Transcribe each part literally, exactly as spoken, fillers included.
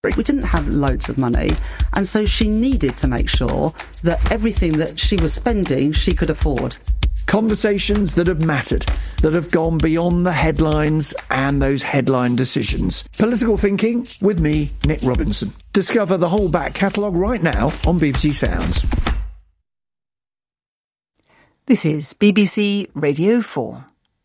We didn't have loads of money, and so she needed to make sure that everything that she was spending, she could afford. Conversations that have mattered, that have gone beyond the headlines and those headline decisions. Political Thinking with me, Nick Robinson. Discover the whole back catalogue right now on B B C Sounds. This is B B C Radio four.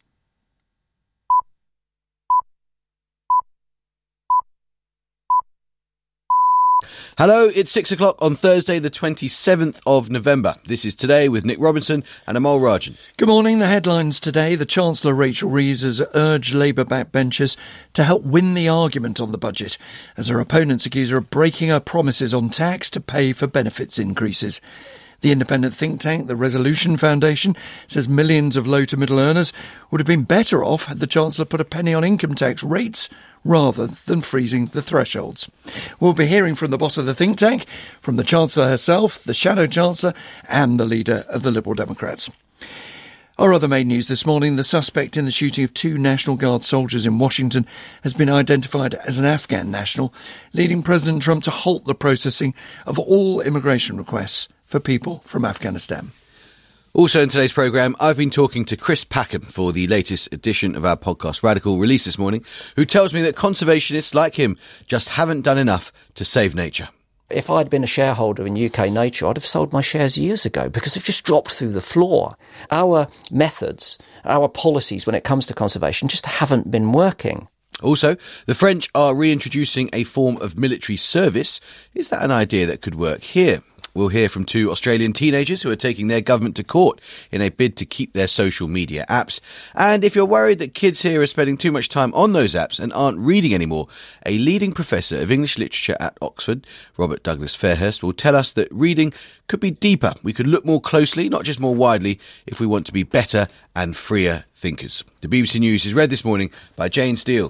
Hello, it's six o'clock on Thursday, the twenty-seventh of November. This is Today with Nick Robinson and Amal Rajan. Good morning. The headlines today. The Chancellor, Rachel Reeves, has urged Labour backbenchers to help win the argument on the budget, as her opponents accuse her of breaking her promises on tax to pay for benefits increases. The independent think tank, the Resolution Foundation, says millions of low to middle earners would have been better off had the Chancellor put a penny on income tax rates rather than freezing the thresholds. We'll be hearing from the boss of the think tank, from the Chancellor herself, the Shadow Chancellor and the leader of the Liberal Democrats. Our other main news this morning, the suspect in the shooting of two National Guard soldiers in Washington has been identified as an Afghan national, leading President Trump to halt the processing of all immigration requests for people from Afghanistan. Also in today's programme, I've been talking to Chris Packham for the latest edition of our podcast Radical, released this morning, who tells me that conservationists like him just haven't done enough to save nature. If I'd been a shareholder in U K Nature, I'd have sold my shares years ago because they've just dropped through the floor. Our methods, our policies when it comes to conservation just haven't been working. Also, the French are reintroducing a form of military service. Is that an idea that could work here? We'll hear from two Australian teenagers who are taking their government to court in a bid to keep their social media apps. And if you're worried that kids here are spending too much time on those apps and aren't reading anymore, a leading professor of English literature at Oxford, Robert Douglas Fairhurst, will tell us that reading could be deeper. We could look more closely, not just more widely, if we want to be better and freer thinkers. The B B C News is read this morning by Jane Steele.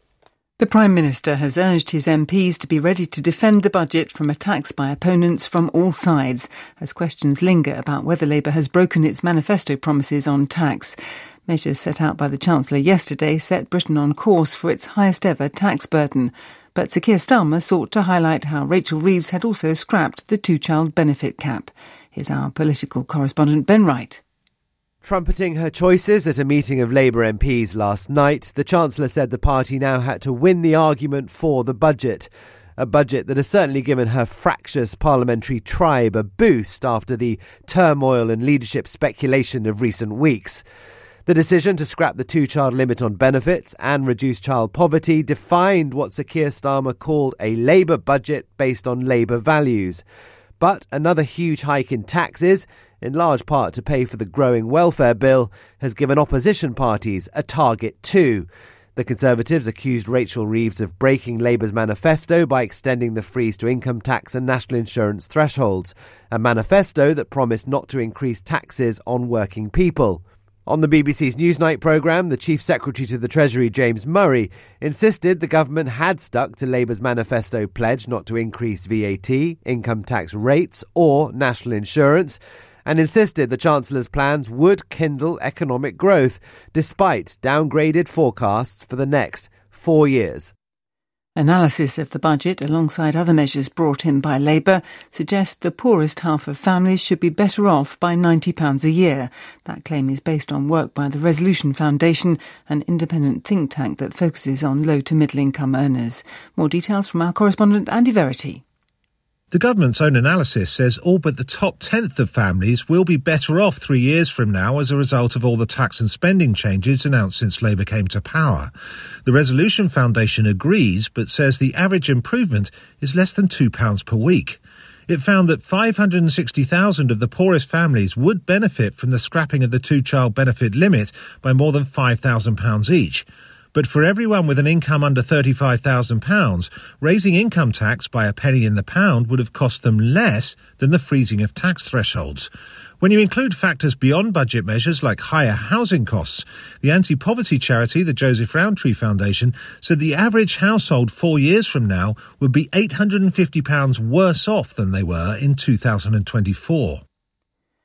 The Prime Minister has urged his M Ps to be ready to defend the budget from attacks by opponents from all sides, as questions linger about whether Labour has broken its manifesto promises on tax. Measures set out by the Chancellor yesterday set Britain on course for its highest ever tax burden. But Sir Keir Starmer sought to highlight how Rachel Reeves had also scrapped the two-child benefit cap. Here's our political correspondent Ben Wright. Trumpeting her choices at a meeting of Labour M Ps last night, the Chancellor said the party now had to win the argument for the budget. A budget that has certainly given her fractious parliamentary tribe a boost after the turmoil and leadership speculation of recent weeks. The decision to scrap the two-child limit on benefits and reduce child poverty defined what Sir Keir Starmer called a Labour budget based on Labour values. But another huge hike in taxes, in large part to pay for the growing welfare bill, has given opposition parties a target too. The Conservatives accused Rachel Reeves of breaking Labour's manifesto by extending the freeze to income tax and national insurance thresholds, a manifesto that promised not to increase taxes on working people. On the B B C's Newsnight programme, the Chief Secretary to the Treasury, James Murray, insisted the government had stuck to Labour's manifesto pledge not to increase V A T, income tax rates or national insurance, and insisted the Chancellor's plans would kindle economic growth, despite downgraded forecasts for the next four years. Analysis of the budget, alongside other measures brought in by Labour, suggests the poorest half of families should be better off by ninety pounds a year. That claim is based on work by the Resolution Foundation, an independent think tank that focuses on low to middle income earners. More details from our correspondent Andy Verity. The government's own analysis says all but the top tenth of families will be better off three years from now as a result of all the tax and spending changes announced since Labour came to power. The Resolution Foundation agrees, but says the average improvement is less than two pounds per week. It found that five hundred sixty thousand of the poorest families would benefit from the scrapping of the two-child benefit limit by more than five thousand pounds each. But for everyone with an income under thirty-five thousand pounds, raising income tax by a penny in the pound would have cost them less than the freezing of tax thresholds. When you include factors beyond budget measures like higher housing costs, the anti-poverty charity, the Joseph Rowntree Foundation, said the average household four years from now would be eight hundred fifty pounds worse off than they were in two thousand twenty-four.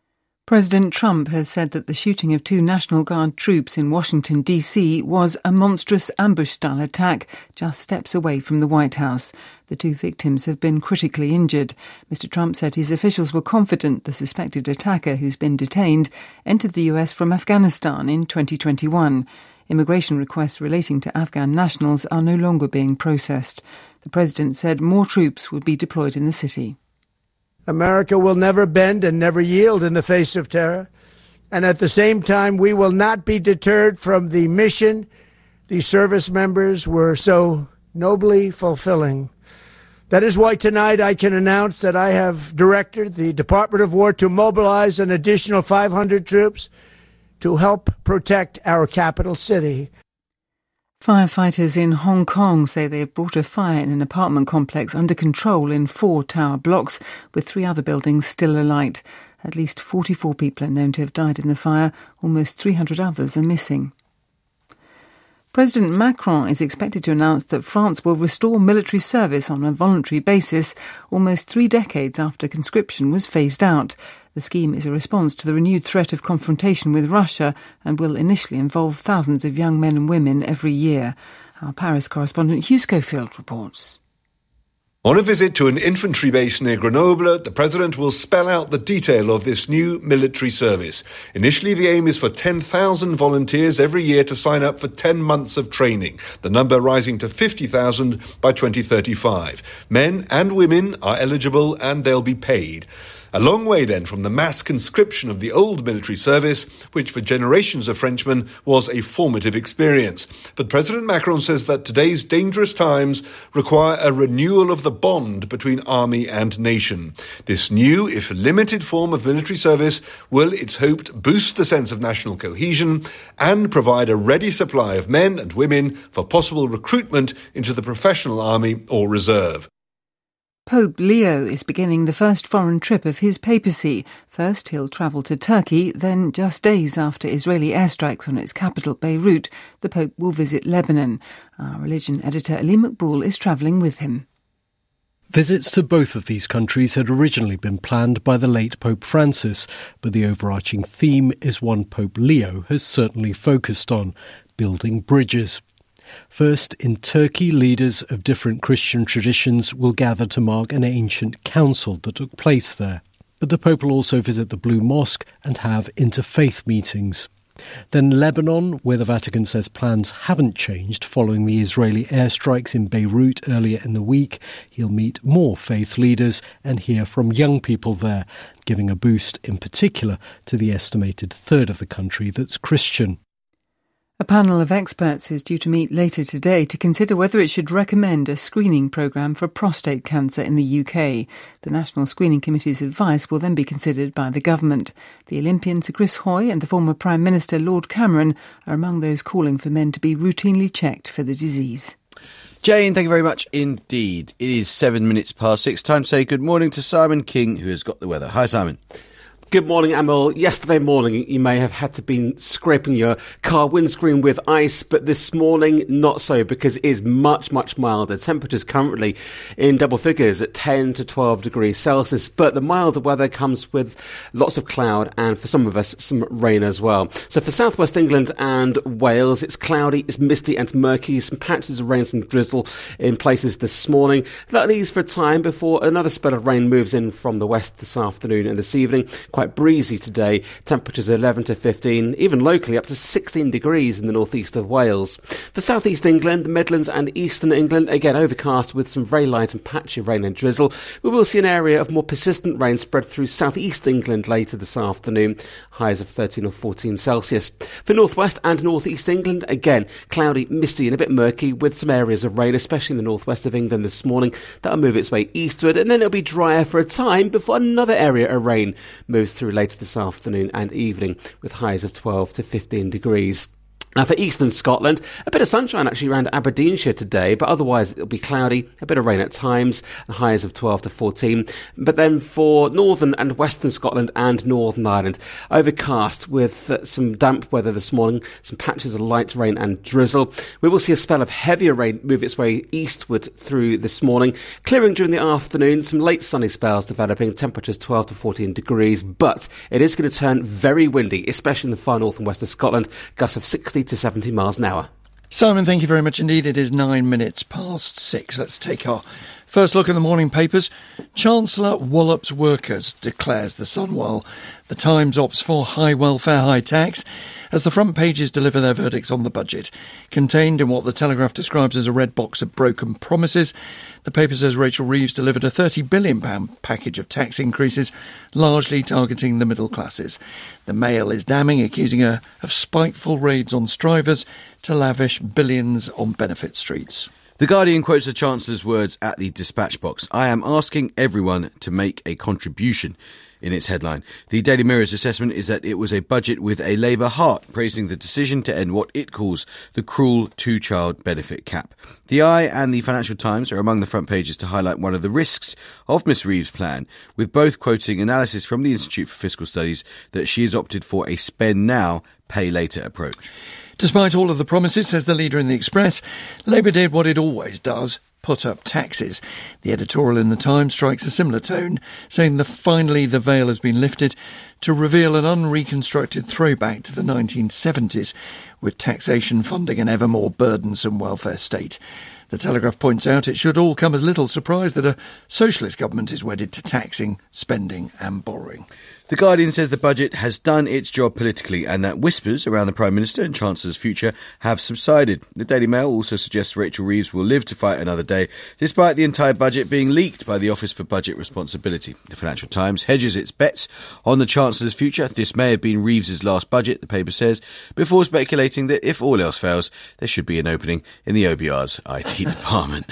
President Trump has said that the shooting of two National Guard troops in Washington, D C was a monstrous ambush-style attack just steps away from the White House. The two victims have been critically injured. Mister Trump said his officials were confident the suspected attacker, who's been detained, entered the U S from Afghanistan in twenty twenty-one. Immigration requests relating to Afghan nationals are no longer being processed. The president said more troops would be deployed in the city. America will never bend and never yield in the face of terror. And at the same time, we will not be deterred from the mission these service members were so nobly fulfilling. That is why tonight I can announce that I have directed the Department of War to mobilize an additional five hundred troops to help protect our capital city. Firefighters in Hong Kong say they have brought a fire in an apartment complex under control in four tower blocks, with three other buildings still alight. At least forty-four people are known to have died in the fire. Almost three hundred others are missing. President Macron is expected to announce that France will restore military service on a voluntary basis almost three decades after conscription was phased out. The scheme is a response to the renewed threat of confrontation with Russia and will initially involve thousands of young men and women every year. Our Paris correspondent Hugh Schofield reports. On a visit to an infantry base near Grenoble, the president will spell out the detail of this new military service. Initially, the aim is for ten thousand volunteers every year to sign up for ten months of training, the number rising to fifty thousand by twenty thirty-five. Men and women are eligible and they'll be paid. A long way then from the mass conscription of the old military service, which for generations of Frenchmen was a formative experience. But President Macron says that today's dangerous times require a renewal of the bond between army and nation. This new, if limited form of military service will, it's hoped, boost the sense of national cohesion and provide a ready supply of men and women for possible recruitment into the professional army or reserve. Pope Leo is beginning the first foreign trip of his papacy. First, he'll travel to Turkey, then just days after Israeli airstrikes on its capital, Beirut, the Pope will visit Lebanon. Our religion editor Ali Makboul is travelling with him. Visits to both of these countries had originally been planned by the late Pope Francis, but the overarching theme is one Pope Leo has certainly focused on: building bridges. First, in Turkey, leaders of different Christian traditions will gather to mark an ancient council that took place there. But the Pope will also visit the Blue Mosque and have interfaith meetings. Then Lebanon, where the Vatican says plans haven't changed following the Israeli airstrikes in Beirut earlier in the week. He'll meet more faith leaders and hear from young people there, giving a boost in particular to the estimated third of the country that's Christian. A panel of experts is due to meet later today to consider whether it should recommend a screening programme for prostate cancer in the U K. The National Screening Committee's advice will then be considered by the government. The Olympian Sir Chris Hoy and the former Prime Minister Lord Cameron are among those calling for men to be routinely checked for the disease. Jane, thank you very much indeed. It is seven minutes past six. Time to say good morning to Simon King, who has got the weather. Hi, Simon. Good morning, Amal. Yesterday morning, you may have had to been scraping your car windscreen with ice, but this morning, not so, because it is much, much milder. Temperatures currently in double figures at ten to twelve degrees Celsius, but the milder weather comes with lots of cloud and, for some of us, some rain as well. So for southwest England and Wales, it's cloudy, it's misty and murky, some patches of rain, some drizzle in places this morning. That'll ease for a time before another spell of rain moves in from the west this afternoon and this evening. Quite breezy today, temperatures eleven to fifteen, even locally up to sixteen degrees in the northeast of Wales. For southeast England, the Midlands and eastern England, again overcast with some very light and patchy rain and drizzle. We will see an area of more persistent rain spread through southeast England later this afternoon, highs of thirteen or fourteen Celsius. For northwest and northeast England, again cloudy, misty and a bit murky with some areas of rain, especially in the northwest of England this morning. That'll move its way eastward and then it'll be drier for a time before another area of rain moves through later this afternoon and evening with highs of twelve to fifteen degrees. Now, for eastern Scotland, a bit of sunshine actually around Aberdeenshire today, but otherwise it'll be cloudy, a bit of rain at times, highs of twelve to fourteen. But then for northern and western Scotland and Northern Ireland, overcast with uh, some damp weather this morning, some patches of light rain and drizzle. We will see a spell of heavier rain move its way eastward through this morning, clearing during the afternoon, some late sunny spells developing, temperatures twelve to fourteen degrees, but it is going to turn very windy, especially in the far north and west of Scotland, gusts of sixty to seventy miles an hour. Simon, thank you very much indeed. It is nine minutes past six. Let's take our first look at the morning papers. Chancellor wallops workers, declares the Sun, while the Times opts for high welfare, high tax, as the front pages deliver their verdicts on the budget. Contained in what the Telegraph describes as a red box of broken promises, the paper says Rachel Reeves delivered a thirty billion pounds package of tax increases, largely targeting the middle classes. The Mail is damning, accusing her of spiteful raids on strivers to lavish billions on benefit streets. The Guardian quotes the Chancellor's words at the dispatch box. I am asking everyone to make a contribution, in its headline. The Daily Mirror's assessment is that it was a budget with a Labour heart, praising the decision to end what it calls the cruel two-child benefit cap. The Eye and the Financial Times are among the front pages to highlight one of the risks of Miss Reeves' plan, with both quoting analysis from the Institute for Fiscal Studies that she has opted for a spend now, pay later approach. Despite all of the promises, says the leader in the Express, Labour did what it always does, put up taxes. The editorial in the Times strikes a similar tone, saying that finally the veil has been lifted to reveal an unreconstructed throwback to the nineteen seventies, with taxation funding an ever more burdensome welfare state. The Telegraph points out it should all come as little surprise that a socialist government is wedded to taxing, spending and borrowing. The Guardian says the budget has done its job politically and that whispers around the Prime Minister and Chancellor's future have subsided. The Daily Mail also suggests Rachel Reeves will live to fight another day, despite the entire budget being leaked by the Office for Budget Responsibility. The Financial Times hedges its bets on the Chancellor's future. This may have been Reeves's last budget, the paper says, before speculating that if all else fails, there should be an opening in the O B R's I T department.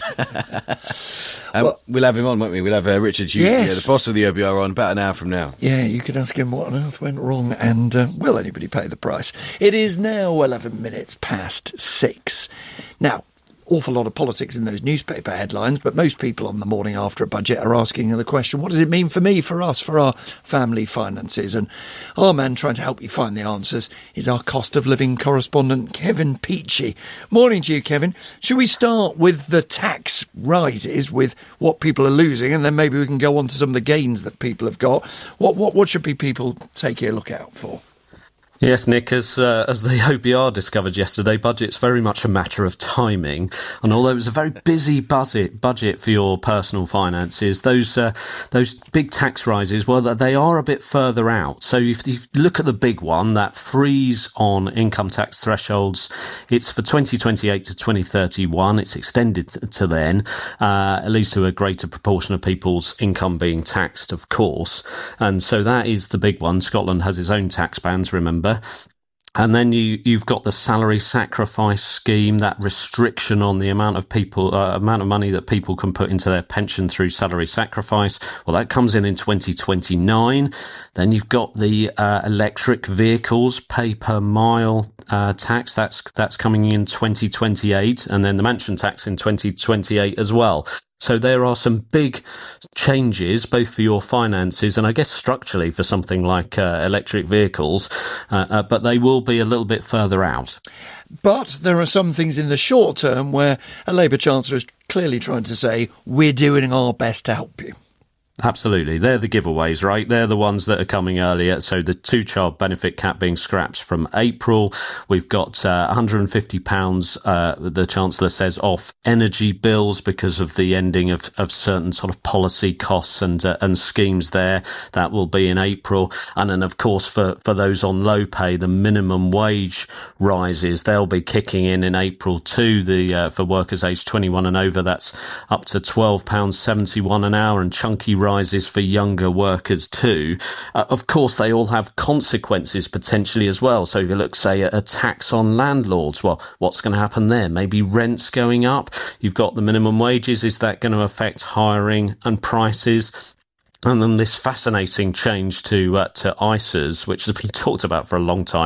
um, well, we'll have him on, won't we? We'll have uh, Richard Hughes, yes. yeah, the boss of the O B R, on about an hour from now. Yeah, you could ask him what on earth went wrong, and uh, will anybody pay the price? It is now eleven minutes past six. Now, awful lot of politics in those newspaper headlines, but most people on the morning after a budget are asking the question, what does it mean for me, for us, for our family finances? And our man trying to help you find the answers is our cost of living correspondent, Kevin Peachy. Morning to you, Kevin. Should we start with the tax rises, with what people are losing, and then maybe we can go on to some of the gains that people have got? What what, what should be people taking a look out for? Yes, Nick, as uh, as the O B R discovered yesterday, budget's very much a matter of timing. And although it was a very busy budget budget for your personal finances, those uh, those big tax rises, well, they are a bit further out. So if you look at the big one, that freeze on income tax thresholds, it's for twenty twenty-eight to twenty thirty-one. It's extended to then. Uh, it leads to a greater proportion of people's income being taxed, of course. And so that is the big one. Scotland has its own tax bands, remember. And then you, you've got the salary sacrifice scheme, that restriction on the amount of people, uh, amount of money that people can put into their pension through salary sacrifice. Well, that comes in in twenty twenty-nine. Then you've got the uh, electric vehicles pay per mile uh, tax. That's that's coming in twenty twenty-eight, and then the mansion tax in twenty twenty-eight as well. So there are some big changes, both for your finances and I guess structurally for something like uh, electric vehicles, uh, uh, but they will be a little bit further out. But there are some things in the short term where a Labour Chancellor is clearly trying to say, we're doing our best to help you. Absolutely. They're the giveaways, right? They're the ones that are coming earlier. So the two-child benefit cap being scrapped from April. We've got uh, one hundred fifty pounds, uh, the Chancellor says, off energy bills because of the ending of, of certain sort of policy costs and uh, and schemes there. That will be in April. And then, of course, for, for those on low pay, the minimum wage rises. They'll be kicking in in April too. The uh, for workers aged twenty-one and over, that's up to twelve pounds seventy-one an hour, and chunky rises for younger workers too. Uh, of course, they all have consequences potentially as well. So if you look, say, at a tax on landlords, well, what's going to happen there? Maybe rents going up. You've got the minimum wages. Is that going to affect hiring and prices? And then this fascinating change to uh, to I S As, which has been talked about for a long time,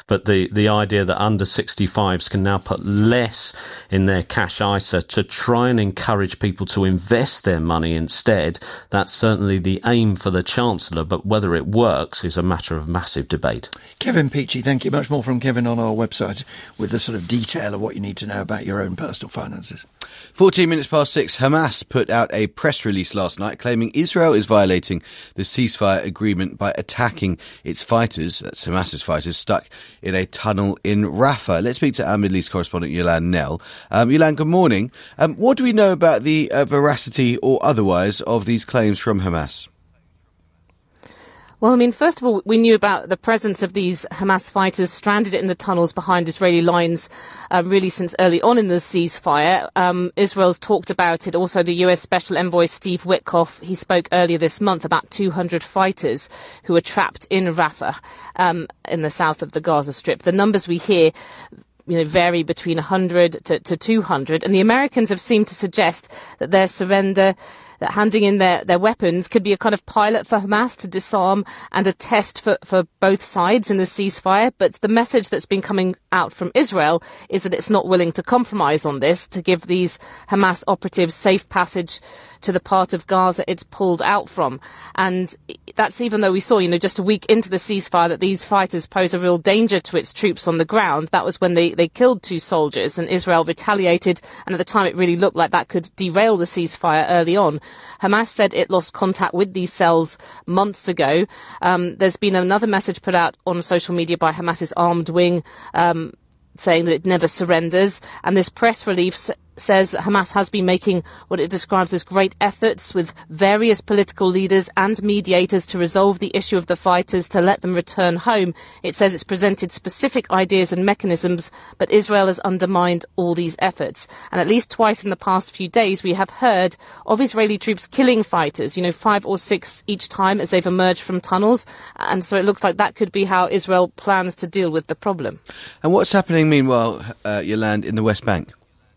But the, the idea that under sixty-fives can now put less in their cash I S A to try and encourage people to invest their money instead, that's certainly the aim for the Chancellor, but whether it works is a matter of massive debate. Kevin Peachy, thank you. Much more from Kevin on our website with the sort of detail of what you need to know about your own personal finances. fourteen minutes past six, Hamas put out a press release last night claiming Israel is violating the ceasefire agreement by attacking its fighters, that's Hamas's fighters, stuck in a tunnel in Rafah. Let's speak to our Middle East correspondent, Yolande Knell. Um, Yolande, good morning. Um, what do we know about the uh, veracity or otherwise of these claims from Hamas? Well, I mean, first of all, we knew about the presence of these Hamas fighters stranded in the tunnels behind Israeli lines um, really since early on in the ceasefire. Um, Israel's talked about it. Also, the U S Special Envoy Steve Witkoff, he spoke earlier this month about two hundred fighters who are trapped in Rafah um, in the south of the Gaza Strip. The numbers we hear you know, vary between one hundred to, to two hundred. And the Americans have seemed to suggest that their surrender, that handing in their, their weapons could be a kind of pilot for Hamas to disarm and a test for, for both sides in the ceasefire. But the message that's been coming out from Israel is that it's not willing to compromise on this, to give these Hamas operatives safe passage to the part of Gaza it's pulled out from. And that's even though we saw, you know, just a week into the ceasefire that these fighters pose a real danger to its troops on the ground. That was when they, they killed two soldiers and Israel retaliated. And at the time it really looked like that could derail the ceasefire early on. Hamas said it lost contact with these cells months ago. Um, there's been another message put out on social media by Hamas's armed wing, um, saying that it never surrenders. And this press release says that Hamas has been making what it describes as great efforts with various political leaders and mediators to resolve the issue of the fighters, to let them return home. It says it's presented specific ideas and mechanisms, but Israel has undermined all these efforts. And at least twice in the past few days, we have heard of Israeli troops killing fighters, you know, five or six each time as they've emerged from tunnels. And so it looks like that could be how Israel plans to deal with the problem. And what's happening, meanwhile, uh, Yolande, in the West Bank?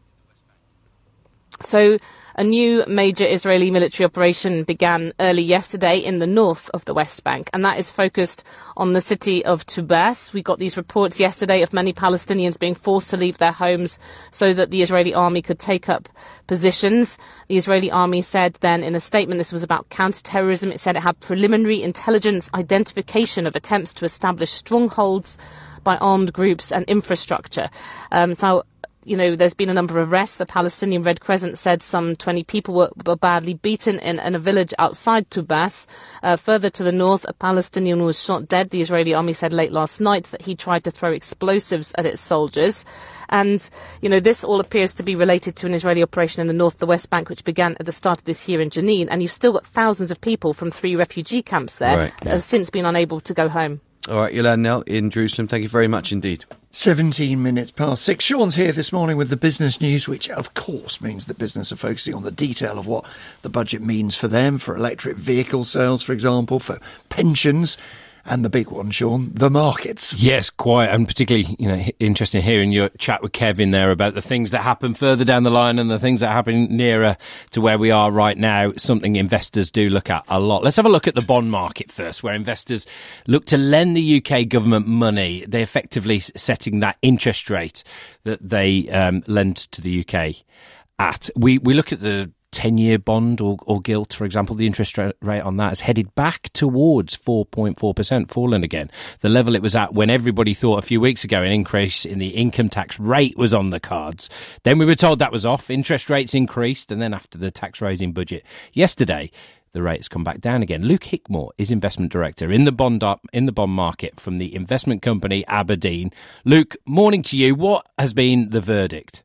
So a new major Israeli military operation began early yesterday in the north of the West Bank, and that is focused on the city of Tubas. We got these reports yesterday of many Palestinians being forced to leave their homes so that the Israeli army could take up positions. The Israeli army said then in a statement this was about counter-terrorism. It said it had preliminary intelligence identification of attempts to establish strongholds by armed groups and infrastructure. Um, so You know, there's been a number of arrests. The Palestinian Red Crescent said some twenty people were, were badly beaten in, in a village outside Tubas. Uh, further to the north, a Palestinian was shot dead. The Israeli army said late last night that he tried to throw explosives at its soldiers. And, you know, this all appears to be related to an Israeli operation in the north, the West Bank, which began at the start of this year in Jenin. And you've still got thousands of people from three refugee camps there right, yeah. that have since been unable to go home. All right, Yolande Knell in Jerusalem, thank you very much indeed. seventeen minutes past six. Sean's here this morning with the business news, which of course means that business are focusing on the detail of what the budget means for them, for electric vehicle sales, for example, for pensions. And the big one, Sean, the markets. Yes, quite. And particularly, you know, interesting hearing your chat with Kevin there about the things that happen further down the line and the things that happen nearer to where we are right now. Something investors do look at a lot. Let's have a look at the bond market first, where investors look to lend the U K government money. They're effectively setting that interest rate that they um, lend to the U K at. We, we look at the ten-year bond or, or gilt, for example. The interest rate on that has headed back towards four point four percent, fallen again. The level it was at when everybody thought a few weeks ago an increase in the income tax rate was on the cards. Then we were told that was off. Interest rates increased, and then after the tax raising budget yesterday, the rates come back down again. Luke Hickmore is investment director in the bond up in the bond market from the investment company Aberdeen. Luke, morning to you. What has been the verdict?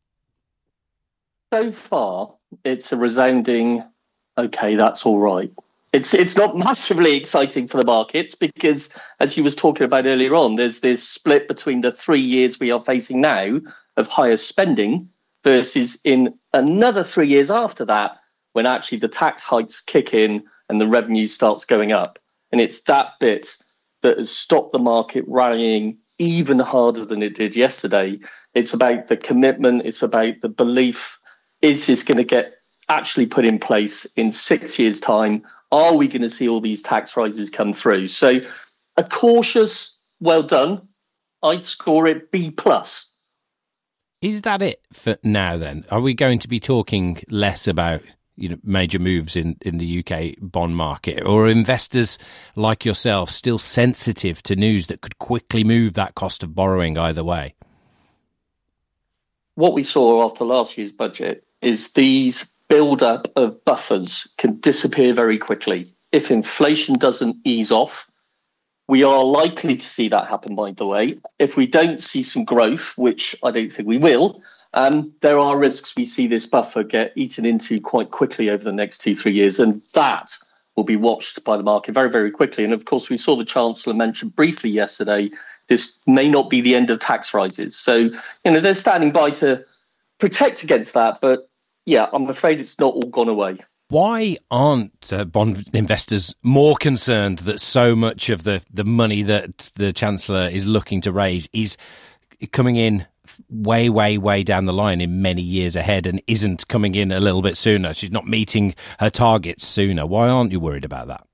So far, it's a resounding, okay, that's all right. It's it's not massively exciting for the markets because, as you was talking about earlier on, there's this split between the three years we are facing now of higher spending versus in another three years after that, when actually the tax hikes kick in and the revenue starts going up. And it's that bit that has stopped the market rallying even harder than it did yesterday. It's about the commitment. It's about the belief. Is this going to get actually put in place in six years' time? Are we going to see all these tax rises come through? So a cautious, well done, I'd score it B plus. Is that it for now then? Are we going to be talking less about, you know, major moves in, in the U K bond market? Or are investors like yourself still sensitive to news that could quickly move that cost of borrowing either way? What we saw after last year's budget is these build-up of buffers can disappear very quickly. If inflation doesn't ease off, we are likely to see that happen, by the way. If we don't see some growth, which I don't think we will, um, there are risks we see this buffer get eaten into quite quickly over the next two, three years. And that will be watched by the market very, very quickly. And of course, we saw the Chancellor mention briefly yesterday, this may not be the end of tax rises. So, you know, they're standing by to protect against that. But yeah, I'm afraid it's not all gone away. Why aren't uh, bond investors more concerned that so much of the, the money that the Chancellor is looking to raise is coming in way, way, way down the line in many years ahead and isn't coming in a little bit sooner? She's not meeting her targets sooner. Why aren't you worried about that?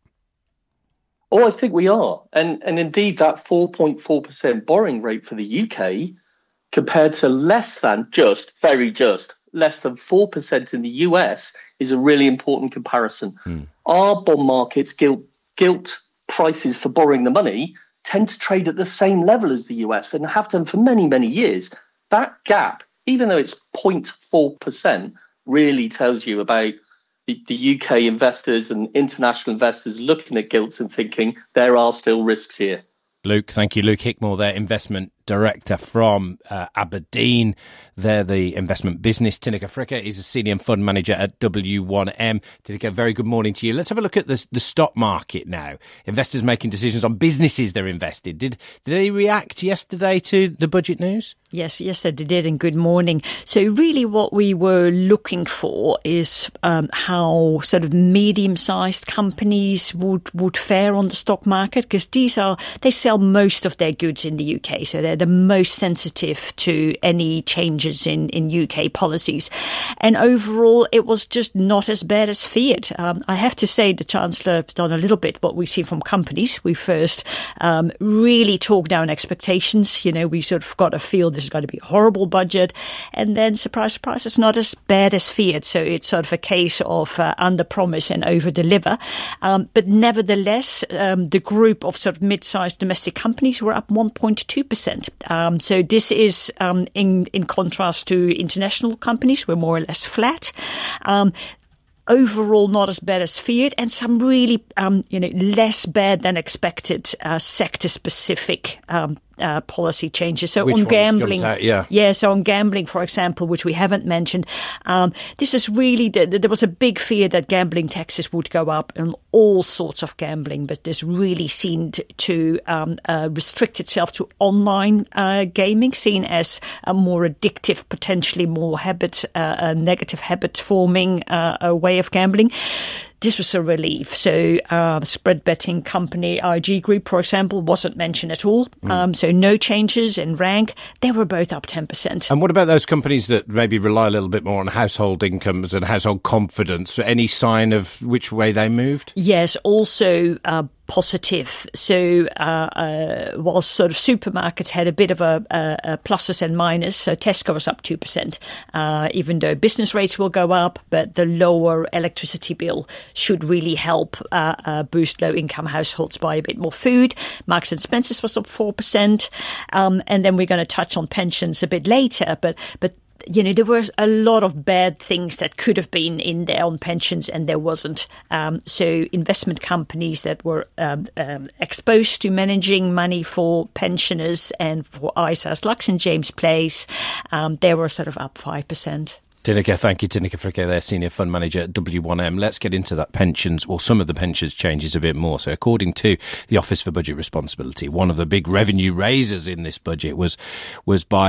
Oh, I think we are. And, and indeed, that four point four percent borrowing rate for the U K compared to less than just, very just, less than four percent in the U S is a really important comparison. Mm. Our bond markets, gilt, gilt prices for borrowing the money tend to trade at the same level as the U S and have done for many, many years. That gap, even though it's zero point four percent, really tells you about the, the U K investors and international investors looking at gilts and thinking there are still risks here. Luke, thank you. Luke Hickmore, their investment director from uh, Aberdeen. They're the investment business. Tineke Fricke is a senior fund manager at W one M. Tineke, very good morning to you. Let's have a look at the, the stock market now. Investors making decisions on businesses they're invested. Did, did they react yesterday to the budget news? Yes, yes, they did, and good morning. So really what we were looking for is um, how sort of medium-sized companies would, would fare on the stock market, because these are, they sell most of their goods in the U K, so they're the most sensitive to any changes in, in U K policies. And overall, it was just not as bad as feared. Um, I have to say the Chancellor has done a little bit what we see from companies. We first um, really talked down expectations. You know, we sort of got a feel this is going to be a horrible budget. And then, surprise, surprise, it's not as bad as feared. So it's sort of a case of uh, under-promise and over-deliver. Um, but nevertheless, um, the group of sort of mid-sized domestic companies were up one point two percent. Um, so this is um, in, in contrast to international companies, we're more or less flat. Um, Overall, not as bad as feared, and some really, um, you know, less bad than expected uh, sector-specific um, uh, policy changes. So Which on gambling, out, yeah, yeah. So on gambling, for example, which we haven't mentioned, um, this is really the, the, there was a big fear that gambling taxes would go up on all sorts of gambling, but this really seemed to um, uh, restrict itself to online uh, gaming, seen as a more addictive, potentially more habit, uh, a negative habit forming uh, a way of gambling. This was a relief. So uh, spread betting company I G Group, for example, wasn't mentioned at all. Mm. Um, so no changes in rank. They were both up ten percent. And what about those companies that maybe rely a little bit more on household incomes and household confidence? Any sign of which way they moved? Yes, also uh, positive. So uh, uh, whilst sort of supermarkets had a bit of a, a, a pluses and minus, so Tesco was up two percent, uh, even though business rates will go up, but the lower electricity bill should really help uh, uh, boost low-income households buy a bit more food. Marks and Spencer's was up four percent. Um, and then we're going to touch on pensions a bit later, but but you know, there were a lot of bad things that could have been in there on pensions, and there wasn't. Um, so investment companies that were um, um, exposed to managing money for pensioners and for I S As, like Saint James Place, um, they were sort of up five percent. Tineke, thank you. Tineke Fricke, their senior fund manager at W one M. Let's get into that pensions, well, some of the pensions changes a bit more. So according to the Office for Budget Responsibility, one of the big revenue raisers in this budget was was by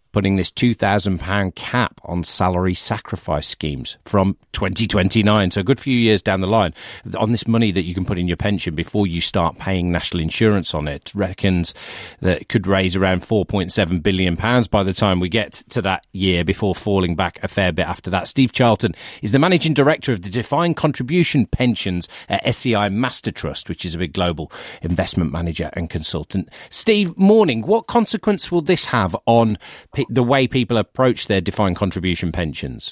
putting this two thousand pounds cap on salary sacrifice schemes from twenty twenty-nine. So a good few years down the line on this money that you can put in your pension before you start paying national insurance on it. Reckons that it could raise around four point seven billion pounds by the time we get to that year, before falling back a fair bit after that. Steve Charlton is the managing director of the defined contribution pensions at S E I Master Trust, which is a big global investment manager and consultant. Steve, morning. What consequence will this have on pe- the way people approach their defined contribution pensions?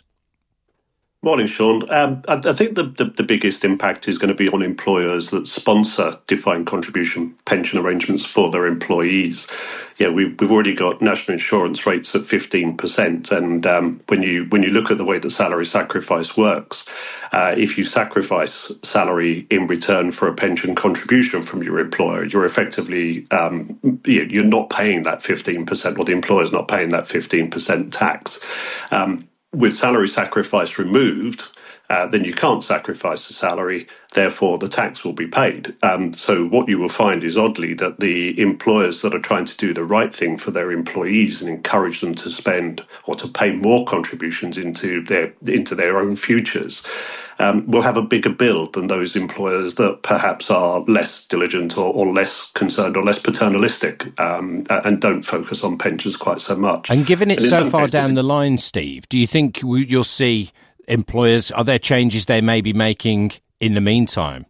Morning, Sean. Um, I, I think the, the, the biggest impact is going to be on employers that sponsor defined contribution pension arrangements for their employees. Yeah, we, we've already got national insurance rates at fifteen percent, and um, when you when you look at the way that salary sacrifice works, uh, if you sacrifice salary in return for a pension contribution from your employer, you're effectively um, you're not paying that fifteen percent, or the employer's not paying that fifteen percent tax. Um, With salary sacrifice removed, uh, then you can't sacrifice the salary, therefore the tax will be paid. Um, so what you will find is, oddly, that the employers that are trying to do the right thing for their employees and encourage them to spend or to pay more contributions into their into their own futures Um, will have a bigger bill than those employers that perhaps are less diligent or, or less concerned or less paternalistic um, and don't focus on pensions quite so much. And given it's and so far cases, down the line, Steve, do you think you'll see employers, are there changes they may be making in the meantime?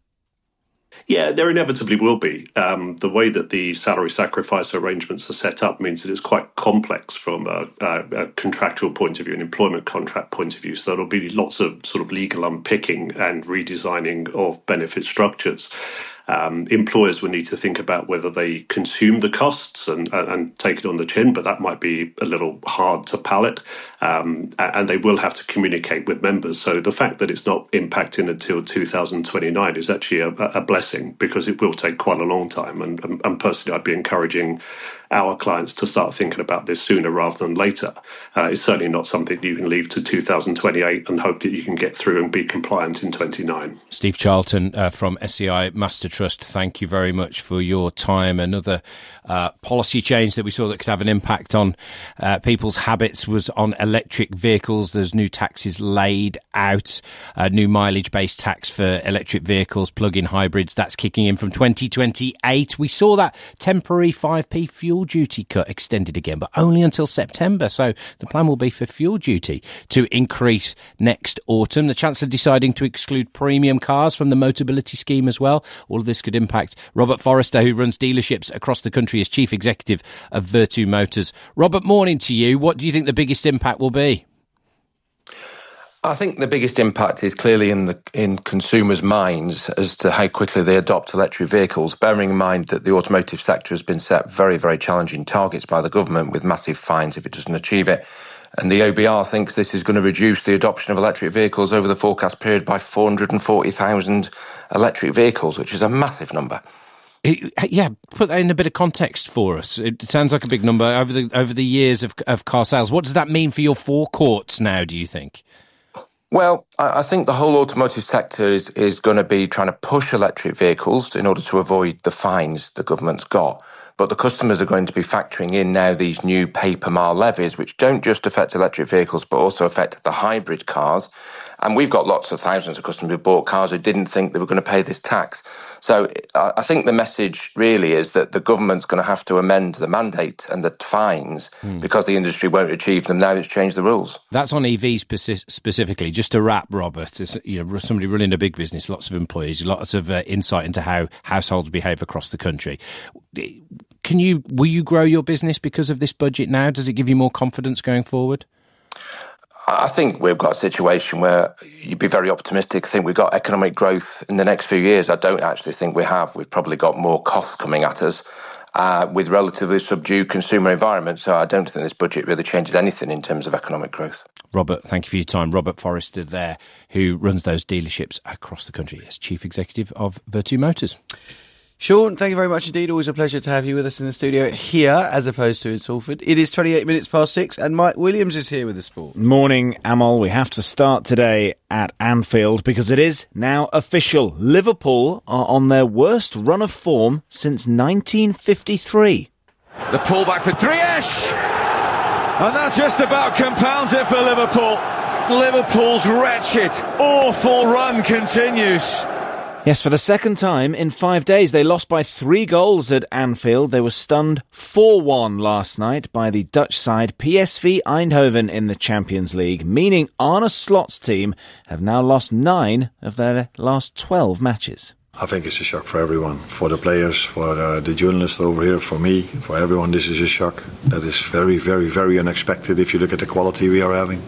Yeah, there inevitably will be. Um, the way that the salary sacrifice arrangements are set up means that it's quite complex from a, a, a contractual point of view, an employment contract point of view. So there'll be lots of sort of legal unpicking and redesigning of benefit structures. Um, employers will need to think about whether they consume the costs and, and, and take it on the chin, but that might be a little hard to palate. Um, and they will have to communicate with members. So the fact that it's not impacting until two thousand twenty-nine is actually a, a blessing, because it will take quite a long time. And, and, and personally, I'd be encouraging our clients to start thinking about this sooner rather than later. Uh, it's certainly not something you can leave to two thousand twenty-eight and hope that you can get through and be compliant in twenty-nine. Steve Charlton uh, from S E I Master Trust, thank you very much for your time. Another uh, policy change that we saw that could have an impact on uh, people's habits was on electric vehicles. There's new taxes laid out, a new mileage-based tax for electric vehicles, plug-in hybrids. That's kicking in from twenty twenty-eight. We saw that temporary five p fuel duty cut extended again, but only until September. So the plan will be for fuel duty to increase next autumn. The Chancellor deciding to exclude premium cars from the Motability scheme as well. All of this could impact Robert Forrester, who runs dealerships across the country as Chief Executive of Vertu Motors. Robert, morning to you. What do you think the biggest impact will be? I think the biggest impact is clearly in the in consumers' minds as to how quickly they adopt electric vehicles, bearing in mind that the automotive sector has been set very, very challenging targets by the government with massive fines if it doesn't achieve it. And the O B R thinks this is going to reduce the adoption of electric vehicles over the forecast period by four hundred forty thousand electric vehicles, which is a massive number. It, yeah, put that in a bit of context for us. It sounds like a big number over the over the years of, of car sales. What does that mean for your forecourts now, do you think? Well, I think the whole automotive sector is, is going to be trying to push electric vehicles in order to avoid the fines the government's got. But the customers are going to be factoring in now these new pay per mile levies, which don't just affect electric vehicles, but also affect the hybrid cars. And we've got lots of thousands of customers who bought cars who didn't think they were going to pay this tax. So I think the message really is that the government's going to have to amend the mandate and the fines mm. because the industry won't achieve them. Now it's changed the rules. That's on E Vs speci- specifically. Just to wrap, Robert, as, you know, somebody running a big business, lots of employees, lots of uh, insight into how households behave across the country. Can you, will you grow your business because of this budget now? Does it give you more confidence going forward? I think we've got a situation where you'd be very optimistic, think we've got economic growth in the next few years. I don't actually think we have. We've probably got more costs coming at us uh, with relatively subdued consumer environment. So I don't think this budget really changes anything in terms of economic growth. Robert, thank you for your time. Robert Forrester there, who runs those dealerships across the country as Chief Executive of Vertu Motors. Sean, thank you very much indeed. Always a pleasure to have you with us in the studio here as opposed to in Salford. It is twenty-eight minutes past six and Mike Williams is here with the sport. Morning, Amal. We have to start today at Anfield because it is now official. Liverpool are on their worst run of form since nineteen fifty-three. The pullback for Ziyech! And that just about compounds it for Liverpool. Liverpool's wretched, awful run continues. Yes, for the second time in five days, they lost by three goals at Anfield. They were stunned four one last night by the Dutch side P S V Eindhoven in the Champions League, meaning Arne Slot's team have now lost nine of their last twelve matches. I think it's a shock for everyone, for the players, for uh, the journalists over here, for me, for everyone. This is a shock. That is very, very, very unexpected if you look at the quality we are having.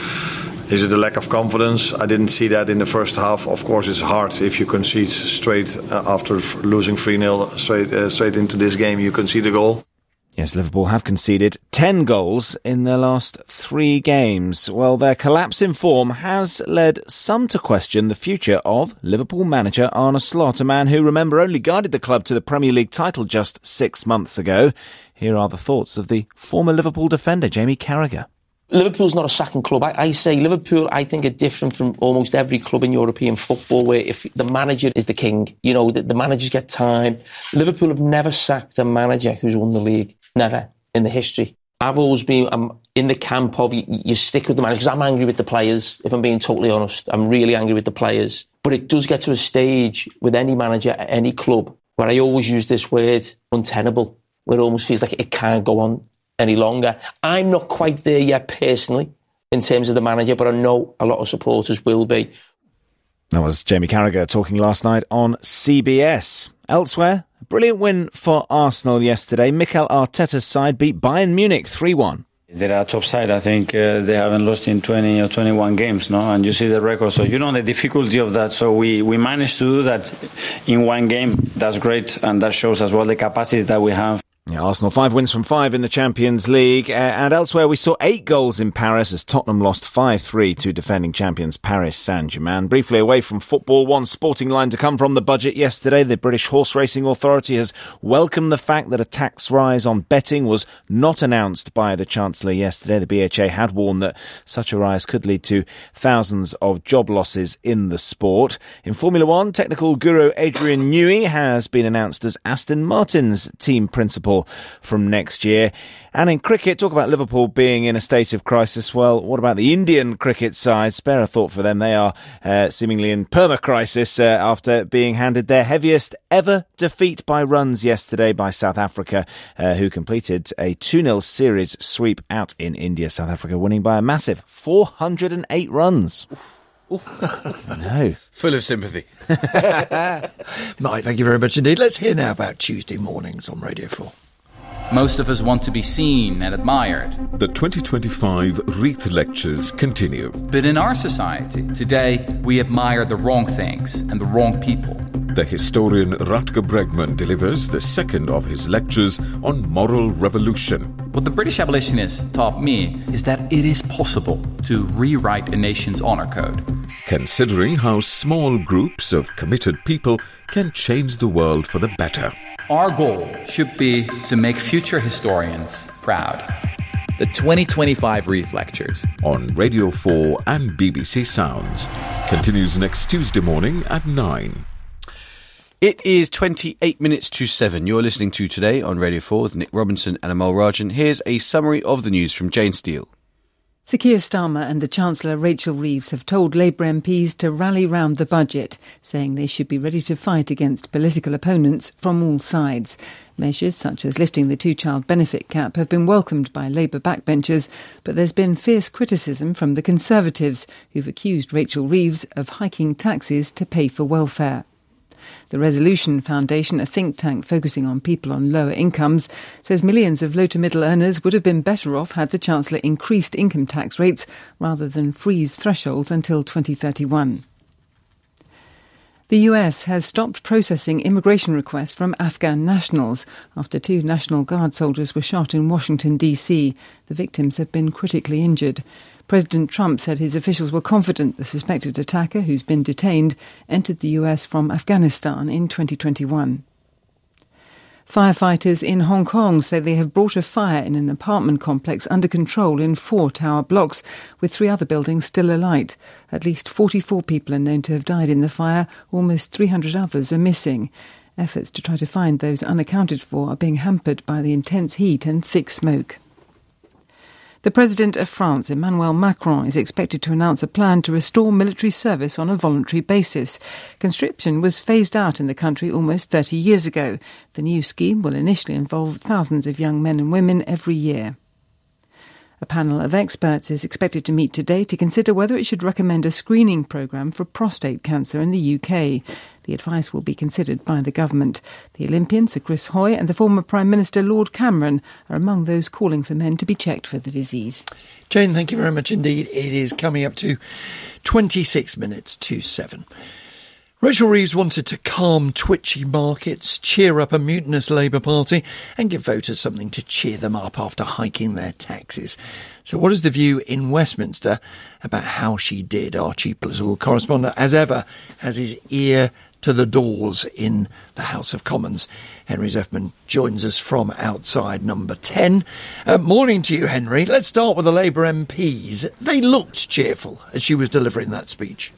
Is it a lack of confidence? I didn't see that in the first half. Of course, it's hard if you concede straight uh, after losing three nil straight, uh, straight into this game. You concede a goal. Yes, Liverpool have conceded ten goals in their last three games. Well, their collapse in form has led some to question the future of Liverpool manager Arne Slot, a man who, remember, only guided the club to the Premier League title just six months ago. Here are the thoughts of the former Liverpool defender, Jamie Carragher. Liverpool's not a second club. I, I say Liverpool, I think, are different from almost every club in European football where if the manager is the king, you know, the, the managers get time. Liverpool have never sacked a manager who's won the league. Never in the history. I've always been I'm in the camp of you, you stick with the manager because I'm angry with the players, if I'm being totally honest. I'm really angry with the players. But it does get to a stage with any manager at any club where I always use this word, untenable, where it almost feels like it can't go on any longer. I'm not quite there yet personally in terms of the manager, but I know a lot of supporters will be. That was Jamie Carragher talking last night on C B S. Elsewhere, a brilliant win for Arsenal yesterday. Mikel Arteta's side beat Bayern Munich three one. They're a top side. I think uh, they haven't lost in twenty or twenty-one games, no? And you see the record. So you know the difficulty of that. So we, we managed to do that in one game. That's great. And that shows as well the capacity that we have. Yeah, Arsenal five wins from five in the Champions League. Uh, and elsewhere we saw eight goals in Paris as Tottenham lost five three to defending champions Paris Saint-Germain. Briefly away from football, one sporting line to come from the budget yesterday. The British Horse Racing Authority has welcomed the fact that a tax rise on betting was not announced by the Chancellor yesterday. The B H A had warned that such a rise could lead to thousands of job losses in the sport. In Formula One, technical guru Adrian Newey has been announced as Aston Martin's team principal from next year. And in cricket, talk about Liverpool being in a state of crisis. Well, what about the Indian cricket side? Spare a thought for them. They are uh, seemingly in perma-crisis uh, after being handed their heaviest ever defeat by runs yesterday by South Africa, uh, who completed a two nil series sweep out in India. South Africa winning by a massive four hundred eight runs. No. Full of sympathy. Mike, thank you very much indeed. Let's hear now about Tuesday mornings on Radio four. Most of us want to be seen and admired. The twenty twenty-five Wreath Lectures continue. But in our society, today, we admire the wrong things and the wrong people. The historian Rutger Bregman delivers the second of his lectures on moral revolution. What the British abolitionists taught me is that it is possible to rewrite a nation's honor code. Considering how small groups of committed people can change the world for the better. Our goal should be to make future historians proud. The twenty twenty-five Wreath Lectures on Radio four and B B C Sounds continues next Tuesday morning at nine. It is twenty-eight minutes to seven. You're listening to Today on Radio four with Nick Robinson and Amal Rajan. Here's a summary of the news from Jane Steele. Sir Keir Starmer and the Chancellor Rachel Reeves have told Labour M Ps to rally round the budget, saying they should be ready to fight against political opponents from all sides. Measures such as lifting the two-child benefit cap have been welcomed by Labour backbenchers, but there's been fierce criticism from the Conservatives, who've accused Rachel Reeves of hiking taxes to pay for welfare. The Resolution Foundation, a think tank focusing on people on lower incomes, says millions of low to middle earners would have been better off had the Chancellor increased income tax rates rather than freeze thresholds until twenty thirty-one. The U S has stopped processing immigration requests from Afghan nationals after two National Guard soldiers were shot in Washington, D C. The victims have been critically injured. President Trump said his officials were confident the suspected attacker, who's been detained, entered the U S from Afghanistan in twenty twenty-one. Firefighters in Hong Kong say they have brought a fire in an apartment complex under control in four tower blocks, with three other buildings still alight. At least forty-four people are known to have died in the fire. Almost three hundred others are missing. Efforts to try to find those unaccounted for are being hampered by the intense heat and thick smoke. The President of France, Emmanuel Macron, is expected to announce a plan to restore military service on a voluntary basis. Conscription was phased out in the country almost thirty years ago. The new scheme will initially involve thousands of young men and women every year. A panel of experts is expected to meet today to consider whether it should recommend a screening programme for prostate cancer in the U K. The advice will be considered by the government. The Olympian Sir Chris Hoy and the former Prime Minister Lord Cameron are among those calling for men to be checked for the disease. Jane, thank you very much indeed. It is coming up to twenty-six minutes to seven. Rachel Reeves wanted to calm twitchy markets, cheer up a mutinous Labour Party and give voters something to cheer them up after hiking their taxes. So what is the view in Westminster about how she did? Our chief political correspondent, as ever, has his ear to the doors in the House of Commons. Henry Zeffman joins us from outside number ten. Uh, morning to you, Henry. Let's start with the Labour M Ps. They looked cheerful as she was delivering that speech.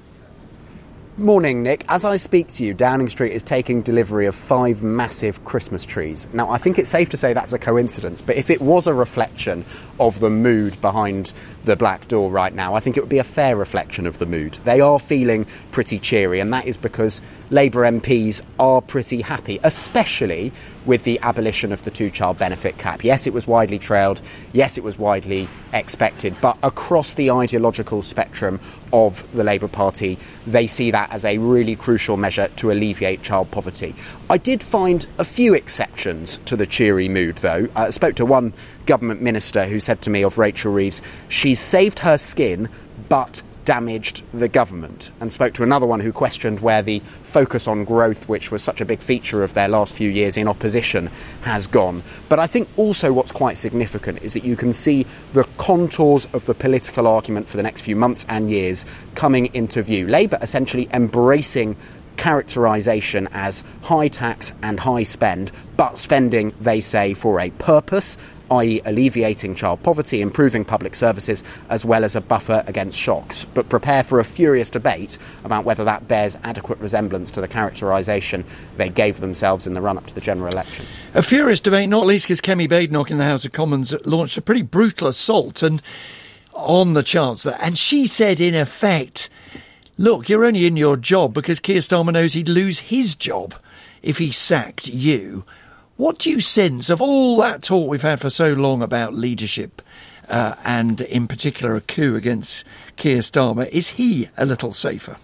Morning, Nick. As I speak to you, Downing Street is taking delivery of five massive Christmas trees. Now, I think it's safe to say that's a coincidence, but if it was a reflection of the mood behind the Black Door right now, I think it would be a fair reflection of the mood. They are feeling pretty cheery, and that is because Labour M Ps are pretty happy, especially with the abolition of the two-child benefit cap. Yes, it was widely trailed. Yes, it was widely expected. But across the ideological spectrum of the Labour Party, they see that as a really crucial measure to alleviate child poverty. I did find a few exceptions to the cheery mood, though. I spoke to one government minister who said to me of Rachel Reeves, she's saved her skin, but damaged the government, and spoke to another one who questioned where the focus on growth, which was such a big feature of their last few years in opposition, has gone. But I think also what's quite significant is that you can see the contours of the political argument for the next few months and years coming into view. Labour essentially embracing characterisation as high tax and high spend, but spending, they say, for a purpose, that is alleviating child poverty, improving public services, as well as a buffer against shocks, but prepare for a furious debate about whether that bears adequate resemblance to the characterisation they gave themselves in the run-up to the general election. A furious debate, not least because Kemi Badenoch in the House of Commons launched a pretty brutal assault and on the Chancellor, and she said, in effect, look, you're only in your job because Keir Starmer knows he'd lose his job if he sacked you. What do you sense of all that talk we've had for so long about leadership uh, and in particular a coup against Keir Starmer? Is he a little safer?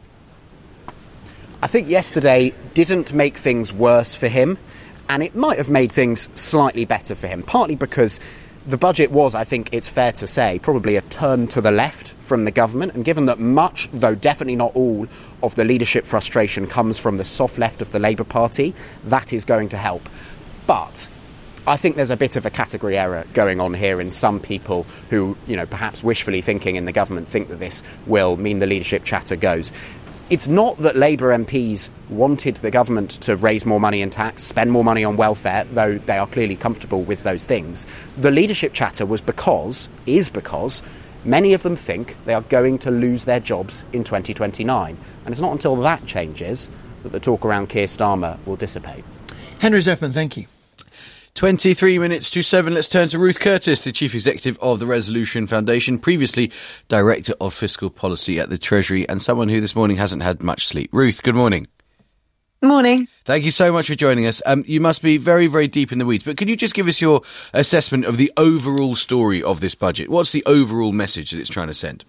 I think yesterday didn't make things worse for him, and it might have made things slightly better for him, partly because the budget was, I think it's fair to say, probably a turn to the left from the government, and given that much, though definitely not all, of the leadership frustration comes from the soft left of the Labour Party, that is going to help. But I think there's a bit of a category error going on here in some people who, you know, perhaps wishfully thinking in the government think that this will mean the leadership chatter goes. It's not that Labour M Ps wanted the government to raise more money in tax, spend more money on welfare, though they are clearly comfortable with those things. The leadership chatter was because, is because, many of them think they are going to lose their jobs in twenty twenty-nine. And it's not until that changes that the talk around Keir Starmer will dissipate. Henry Zeffman, thank you. twenty-three minutes to seven. Let's turn to Ruth Curtis, the Chief Executive of the Resolution Foundation, previously Director of Fiscal Policy at the Treasury, and someone who this morning hasn't had much sleep. Ruth, good morning. Morning. Thank you so much for joining us. Um, you must be very, very deep in the weeds, but could you just give us your assessment of the overall story of this budget? What's the overall message that it's trying to send?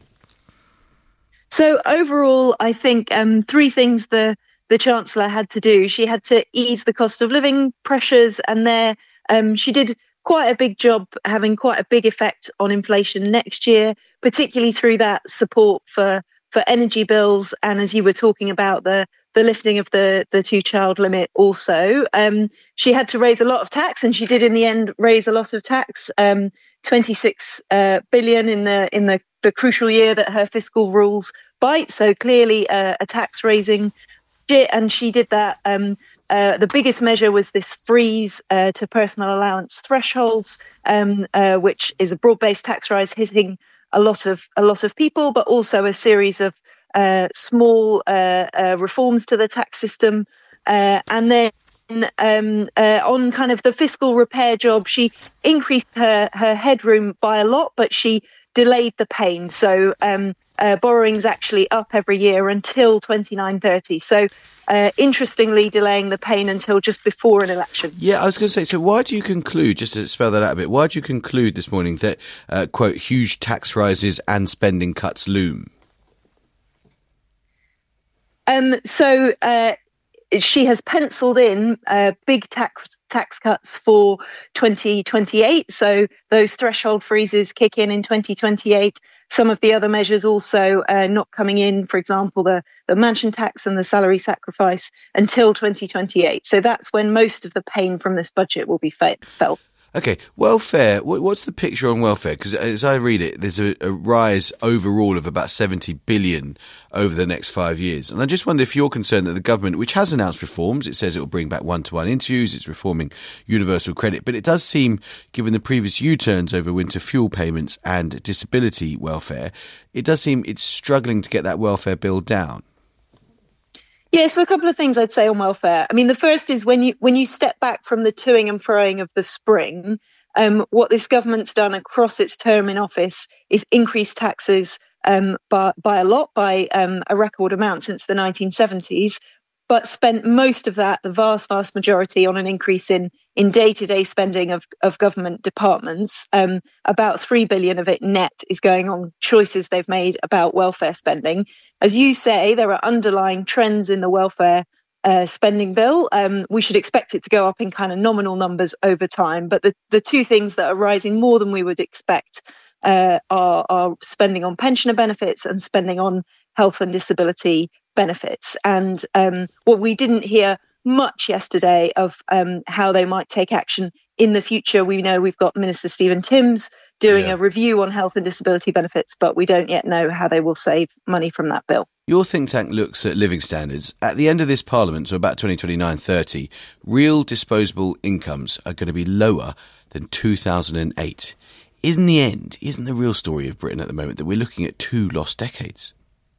So overall, I think um, three things the, the Chancellor had to do. She had to ease the cost of living pressures, and there um, she did quite a big job, having quite a big effect on inflation next year, particularly through that support for, for energy bills. And as you were talking about, the the lifting of the, the two-child limit also. Um, she had to raise a lot of tax, and she did in the end raise a lot of tax, um, twenty-six uh, billion in the in the, the crucial year that her fiscal rules bite. So clearly uh, a tax-raising budget, and she did that. Um, uh, the biggest measure was this freeze uh, to personal allowance thresholds, um, uh, which is a broad-based tax rise hitting a lot of a lot of people, but also a series of Uh, small uh, uh, reforms to the tax system, uh, and then um, uh, on kind of the fiscal repair job, she increased her, her headroom by a lot, but she delayed the pain. So um, uh, borrowing's actually up every year until twenty-nine thirty. So uh, interestingly, delaying the pain until just before an election. Yeah, I was going to say, so why do you conclude, just to spell that out a bit, why do you conclude this morning that, uh, quote, huge tax rises and spending cuts loom? Um, so uh, she has penciled in uh, big tax tax cuts for twenty twenty-eight. So those threshold freezes kick in in twenty twenty-eight. Some of the other measures also uh, not coming in, for example, the, the mansion tax and the salary sacrifice until twenty twenty-eight. So that's when most of the pain from this budget will be felt. Okay, welfare, what's the picture on welfare? Because as I read it, there's a, a rise overall of about seventy billion over the next five years. And I just wonder if you're concerned that the government, which has announced reforms, it says it will bring back one-to-one interviews, it's reforming universal credit, but it does seem, given the previous U-turns over winter fuel payments and disability welfare, it does seem it's struggling to get that welfare bill down. Yeah, so a couple of things I'd say on welfare. I mean, the first is when you when you step back from the toing and froing of the spring, um, what this government's done across its term in office is increase taxes um, by, by a lot, by um, a record amount since the nineteen seventies, but spent most of that, the vast, vast majority, on an increase in in day-to-day spending of, of government departments. Um, about three billion of it net is going on choices they've made about welfare spending. As you say, there are underlying trends in the welfare uh, spending bill. Um, we should expect it to go up in kind of nominal numbers over time. But the, the two things that are rising more than we would expect uh, are, are spending on pensioner benefits and spending on health and disability benefits. And um, what we didn't hear much yesterday of um, how they might take action in the future. We know we've got Minister Stephen Timms doing yeah. a review on health and disability benefits, but we don't yet know how they will save money from that bill. Your think tank looks at living standards. At the end of this parliament, so about twenty twenty-nine thirty, real disposable incomes are going to be lower than two thousand eight. In the end, isn't the real story of Britain at the moment that we're looking at two lost decades?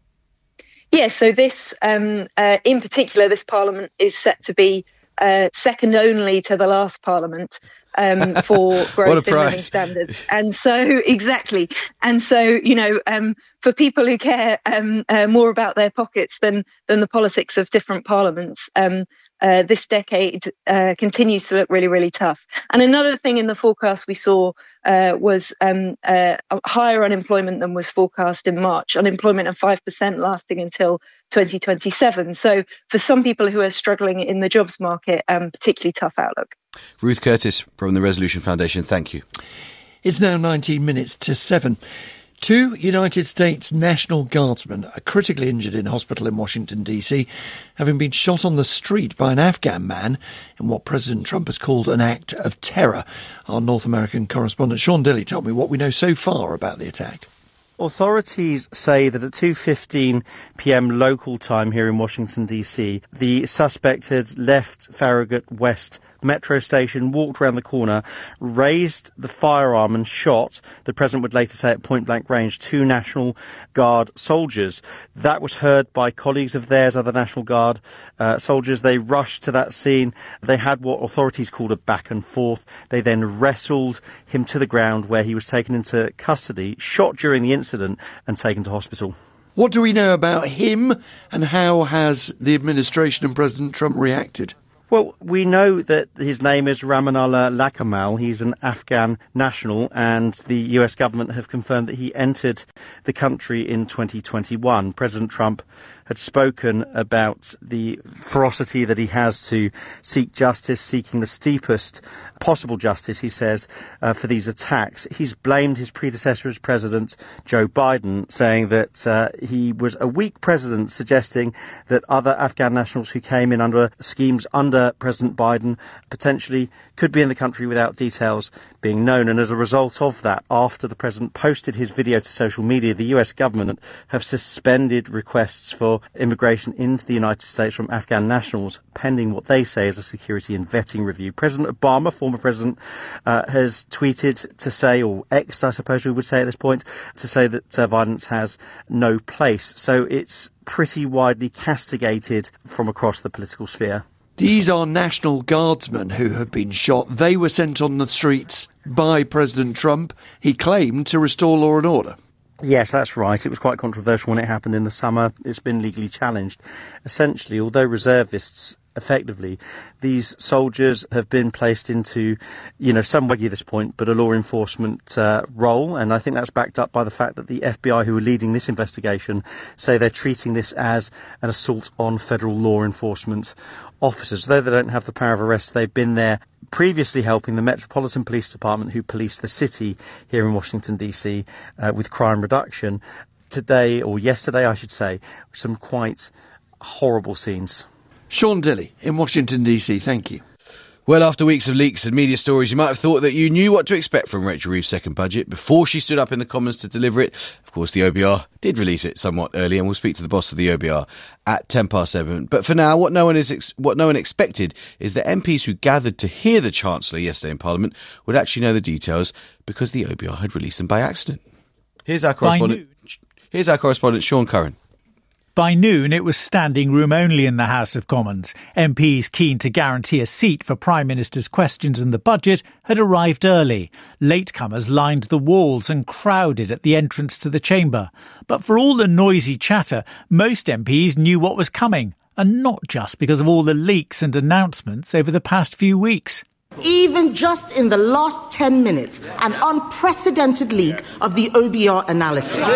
Yeah, so this, um, uh, in particular, this parliament is set to be uh, second only to the last parliament um, for growth in living standards. And so, exactly. And so, you know, um, for people who care um, uh, more about their pockets than than the politics of different parliaments, um, uh, this decade uh, continues to look really, really tough. And another thing in the forecast we saw uh, was um, uh, higher unemployment than was forecast in March, unemployment of five percent lasting until twenty twenty-seven. So for some people who are struggling in the jobs market, um, particularly tough outlook. Ruth Curtis from the Resolution Foundation, thank you. It's now nineteen minutes to seven. Two United States National Guardsmen are critically injured in hospital in Washington, D C, having been shot on the street by an Afghan man in what President Trump has called an act of terror. Our North American correspondent Sean Dilley told me what we know so far about the attack. Authorities say that at two fifteen p.m. local time here in Washington, D C, the suspect had left Farragut West Metro Station, walked around the corner, raised the firearm and shot, the president would later say at point-blank range, two National Guard soldiers. That was heard by colleagues of theirs, other National Guard uh, soldiers. They rushed to that scene. They had what authorities called a back and forth. They then wrestled him to the ground where he was taken into custody, shot during the incident and taken to hospital. What do we know about him and how has the administration and President Trump reacted? Well, we know that his name is Ramanullah Lakamal. He's an Afghan national, and the U S government have confirmed that he entered the country in twenty twenty-one. President Trump had spoken about the ferocity that he has to seek justice, seeking the steepest possible justice, he says, uh, for these attacks. He's blamed his predecessor as president, Joe Biden, saying that uh, he was a weak president, suggesting that other Afghan nationals who came in under schemes under President Biden potentially could be in the country without details being known. And as a result of that, after the president posted his video to social media, the U S government have suspended requests for immigration into the United States from Afghan nationals, pending what they say is a security and vetting review. President Obama, former president, uh, has tweeted to say, or X, I suppose we would say at this point, to say that uh, violence has no place. So it's pretty widely castigated from across the political sphere. These are National Guardsmen who have been shot. They were sent on the streets by President Trump. He claimed to restore law and order. Yes, that's right. It was quite controversial when it happened in the summer. It's been legally challenged. Essentially, although reservists, effectively, these soldiers have been placed into, you know, some way at this point, but a law enforcement uh, role. And I think that's backed up by the fact that the F B I, who are leading this investigation, say they're treating this as an assault on federal law enforcement officers. Though they don't have the power of arrest, they've been there previously helping the Metropolitan Police Department, who police the city here in Washington, D C, uh, with crime reduction. Today, or yesterday, I should say, some quite horrible scenes. Sean Dilley in Washington, D C, thank you. Well, after weeks of leaks and media stories, you might have thought that you knew what to expect from Rachel Reeves' second budget before she stood up in the Commons to deliver it. Of course, the O B R did release it somewhat early, and we'll speak to the boss of the O B R at ten past seven. But for now, what no one is ex- what no one expected is that M Ps who gathered to hear the Chancellor yesterday in Parliament would actually know the details because the O B R had released them by accident. Here's our correspondent. Here's our correspondent, Sean Curran. By noon, it was standing room only in the House of Commons. M Ps keen to guarantee a seat for Prime Minister's questions and the budget had arrived early. Latecomers lined the walls and crowded at the entrance to the chamber. But for all the noisy chatter, most M Ps knew what was coming, and not just because of all the leaks and announcements over the past few weeks. Even just in the last ten minutes, an unprecedented leak of the O B R analysis.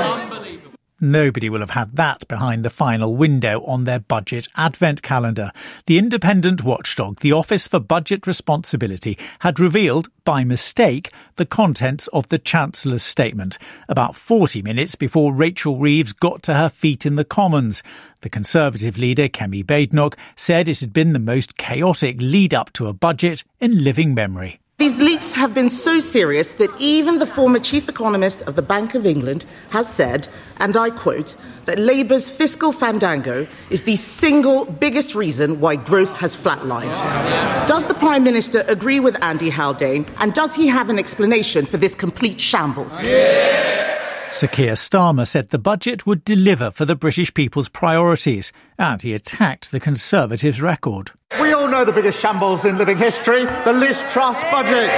Nobody will have had that behind the final window on their budget advent calendar. The independent watchdog, the Office for Budget Responsibility, had revealed, by mistake, the contents of the Chancellor's statement, about forty minutes before Rachel Reeves got to her feet in the Commons. The Conservative leader, Kemi Badenoch, said it had been the most chaotic lead-up to a budget in living memory. These leaks have been so serious that even the former chief economist of the Bank of England has said, and I quote, that Labour's fiscal fandango is the single biggest reason why growth has flatlined. Does the Prime Minister agree with Andy Haldane, and does he have an explanation for this complete shambles? Yeah. Sir Keir Starmer said the budget would deliver for the British people's priorities, and he attacked the Conservatives' record. We all know the biggest shambles in living history, the Liz Truss budget.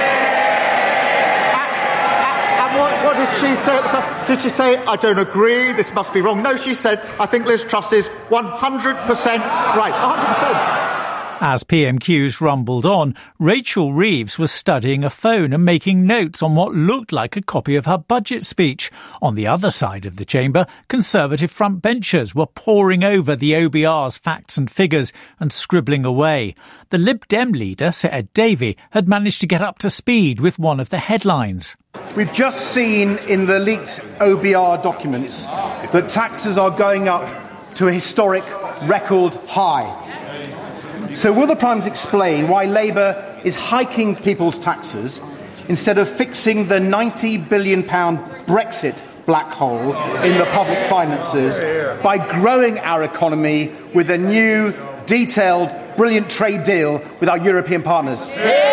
And, and what, what did she say? Did she say, I don't agree, this must be wrong? No, she said, I think Liz Truss is one hundred percent right. one hundred percent. As P M Qs rumbled on, Rachel Reeves was studying a phone and making notes on what looked like a copy of her budget speech. On the other side of the chamber, Conservative frontbenchers were poring over the O B R's facts and figures and scribbling away. The Lib Dem leader, Sir Ed Davey, had managed to get up to speed with one of the headlines. We've just seen in the leaked O B R documents that taxes are going up to a historic record high. So will the Prime Minister explain why Labour is hiking people's taxes instead of fixing the ninety billion pounds Brexit black hole in the public finances by growing our economy with a new, detailed, brilliant trade deal with our European partners?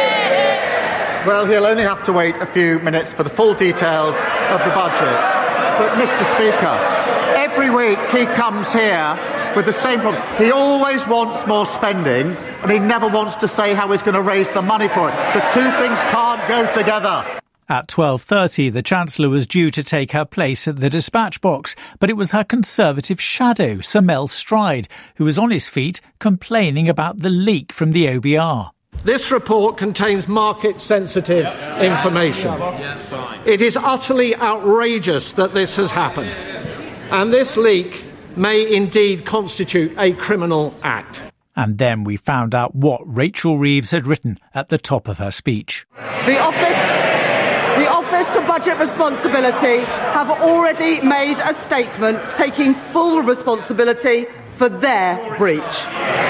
Well, he'll only have to wait a few minutes for the full details of the budget. But, Mister Speaker, every week he comes here with the same problem. He always wants more spending, and he never wants to say how he's going to raise the money for it. The two things can't go together. At twelve thirty, the Chancellor was due to take her place at the dispatch box, but it was her Conservative shadow, Sir Mel Stride, who was on his feet complaining about the leak from the O B R. This report contains market-sensitive information. It is utterly outrageous that this has happened, and this leak may indeed constitute a criminal act. And then we found out what Rachel Reeves had written at the top of her speech. The Office, the Office for Budget Responsibility have already made a statement taking full responsibility for their breach.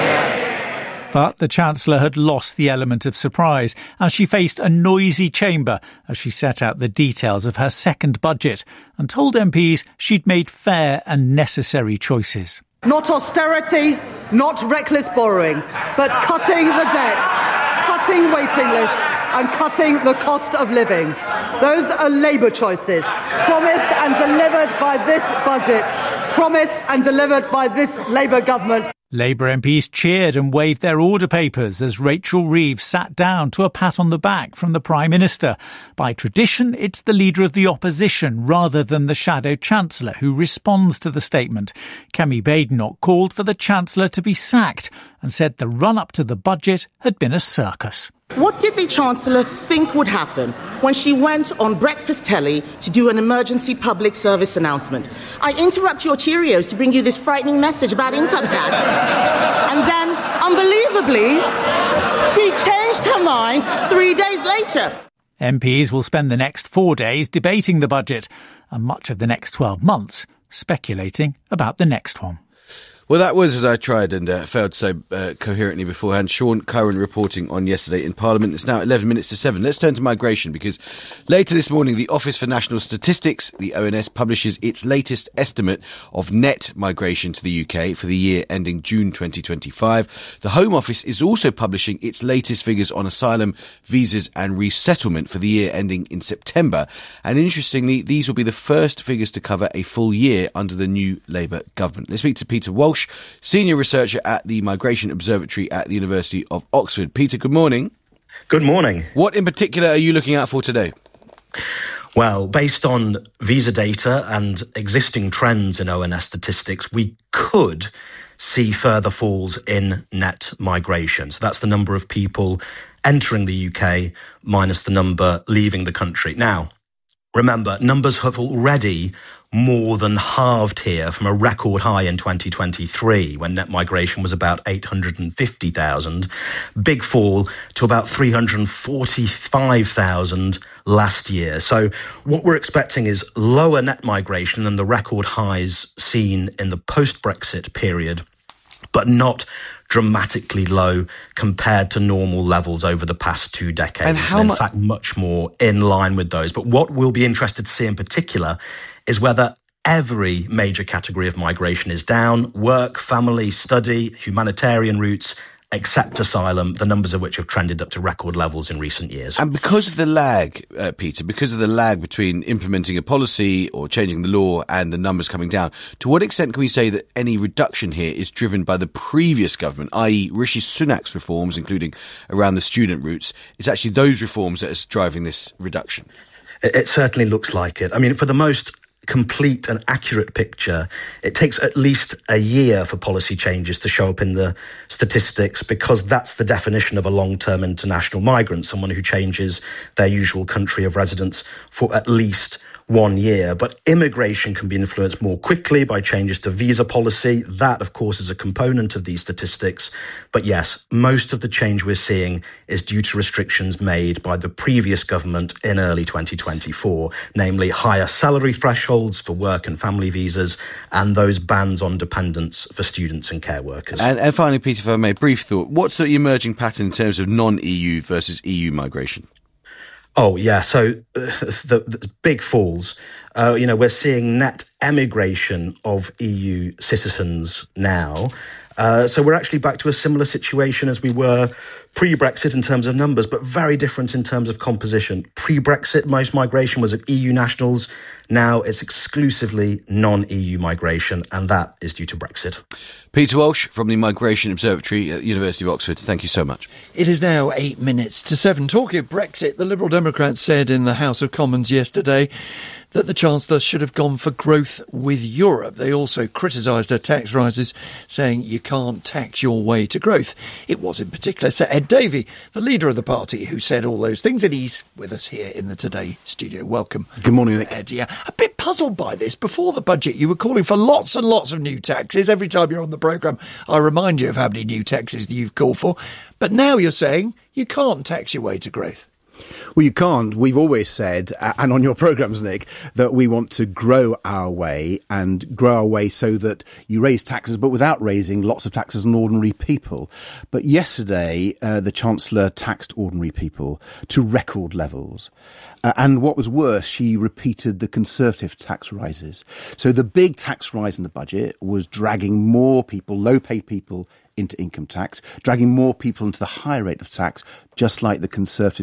But the Chancellor had lost the element of surprise as she faced a noisy chamber as she set out the details of her second budget and told M Ps she'd made fair and necessary choices. Not austerity, not reckless borrowing, but cutting the debt, cutting waiting lists and cutting the cost of living. Those are Labour choices, promised and delivered by this budget, promised and delivered by this Labour government. Labour M Ps cheered and waved their order papers as Rachel Reeves sat down to a pat on the back from the Prime Minister. By tradition, it's the Leader of the Opposition rather than the Shadow Chancellor who responds to the statement. Kemi Badenoch called for the Chancellor to be sacked and said the run-up to the budget had been a circus. What did the Chancellor think would happen when she went on breakfast telly to do an emergency public service announcement? I interrupt your Cheerios to bring you this frightening message about income tax. And then, unbelievably, she changed her mind three days later. M Ps will spend the next four days debating the budget and much of the next twelve months speculating about the next one. Well, that was, as I tried and uh, failed to say uh, coherently beforehand, Sean Curran reporting on yesterday in Parliament. It's now eleven minutes to seven. Let's turn to migration, because later this morning, the Office for National Statistics, the O N S, publishes its latest estimate of net migration to the U K for the year ending June twenty twenty-five. The Home Office is also publishing its latest figures on asylum, visas and resettlement for the year ending in September. And interestingly, these will be the first figures to cover a full year under the new Labour government. Let's speak to Peter Walsh, Senior Researcher at the Migration Observatory at the University of Oxford. Peter, good morning. Good morning. What in particular are you looking out for today? Well, based on visa data and existing trends in O N S statistics, we could see further falls in net migration. So that's the number of people entering the U K minus the number leaving the country. Now, remember, numbers have already more than halved here from a record high in twenty twenty-three when net migration was about eight hundred fifty thousand. Big fall to about three hundred forty-five thousand last year. So what we're expecting is lower net migration than the record highs seen in the post-Brexit period, but not dramatically low compared to normal levels over the past two decades. And how in mu- fact, much more in line with those. But what we'll be interested to see in particular is whether every major category of migration is down: work, family, study, humanitarian routes, except asylum, the numbers of which have trended up to record levels in recent years. And because of the lag, uh, Peter, because of the lag between implementing a policy or changing the law and the numbers coming down, to what extent can we say that any reduction here is driven by the previous government, that is. Rishi Sunak's reforms, including around the student routes? It's actually those reforms that are driving this reduction. It, it certainly looks like it. I mean, for the most complete and accurate picture, it takes at least a year for policy changes to show up in the statistics, because that's the definition of a long-term international migrant, someone who changes their usual country of residence for at least one year. But immigration can be influenced more quickly by changes to visa policy. That, of course, is a component of these statistics. But yes, most of the change we're seeing is due to restrictions made by the previous government in early twenty twenty-four, namely higher salary thresholds for work and family visas and those bans on dependents for students and care workers. And, and finally, Peter, if I may, brief thought, what's the emerging pattern in terms of non-E U versus E U migration? Oh, yeah. So uh, the, the big falls, uh, you know, we're seeing net emigration of E U citizens now. Uh, so we're actually back to a similar situation as we were pre-Brexit in terms of numbers, but very different in terms of composition. Pre-Brexit, most migration was of E U nationals. Now it's exclusively non-E U migration, and that is due to Brexit. Peter Walsh from the Migration Observatory at the University of Oxford, thank you so much. It is now eight minutes to seven. Talking of Brexit, the Liberal Democrats said in the House of Commons yesterday that the Chancellor should have gone for growth with Europe. They also criticised her tax rises, saying you can't tax your way to growth. It was in particular Sir Ed Davey, the leader of the party, who said all those things, and he's with us here in the Today studio. Welcome. Good morning, Nick. Ed, yeah. A bit puzzled by this. Before the budget, you were calling for lots and lots of new taxes. Every time you're on the programme, I remind you of how many new taxes you've called for. But now you're saying you can't tax your way to growth. Well, you can't. We've always said, uh, and on your programmes, Nick, that we want to grow our way and grow our way so that you raise taxes, but without raising lots of taxes on ordinary people. But yesterday, uh, the Chancellor taxed ordinary people to record levels. Uh, and what was worse, she repeated the Conservative tax rises. So the big tax rise in the budget was dragging more people, low-paid people, into income tax, dragging more people into the higher rate of tax, just like the Conservatives did for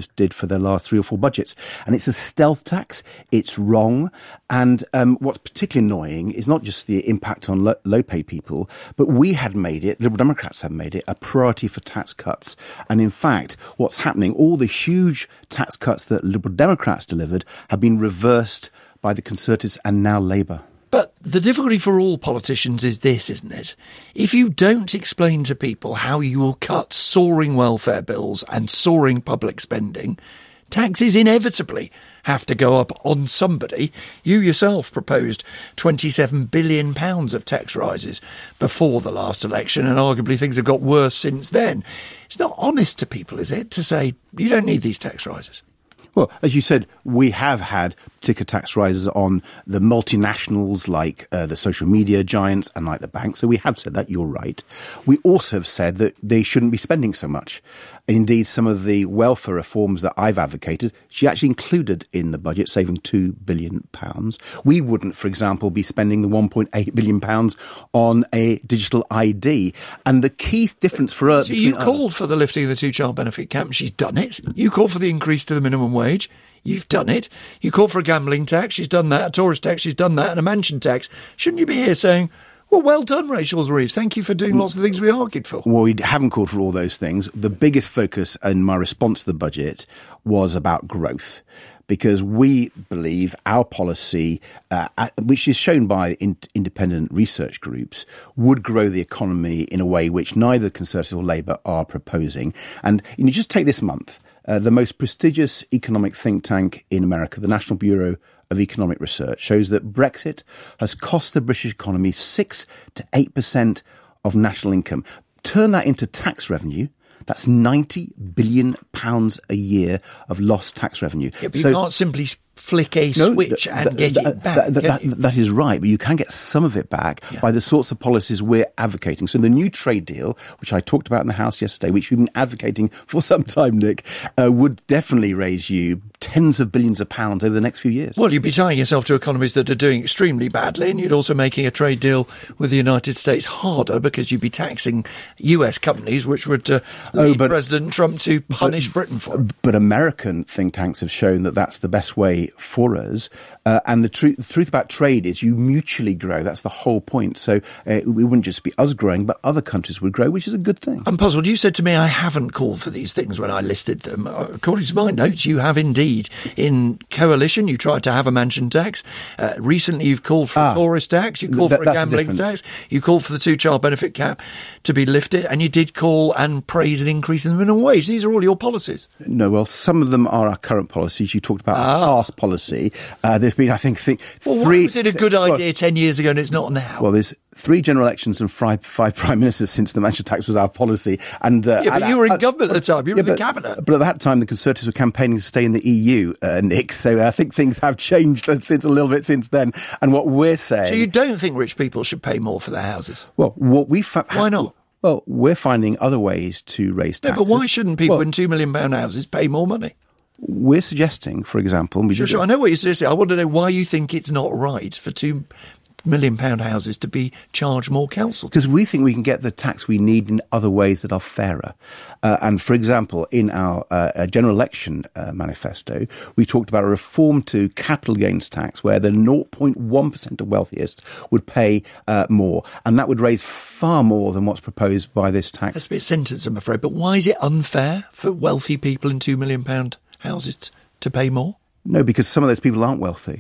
for their last three or four budgets. And it's a stealth tax. It's wrong. And um, what's particularly annoying is not just the impact on lo- low-pay people, but we had made it, Liberal Democrats had made it, a priority for tax cuts. And in fact, what's happening, all the huge tax cuts that Liberal Democrats delivered have been reversed by the Conservatives and now Labour. But the difficulty for all politicians is this, isn't it? If you don't explain to people how you will cut soaring welfare bills and soaring public spending, taxes inevitably have to go up on somebody. You yourself proposed twenty-seven billion pounds of tax rises before the last election, and arguably things have got worse since then. It's not honest to people, is it, to say you don't need these tax rises? Well, as you said, we have had particular tax rises on the multinationals like uh, the social media giants and like the banks. So we have said that, you're right. We also have said that they shouldn't be spending so much. Indeed, some of the welfare reforms that I've advocated, she actually included in the budget, saving two billion pounds. We wouldn't, for example, be spending the one point eight billion pounds on a digital I D. And the key difference for us... So you called us, for the lifting of the two-child benefit cap, she's done it. You called for the increase to the minimum wage. You've done it. You called for a gambling tax. She's done that. A tourist tax. She's done that. And a mansion tax. Shouldn't you be here saying, well, well done, Rachel Reeves. Thank you for doing lots of things we argued for. Well, we haven't called for all those things. The biggest focus in my response to the budget was about growth, because we believe our policy, uh, which is shown by in- independent research groups, would grow the economy in a way which neither Conservative or Labour are proposing. And you know, just take this month. Uh, the most prestigious economic think tank in America, the National Bureau of Economic Research, shows that Brexit has cost the British economy six to eight percent of national income. Turn that into tax revenue. That's ninety billion pounds a year of lost tax revenue. Yeah, but so, you can't simply flick a no, switch th- and th- get th- it back. Th- th- that, that is right, but you can get some of it back yeah. by the sorts of policies we're advocating. So the new trade deal, which I talked about in the House yesterday, which we've been advocating for some time, Nick, uh, would definitely raise you tens of billions of pounds over the next few years. Well, you'd be tying yourself to economies that are doing extremely badly, and you'd also making a trade deal with the United States harder because you'd be taxing U S companies, which would uh, lead oh, but, President Trump to punish but, Britain for it. But American think tanks have shown that that's the best way for us. Uh, and the, tr- the truth about trade is you mutually grow. That's the whole point. So uh, it wouldn't just be us growing, but other countries would grow, which is a good thing. I'm puzzled. You said to me I haven't called for these things when I listed them. According to my notes, you have indeed. In coalition, you tried to have a mansion tax. Uh, recently, you've called for ah, a tourist tax. You called th- for a gambling tax. You called for the two-child benefit cap to be lifted. And you did call and praise an increase in the minimum wage. These are all your policies. No, well, some of them are our current policies. You talked about ah. our past policy. Uh, there's been, I think, th- well, three... Why was it a good well, idea ten years ago and it's not now? Well, there's three general elections and five, five prime ministers since the mansion tax was our policy. And uh, yeah, but and, you were in uh, government at the time. You were yeah, in the but, cabinet. But at that time, the Conservatives were campaigning to stay in the E U, uh, Nick. So I think things have changed since a little bit since then. And what we're saying... So you don't think rich people should pay more for their houses? Well, what we... Fa- why not? Well, we're finding other ways to raise taxes. No, but why shouldn't people well, in two million pound houses pay more money? We're suggesting, for example... We sure, sure, I know what you're suggesting. I want to know why you think it's not right for two million pound houses to be charged more council tax. Because we think we can get the tax we need in other ways that are fairer. Uh, and for example, in our uh, general election uh, manifesto, we talked about a reform to capital gains tax where the zero point one percent of wealthiest would pay uh, more. And that would raise far more than what's proposed by this tax. That's a bit of a sentence, I'm afraid. But why is it unfair for wealthy people in two million pound houses t- to pay more? No, because some of those people aren't wealthy.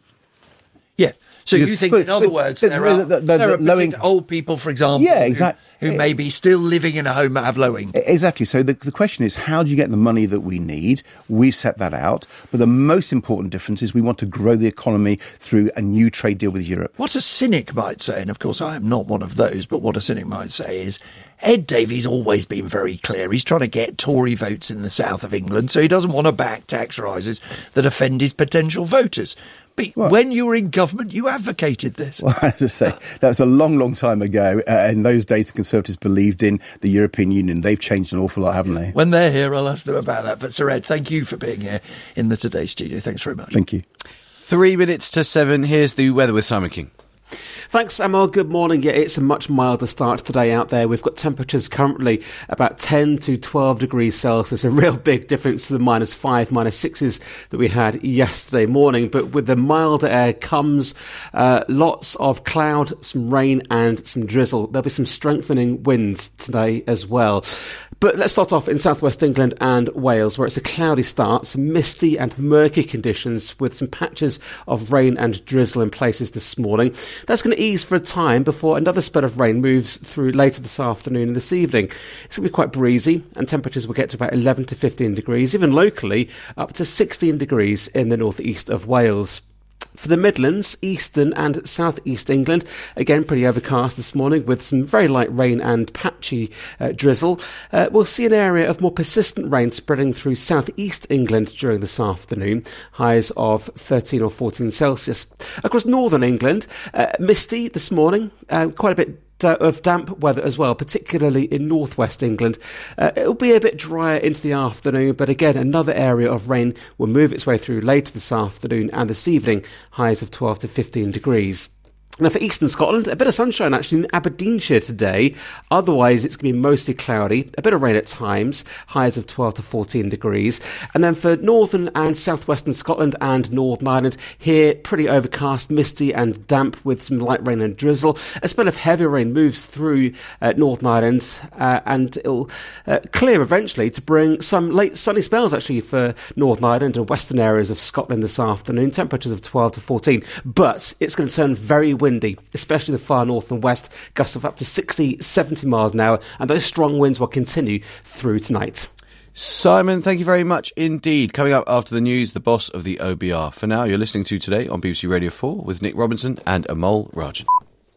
Yeah. So because, you think, but, in other but, words, but, there are, the, the, the, there are low in- old people, for example, yeah, exactly. who, who may be still living in a home that have low income. Exactly. So the, the question is, how do you get the money that we need? We've set that out. But the most important difference is we want to grow the economy through a new trade deal with Europe. What a cynic might say, and of course I am not one of those, but what a cynic might say is, Ed Davey's always been very clear. He's trying to get Tory votes in the south of England, so he doesn't want to back tax rises that offend his potential voters. But well, when you were in government, you advocated this. Well, as I say, that was a long, long time ago. Uh, in those days, the Conservatives believed in the European Union. They've changed an awful lot, haven't they? When they're here, I'll ask them about that. But Sir Ed, thank you for being here in the Today studio. Thanks very much. Thank you. Three minutes to seven. Here's the weather with Simon King. Thanks, Amal. Good morning. Yeah, it's a much milder start today out there. We've got temperatures currently about ten to twelve degrees Celsius, a real big difference to the minus five, minus sixes that we had yesterday morning. But with the milder air comes uh, lots of cloud, some rain and some drizzle. There'll be some strengthening winds today as well. But let's start off in southwest England and Wales, where it's a cloudy start, some misty and murky conditions with some patches of rain and drizzle in places this morning. That's going to ease for a time before another spell of rain moves through later this afternoon and this evening. It's going to be quite breezy, and temperatures will get to about eleven to fifteen degrees, even locally up to sixteen degrees in the northeast of Wales. For the Midlands, eastern and southeast England, again pretty overcast this morning with some very light rain and patchy uh, drizzle. Uh, we'll see an area of more persistent rain spreading through southeast England during this afternoon, highs of thirteen or fourteen Celsius. Across northern England, uh, misty this morning, uh, quite a bit of damp weather as well, particularly in northwest England. Uh, it'll be a bit drier into the afternoon, but again, another area of rain will move its way through later this afternoon and this evening, highs of twelve to fifteen degrees. Now for eastern Scotland, a bit of sunshine actually in Aberdeenshire today. Otherwise, it's going to be mostly cloudy, a bit of rain at times, highs of twelve to fourteen degrees. And then for northern and southwestern Scotland and Northern Ireland, here pretty overcast, misty and damp with some light rain and drizzle. A spell of heavy rain moves through uh, Northern Ireland uh, and it'll uh, clear eventually to bring some late sunny spells actually for Northern Ireland and western areas of Scotland this afternoon. Temperatures of twelve to fourteen, but it's going to turn very windy, especially the far north and west, gusts of up to sixty, seventy miles an hour, and those strong winds will continue through tonight. Simon, thank you very much indeed. Coming up after the news, the boss of the O B R. For now, you're listening to Today on B B C Radio four with Nick Robinson and Amol Rajan.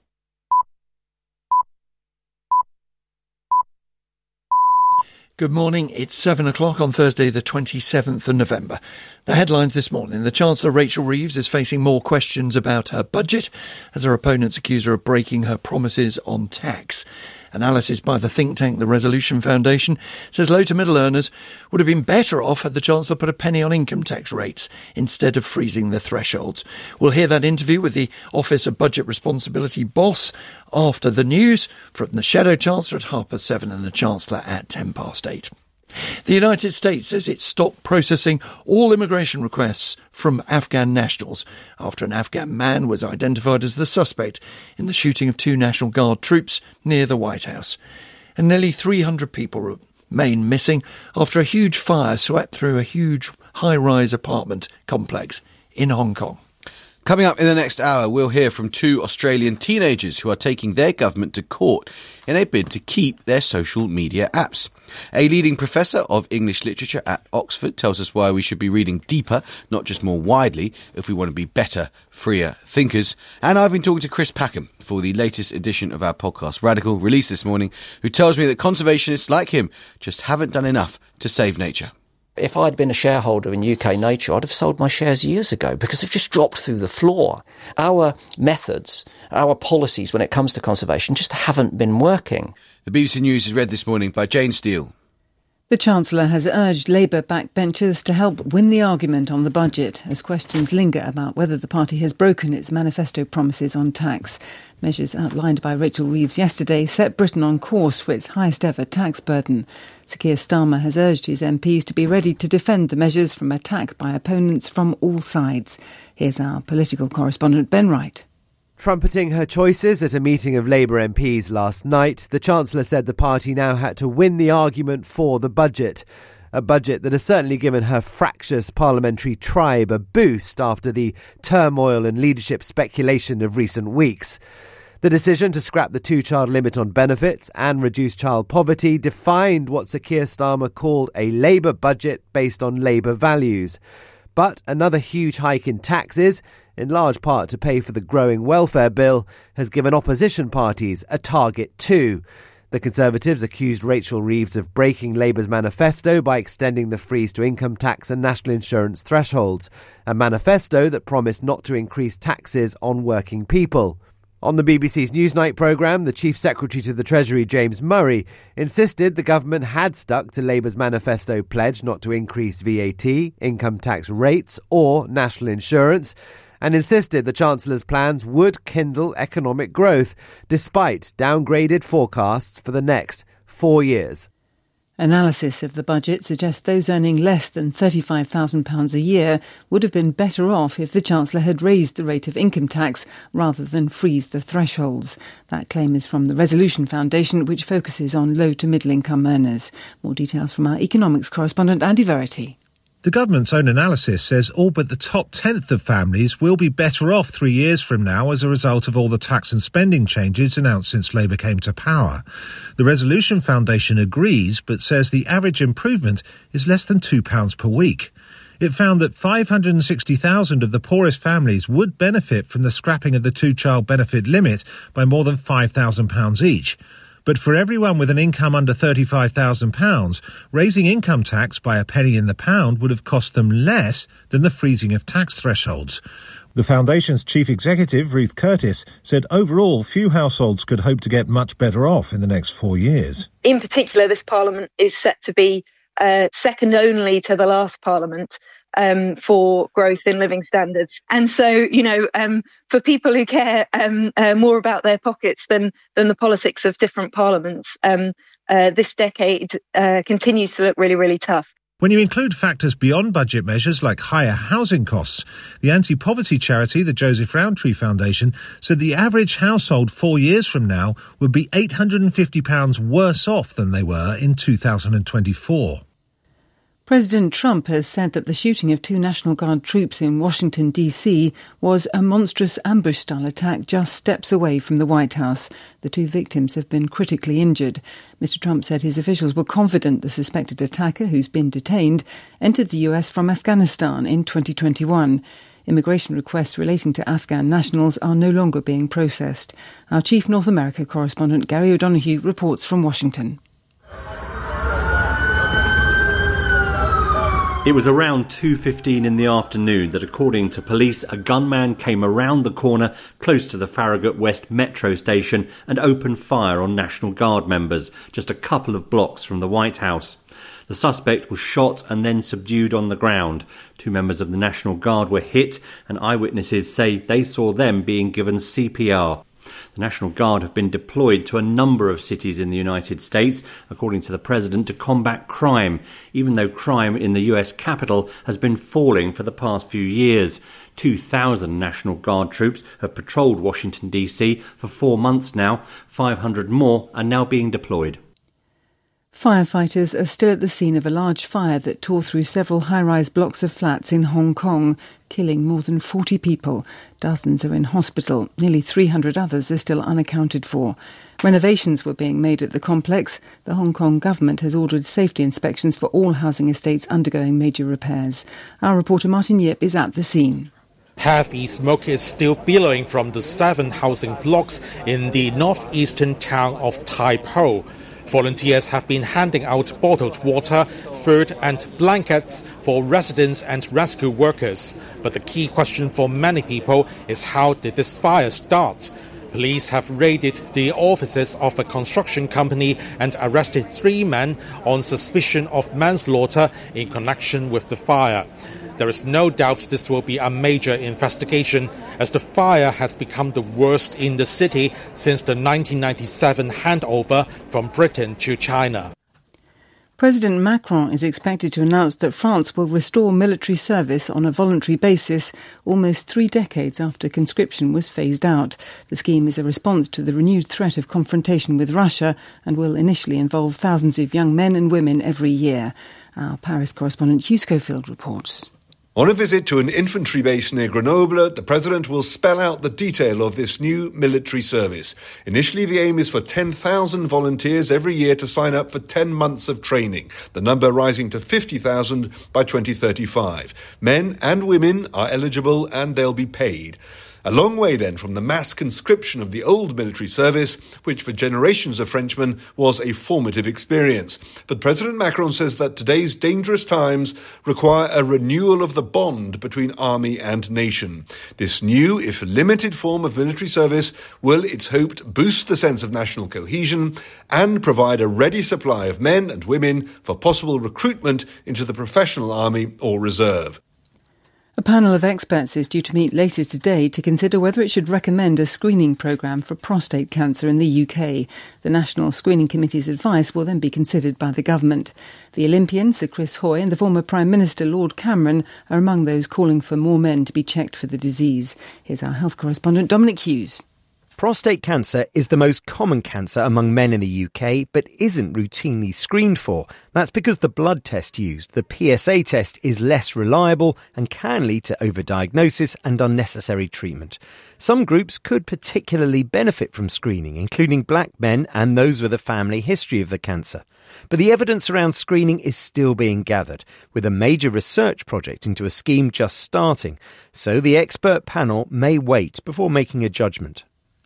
Good morning. It's seven o'clock on Thursday, the twenty-seventh of November. The headlines this morning. The Chancellor, Rachel Reeves, is facing more questions about her budget as her opponents accuse her of breaking her promises on tax. Analysis by the think tank, the Resolution Foundation, says low to middle earners would have been better off had the Chancellor put a penny on income tax rates instead of freezing the thresholds. We'll hear that interview with the Office of Budget Responsibility boss after the news from the Shadow Chancellor at half past seven and the Chancellor at ten past eight. The United States says it stopped processing all immigration requests from Afghan nationals after an Afghan man was identified as the suspect in the shooting of two National Guard troops near the White House. And nearly three hundred people remain missing after a huge fire swept through a huge high-rise apartment complex in Hong Kong. Coming up in the next hour, we'll hear from two Australian teenagers who are taking their government to court in a bid to keep their social media apps. A leading professor of English literature at Oxford tells us why we should be reading deeper, not just more widely, if we want to be better, freer thinkers. And I've been talking to Chris Packham for the latest edition of our podcast, Radical, released this morning, who tells me that conservationists like him just haven't done enough to save nature. If I'd been a shareholder in U K Nature, I'd have sold my shares years ago because they've just dropped through the floor. Our methods, our policies when it comes to conservation just haven't been working. The B B C News is read this morning by Jane Steele. The Chancellor has urged Labour backbenchers to help win the argument on the budget as questions linger about whether the party has broken its manifesto promises on tax. Measures outlined by Rachel Reeves yesterday set Britain on course for its highest ever tax burden. Sir Keir Starmer has urged his M Ps to be ready to defend the measures from attack by opponents from all sides. Here's our political correspondent Ben Wright. Trumpeting her choices at a meeting of Labour M Ps last night, the Chancellor said the party now had to win the argument for the budget. A budget that has certainly given her fractious parliamentary tribe a boost after the turmoil and leadership speculation of recent weeks. The decision to scrap the two-child limit on benefits and reduce child poverty defined what Sir Keir Starmer called a Labour budget based on Labour values. But another huge hike in taxes, in large part to pay for the growing welfare bill, has given opposition parties a target too. The Conservatives accused Rachel Reeves of breaking Labour's manifesto by extending the freeze to income tax and national insurance thresholds, a manifesto that promised not to increase taxes on working people. On the B B C's Newsnight programme, the Chief Secretary to the Treasury, James Murray, insisted the government had stuck to Labour's manifesto pledge not to increase V A T, income tax rates or national insurance, and insisted the Chancellor's plans would kindle economic growth, despite downgraded forecasts for the next four years. Analysis of the budget suggests those earning less than thirty-five thousand pounds a year would have been better off if the Chancellor had raised the rate of income tax rather than freeze the thresholds. That claim is from the Resolution Foundation, which focuses on low to middle income earners. More details from our economics correspondent Andy Verity. The government's own analysis says all but the top tenth of families will be better off three years from now as a result of all the tax and spending changes announced since Labour came to power. The Resolution Foundation agrees, but says the average improvement is less than two pounds per week. It found that five hundred sixty thousand of the poorest families would benefit from the scrapping of the two-child benefit limit by more than five thousand pounds each. But for everyone with an income under thirty-five thousand pounds, raising income tax by a penny in the pound would have cost them less than the freezing of tax thresholds. The Foundation's chief executive, Ruth Curtis, said overall few households could hope to get much better off in the next four years. In particular, this Parliament is set to be uh, second only to the last Parliament um, for growth in living standards. And so, you know, um, for people who care um, uh, more about their pockets than than the politics of different parliaments, um, uh, this decade uh, continues to look really, really tough. When you include factors beyond budget measures like higher housing costs, the anti-poverty charity, the Joseph Rowntree Foundation, said the average household four years from now would be eight hundred fifty pounds worse off than they were in two thousand twenty-four. President Trump has said that the shooting of two National Guard troops in Washington, D C was a monstrous ambush-style attack just steps away from the White House. The two victims have been critically injured. Mister Trump said his officials were confident the suspected attacker, who's been detained, entered the U S from Afghanistan in twenty twenty-one. Immigration requests relating to Afghan nationals are no longer being processed. Our chief North America correspondent Gary O'Donoghue reports from Washington. It was around two fifteen in the afternoon that, according to police, a gunman came around the corner close to the Farragut West metro station and opened fire on National Guard members just a couple of blocks from the White House. The suspect was shot and then subdued on the ground. Two members of the National Guard were hit, and eyewitnesses say they saw them being given C P R. The National Guard have been deployed to a number of cities in the United States, according to the President, to combat crime, even though crime in the U S capital has been falling for the past few years. two thousand National Guard troops have patrolled Washington, D C for four months now. five hundred more are now being deployed. Firefighters are still at the scene of a large fire that tore through several high-rise blocks of flats in Hong Kong, killing more than forty people. Dozens are in hospital. Nearly three hundred others are still unaccounted for. Renovations were being made at the complex. The Hong Kong government has ordered safety inspections for all housing estates undergoing major repairs. Our reporter Martin Yip is at the scene. Heavy smoke is still billowing from the seven housing blocks in the northeastern town of Tai Po. Volunteers have been handing out bottled water, food and blankets for residents and rescue workers. But the key question for many people is, how did this fire start? Police have raided the offices of a construction company and arrested three men on suspicion of manslaughter in connection with the fire. There is no doubt this will be a major investigation, as the fire has become the worst in the city since the nineteen ninety-seven handover from Britain to China. President Macron is expected to announce that France will restore military service on a voluntary basis almost three decades after conscription was phased out. The scheme is a response to the renewed threat of confrontation with Russia and will initially involve thousands of young men and women every year. Our Paris correspondent Hugh Schofield reports. On a visit to an infantry base near Grenoble, the President will spell out the detail of this new military service. Initially, the aim is for ten thousand volunteers every year to sign up for ten months of training, the number rising to fifty thousand by twenty thirty-five. Men and women are eligible and they'll be paid. A long way, then, from the mass conscription of the old military service, which for generations of Frenchmen was a formative experience. But President Macron says that today's dangerous times require a renewal of the bond between army and nation. This new, if limited, form of military service will, it's hoped, boost the sense of national cohesion and provide a ready supply of men and women for possible recruitment into the professional army or reserve. A panel of experts is due to meet later today to consider whether it should recommend a screening programme for prostate cancer in the U K. The National Screening Committee's advice will then be considered by the government. The Olympian, Sir Chris Hoy, and the former Prime Minister Lord Cameron are among those calling for more men to be checked for the disease. Here's our health correspondent Dominic Hughes. Prostate cancer is the most common cancer among men in the U K, but isn't routinely screened for. That's because the blood test used, the P S A test, is less reliable and can lead to overdiagnosis and unnecessary treatment. Some groups could particularly benefit from screening, including black men and those with a family history of the cancer. But the evidence around screening is still being gathered, with a major research project into a scheme just starting. So the expert panel may wait before making a judgment.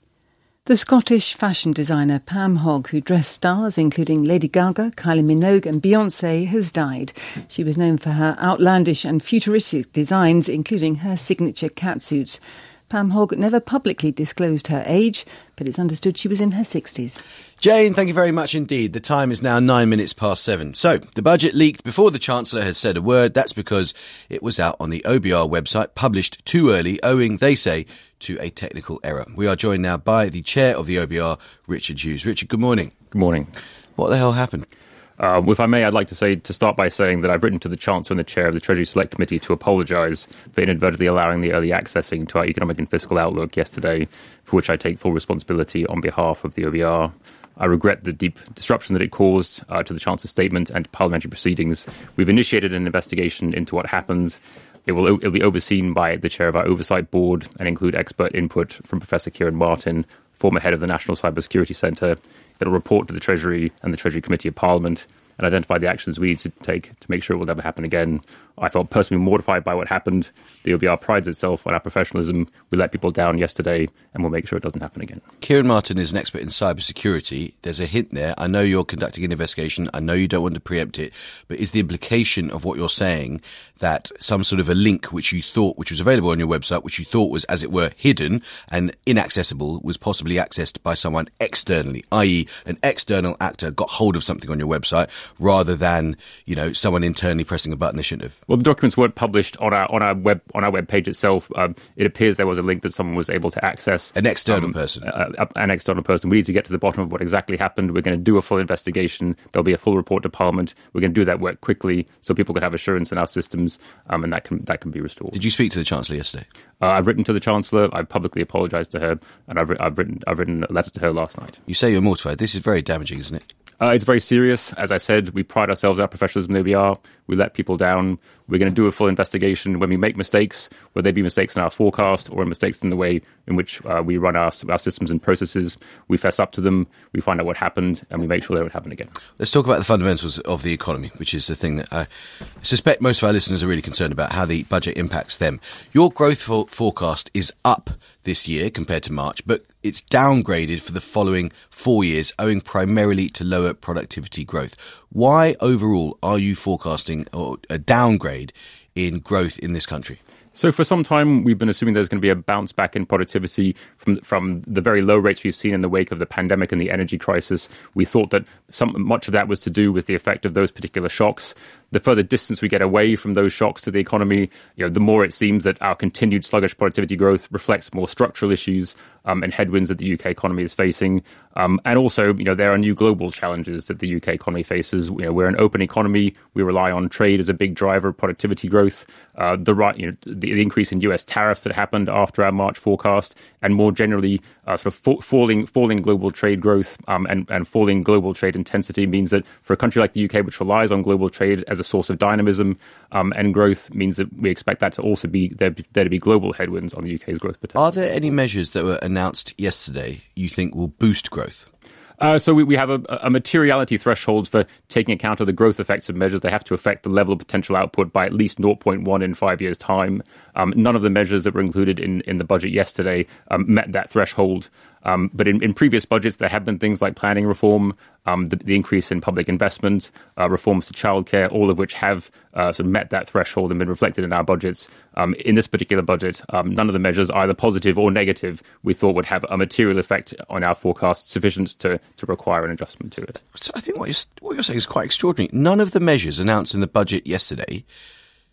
The Scottish fashion designer Pam Hogg, who dressed stars including Lady Gaga, Kylie Minogue and Beyoncé, has died. She was known for her outlandish and futuristic designs, including her signature catsuits. Pam Hogg never publicly disclosed her age, but it's understood she was in her sixties. Jane, thank you very much indeed. The time is now nine minutes past seven. So, the budget leaked before the Chancellor had said a word. That's because it was out on the O B R website, published too early, owing, they say, to a technical error. We are joined now by the chair of the O B R, Richard Hughes. Richard, good morning. Good morning. What the hell happened? Uh, if I may, I'd like to say to start by saying that I've written to the Chancellor and the Chair of the Treasury Select Committee to apologise for inadvertently allowing the early accessing to our economic and fiscal outlook yesterday, for which I take full responsibility on behalf of the O B R. I regret the deep disruption that it caused uh, to the Chancellor's statement and to parliamentary proceedings. We've initiated an investigation into what happened. It will it'll be overseen by the chair of our oversight board and include expert input from Professor Kieran Martin, former head of the National Cybersecurity Centre. It'll report to the Treasury and the Treasury Committee of Parliament and identify the actions we need to take to make sure it will never happen again. I felt personally mortified by what happened. The O B R prides itself on our professionalism. We let people down yesterday, and we'll make sure it doesn't happen again. Kieran Martin is an expert in cybersecurity. There's a hint there. I know you're conducting an investigation. I know you don't want to preempt it, but is the implication of what you're saying that some sort of a link which you thought, which was available on your website, which you thought was, as it were, hidden and inaccessible, was possibly accessed by someone externally, that is an external actor got hold of something on your website rather than, you know, someone internally pressing a button they shouldn't have? Well, the documents weren't published on our on our web on our web page itself. Um, it appears there was a link that someone was able to access. An external um, person. Uh, an external person. We need to get to the bottom of what exactly happened. We're going to do a full investigation. There'll be a full report to Parliament. We're going to do that work quickly so people can have assurance in our systems, um, and that can that can be restored. Did you speak to the Chancellor yesterday? Uh, I've written to the Chancellor. I've publicly apologised to her, and I've, I've written I've written a letter to her last night. You say you're mortified. This is very damaging, isn't it? Uh, it's very serious. As I said, we pride ourselves on our professionalism. There we are. We let people down. We're going to do a full investigation. When we make mistakes, whether they be mistakes in our forecast or mistakes in the way in which uh, we run our, our systems and processes, we fess up to them, we find out what happened, and we make sure that it won't happen again. Let's talk about the fundamentals of the economy, which is the thing that I suspect most of our listeners are really concerned about, how the budget impacts them. Your growth for- forecast is up this year compared to March, but it's downgraded for the following four years, owing primarily to lower productivity growth. Why overall are you forecasting a downgrade in growth in this country? So for some time, we've been assuming there's going to be a bounce back in productivity from from the very low rates we've seen in the wake of the pandemic and the energy crisis. We thought that some much of that was to do with the effect of those particular shocks. The further distance we get away from those shocks to the economy, you know, the more it seems that our continued sluggish productivity growth reflects more structural issues um, and headwinds that the U K economy is facing. Um, and also, you know, there are new global challenges that the U K economy faces. You know, we're an open economy. We rely on trade as a big driver of productivity growth. Uh, the right, you know, the, the increase in U S tariffs that happened after our March forecast, and more generally, uh, sort of fa- falling falling global trade growth um, and, and falling global trade intensity means that for a country like the U K, which relies on global trade as a source of dynamism um, and growth, means that we expect that to also be there, there to be global headwinds on the U K's growth potential. Are there any measures that were announced yesterday you think will boost growth? Uh, so we, we have a, a materiality threshold for taking account of the growth effects of measures. They have to affect the level of potential output by at least zero point one in five years' time. Um, none of the measures that were included in, in the budget yesterday um, met that threshold. Um, but in, in previous budgets, there have been things like planning reform, um, the, the increase in public investment, uh, reforms to childcare, all of which have uh, sort of met that threshold and been reflected in our budgets. Um, in this particular budget, um, none of the measures, either positive or negative, we thought would have a material effect on our forecast sufficient to, to require an adjustment to it. So I think what you're, what you're saying is quite extraordinary. None of the measures announced in the budget yesterday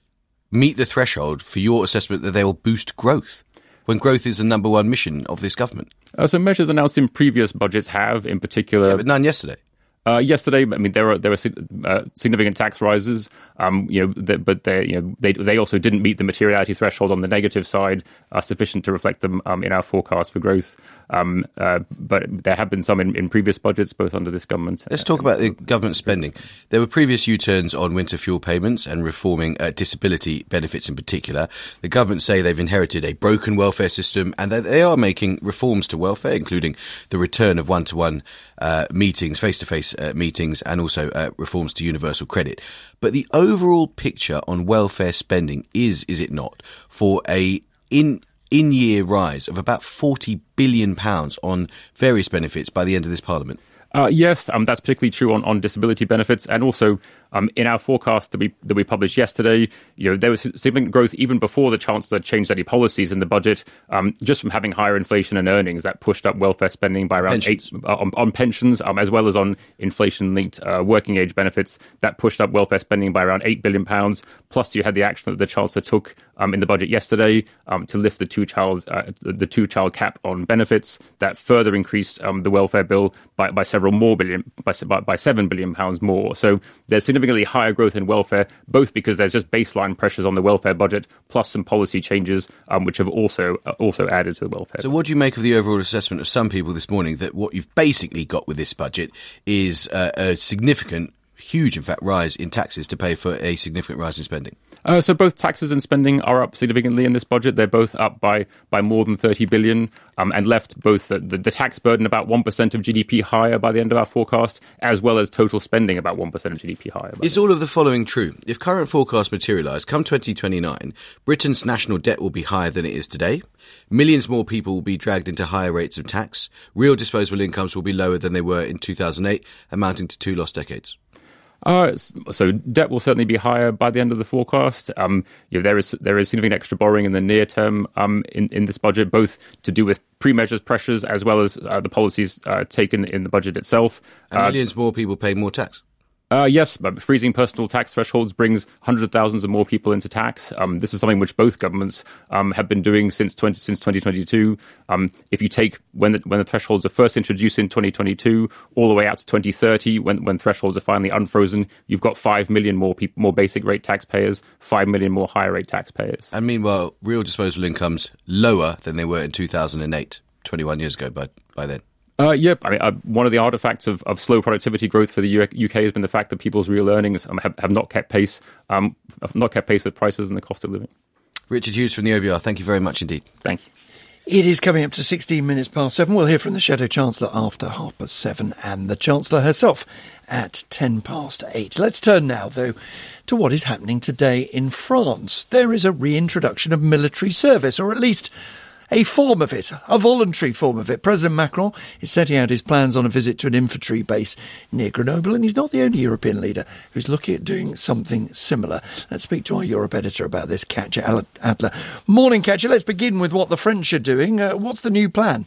meet the threshold for your assessment that they will boost growth, when growth is the number one mission of this government? Uh, so measures announced in previous budgets have, in particular... Yeah, but none yesterday. Uh, yesterday, I mean, there were there were uh, significant tax rises, um, you know, the, but they, you know, they they also didn't meet the materiality threshold on the negative side, uh, sufficient to reflect them um, in our forecast for growth. Um, uh, but there have been some in, in previous budgets, both under this government. Let's talk about the government spending. There were previous U-turns on winter fuel payments and reforming uh, disability benefits in particular. The government say they've inherited a broken welfare system and that they are making reforms to welfare, including the return of one-to-one uh, meetings, face-to-face uh, meetings, and also uh, reforms to universal credit. But the overall picture on welfare spending is, is it not, for a in in-year rise of about forty billion pounds on various benefits by the end of this Parliament? Uh, yes, um, that's particularly true on, on disability benefits, and also um, in our forecast that we that we published yesterday, you know, there was significant growth even before the Chancellor changed any policies in the budget, um, just from having higher inflation and earnings that pushed up welfare spending by around pensions. eight uh, on, on pensions, um, as well as on inflation-linked uh, working age benefits that pushed up welfare spending by around eight billion pounds. Plus, you had the action that the Chancellor took um, in the budget yesterday um, to lift the two-child uh, the two-child cap on benefits that further increased um, the welfare bill by by several more billion by, by seven billion pounds more. So there's significantly higher growth in welfare, both because there's just baseline pressures on the welfare budget, plus some policy changes um, which have also uh, also added to the welfare. So what do you make of the overall assessment of some people this morning that what you've basically got with this budget is uh, a significant, huge, in fact, rise in taxes to pay for a significant rise in spending? Uh, so both taxes and spending are up significantly in this budget. They're both up by by more than thirty billion, um, and left both the, the, the tax burden about one percent of G D P higher by the end of our forecast, as well as total spending about one percent of G D P higher. Is all of the following true? If current forecasts materialise, come twenty twenty-nine, Britain's national debt will be higher than it is today. Millions more people will be dragged into higher rates of tax. Real disposable incomes will be lower than they were in two thousand eight, amounting to two lost decades. Uh, so debt will certainly be higher by the end of the forecast. Um, you know, there is there is significant extra borrowing in the near term um, in, in this budget, both to do with pre-measures pressures as well as uh, the policies uh, taken in the budget itself. And millions uh, more people pay more tax. Uh, yes, but freezing personal tax thresholds brings hundreds of thousands of more people into tax. Um, this is something which both governments um, have been doing since twenty, since twenty twenty-two. Um, if you take when the, when the thresholds are first introduced in twenty twenty-two, all the way out to twenty thirty, when when thresholds are finally unfrozen, you've got five million more people, more basic rate taxpayers, five million more higher rate taxpayers. And meanwhile, real disposable incomes lower than they were in two thousand eight, twenty-one years ago. By by then. Uh, yep. I mean, uh, one of the artifacts of, of slow productivity growth for the U K has been the fact that people's real earnings um, have, have not kept pace, um, have not kept pace with prices and the cost of living. Richard Hughes from the O B R, thank you very much indeed. Thank you. It is coming up to sixteen minutes past seven. We'll hear from the Shadow Chancellor after half past seven and the Chancellor herself at ten past eight. Let's turn now, though, to what is happening today in France. There is a reintroduction of military service, or at least a form of it, a voluntary form of it. President Macron is setting out his plans on a visit to an infantry base near Grenoble, and he's not the only European leader who's looking at doing something similar. Let's speak to our Europe editor about this, Katja Adler. Morning, Katja. Let's begin with what the French are doing. Uh, what's the new plan?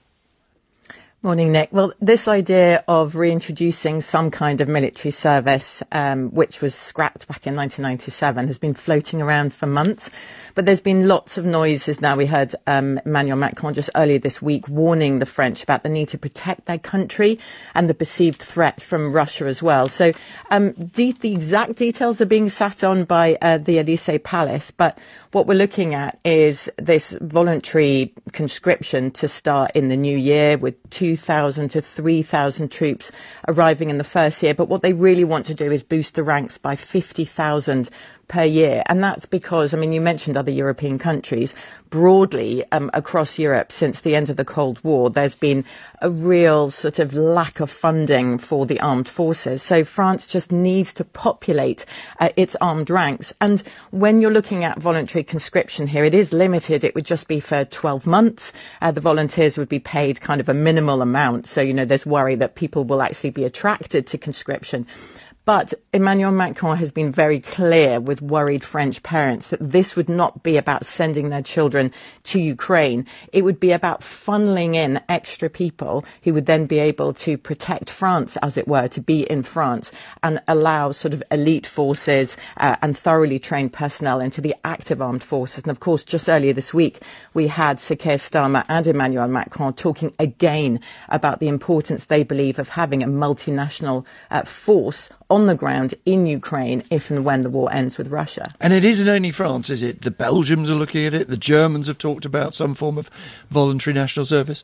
Morning, Nick. Well, this idea of reintroducing some kind of military service, um, which was scrapped back in nineteen ninety-seven, has been floating around for months. But there's been lots of noises now. We heard um, Emmanuel Macron just earlier this week warning the French about the need to protect their country and the perceived threat from Russia as well. So um, de- the exact details are being sat on by uh, the Elysee Palace. But what we're looking at is this voluntary conscription to start in the new year with two thousand to three thousand troops arriving in the first year. But what they really want to do is boost the ranks by fifty thousand per year. And that's because, I mean, you mentioned other European countries. Broadly, um, across Europe since the end of the Cold War, there's been a real sort of lack of funding for the armed forces. So France just needs to populate uh, its armed ranks. And when you're looking at voluntary conscription here, it is limited. It would just be for twelve months. Uh, the volunteers would be paid kind of a minimal amount. So, you know, there's worry that people will actually be attracted to conscription. But Emmanuel Macron has been very clear with worried French parents that this would not be about sending their children to Ukraine. It would be about funneling in extra people who would then be able to protect France, as it were, to be in France and allow sort of elite forces uh, and thoroughly trained personnel into the active armed forces. And of course, just earlier this week, we had Sir Keir Starmer and Emmanuel Macron talking again about the importance they believe of having a multinational uh, force on the ground in Ukraine if and when the war ends with Russia. And it isn't only France, is it? The Belgians are looking at it. The Germans have talked about some form of voluntary national service.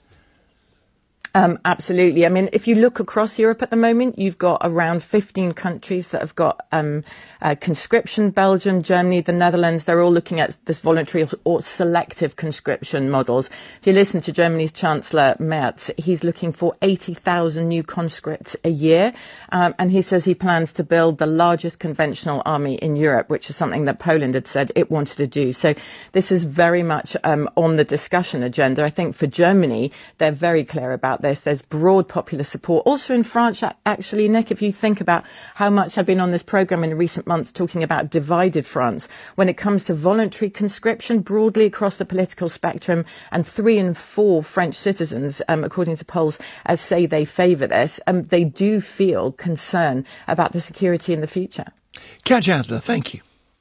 Um, absolutely. I mean, if you look across Europe at the moment, you've got around fifteen countries that have got um, uh, conscription. Belgium, Germany, the Netherlands, they're all looking at this voluntary or selective conscription models. If you listen to Germany's Chancellor Merz, he's looking for eighty thousand new conscripts a year. Um, and he says he plans to build the largest conventional army in Europe, which is something that Poland had said it wanted to do. So this is very much um, on the discussion agenda. I think for Germany, they're very clear about this. There's broad popular support. Also in France, actually, Nick, if you think about how much I've been on this programme in recent months talking about divided France, when it comes to voluntary conscription broadly across the political spectrum, and three in four French citizens, um, according to polls, uh, say they favour this, um, they do feel concern about the security in the future. Kat Adler, thank you.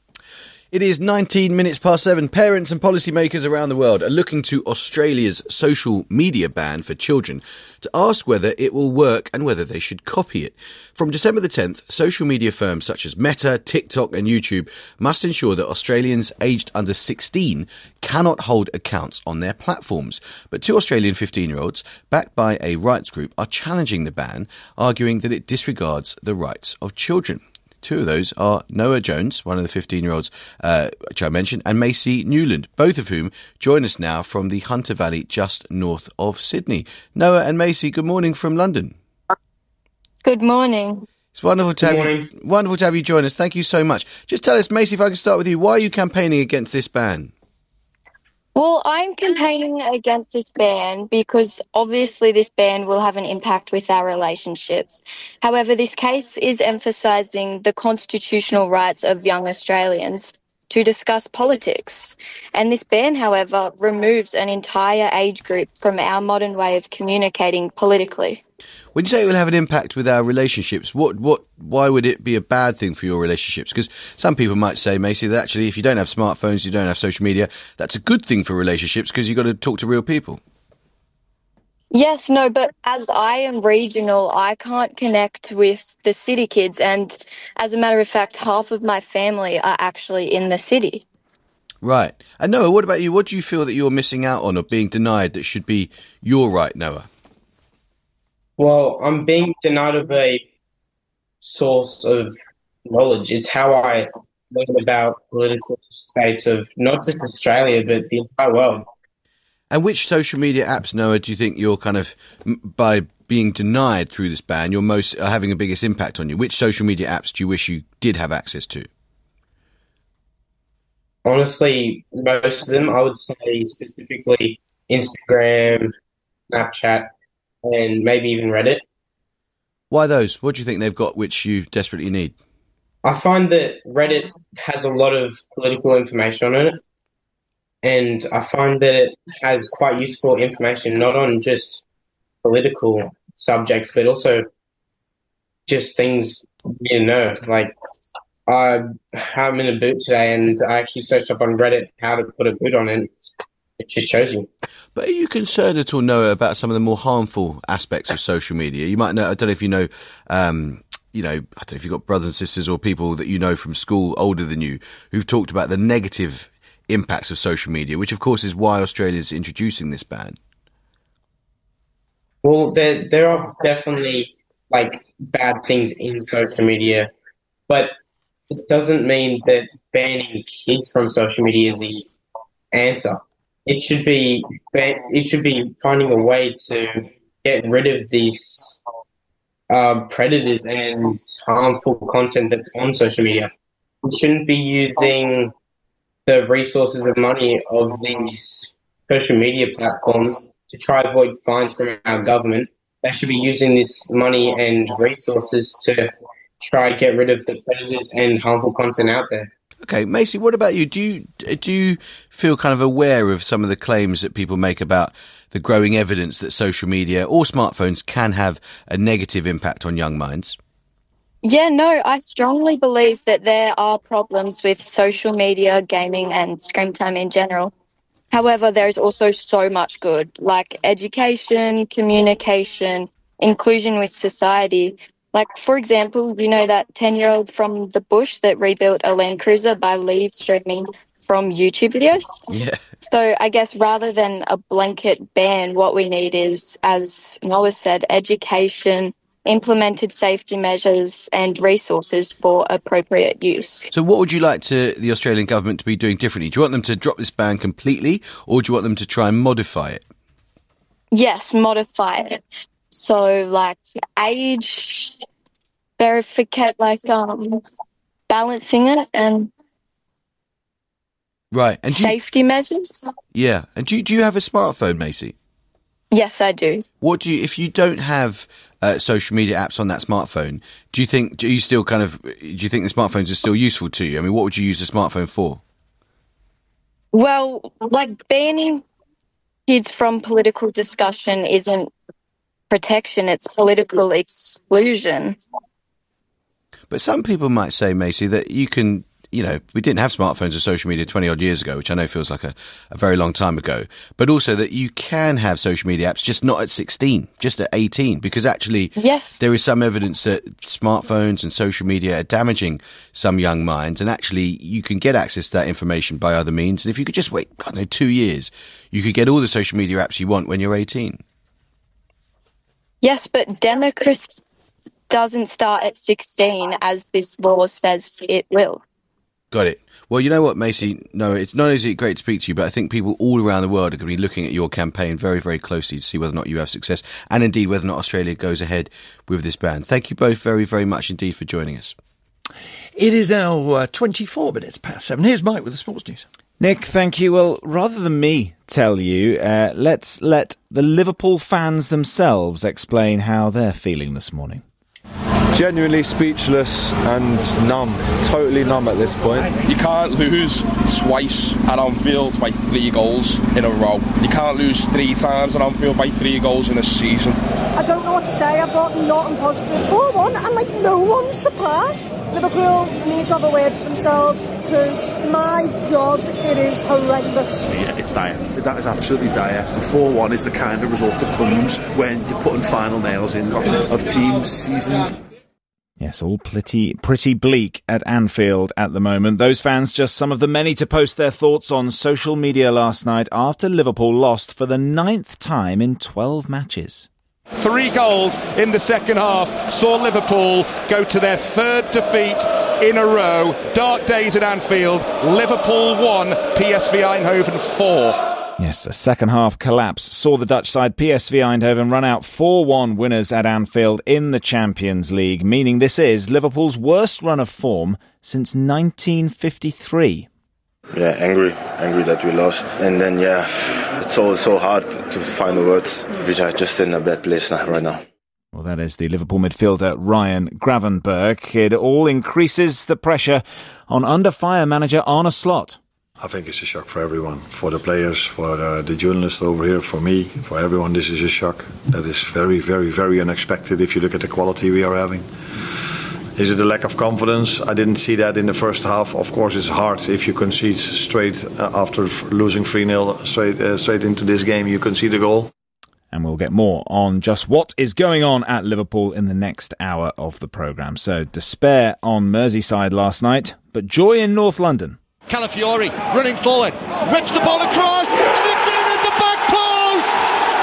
It is nineteen minutes past seven. Parents and policymakers around the world are looking to Australia's social media ban for children to ask whether it will work and whether they should copy it. From December the tenth, social media firms such as Meta, TikTok and YouTube must ensure that Australians aged under sixteen cannot hold accounts on their platforms. But two Australian fifteen-year-olds, backed by a rights group, are challenging the ban, arguing that it disregards the rights of children. Two of those are Noah Jones, one of the fifteen-year-olds, uh, which I mentioned, and Macy Newland, both of whom join us now from the Hunter Valley just north of Sydney. Noah and Macy, good morning from London. Good morning. It's wonderful to, have you, wonderful to have you join us. Thank you so much. Just tell us, Macy, if I can start with you, why are you campaigning against this ban? Well, I'm campaigning against this ban because obviously this ban will have an impact with our relationships. However, this case is emphasising the constitutional rights of young Australians to discuss politics. And this ban, however, removes an entire age group from our modern way of communicating politically. When you say it will have an impact with our relationships, what, what, why would it be a bad thing for your relationships? Because some people might say, Macy, that actually if you don't have smartphones, you don't have social media, that's a good thing for relationships because you've got to talk to real people. Yes, no, but as I am regional, I can't connect with the city kids. And as a matter of fact, half of my family are actually in the city. Right. And Noah, what about you? What do you feel that you're missing out on or being denied that should be your right, Noah? Well, I'm being denied of a source of knowledge. It's how I learn about political states of not just Australia, but the entire world. And which social media apps, Noah, do you think you're kind of, by being denied through this ban, you're most are having the biggest impact on you? Which social media apps do you wish you did have access to? Honestly, most of them, I would say specifically Instagram, Snapchat, and maybe even Reddit. Why those? What do you think they've got which you desperately need? I find that Reddit has a lot of political information on it, and I find that it has quite useful information, not on just political subjects, but also just things you need to know. Like, I, I'm in a boot today, and I actually searched up on Reddit how to put a boot on it. It just shows you. But are you concerned at all, Noah, about some of the more harmful aspects of social media? You might know, I don't know if you know, um, you know, I don't know if you've got brothers and sisters or people that you know from school older than you who've talked about the negative impacts of social media, which of course is why Australia's introducing this ban. Well, there, there are definitely like bad things in social media, but it doesn't mean that banning kids from social media is the answer. It should be it should be finding a way to get rid of these uh, predators and harmful content that's on social media. We shouldn't be using the resources of money of these social media platforms to try to avoid fines from our government. They should be using this money and resources to try to get rid of the predators and harmful content out there. Okay, Macy, what about you? Do you do you feel kind of aware of some of the claims that people make about the growing evidence that social media or smartphones can have a negative impact on young minds? Yeah, no, I strongly believe that there are problems with social media, gaming and screen time in general. However, there's also so much good, like education, communication, inclusion with society. Like, for example, you know that ten-year-old from the bush that rebuilt a Land Cruiser by live streaming from YouTube videos? Yeah. So I guess rather than a blanket ban, what we need is, as Noah said, education, implemented safety measures and resources for appropriate use. So what would you like to the Australian government to be doing differently? Do you want them to drop this ban completely, or do you want them to try and modify it? Yes, modify it. So, like, age verification, like, um, balancing it and right. And do you, safety measures. yeah. And do you, do you have a smartphone, Macy? Yes, I do. What do you, if you don't have uh, social media apps on that smartphone, do you think, do you still kind of, do you think the smartphones are still useful to you? I mean, what would you use the smartphone for? Well, like, banning kids from political discussion isn't protection, it's political exclusion. But some people might say, Macy, that you can, you know, we didn't have smartphones or social media twenty odd years ago, which I know feels like a, a very long time ago, but also that you can have social media apps, just not at sixteen, just at eighteen, because actually yes. there is some evidence that smartphones and social media are damaging some young minds, and actually you can get access to that information by other means. And if you could just wait, I don't know, two years, you could get all the social media apps you want when you're eighteen. Yes, but democracy doesn't start at sixteen, as this law says it will. Got it. Well, you know what, Macy? No, it's not only great to speak to you, but I think people all around the world are going to be looking at your campaign very, very closely to see whether or not you have success, and indeed whether or not Australia goes ahead with this ban. Thank you both very, very much indeed for joining us. It is now uh, twenty-four minutes past seven. Here's Mike with the sports news. Nick, thank you. Well, rather than me tell you, uh, let's let the Liverpool fans themselves explain how they're feeling this morning. Genuinely speechless and numb, totally numb at this point. You can't lose twice at Anfield by three goals in a row. You can't lose three times at Anfield by three goals in a season. I don't know what to say. I've got nothing positive. four one, and like no one's surprised. Liverpool need to have a word for themselves, because my God, it is horrendous. Yeah, it's dire. That is absolutely dire. And four one is the kind of result that comes when you're putting final nails in of, of teams' seasons. Yes, all pretty, pretty bleak at Anfield at the moment. Those fans, just some of the many to post their thoughts on social media last night after Liverpool lost for the ninth time in twelve matches. Three goals in the second half saw Liverpool go to their third defeat in a row. Dark days at Anfield. Liverpool one, P S V Eindhoven four. Yes, a second-half collapse saw the Dutch side P S V Eindhoven run out four one winners at Anfield in the Champions League, meaning this is Liverpool's worst run of form since nineteen fifty-three. Yeah, angry, angry that we lost. And then, yeah, it's so, so hard to find the words, which are just in a bad place now, right now. Well, that is the Liverpool midfielder Ryan Gravenberch. It all increases the pressure on under-fire manager Arne Slot. I think it's a shock for everyone, for the players, for uh, the journalists over here, for me, for everyone. This is a shock. That is very, very, very unexpected if you look at the quality we are having. Is it a lack of confidence? I didn't see that in the first half. Of course, it's hard if you concede straight uh, after losing three nil straight, uh, straight into this game. You concede a goal. And we'll get more on just what is going on at Liverpool in the next hour of the programme. So, despair on Merseyside last night, but joy in North London. Calafiori running forward, whips the ball across, and it's in at the back post!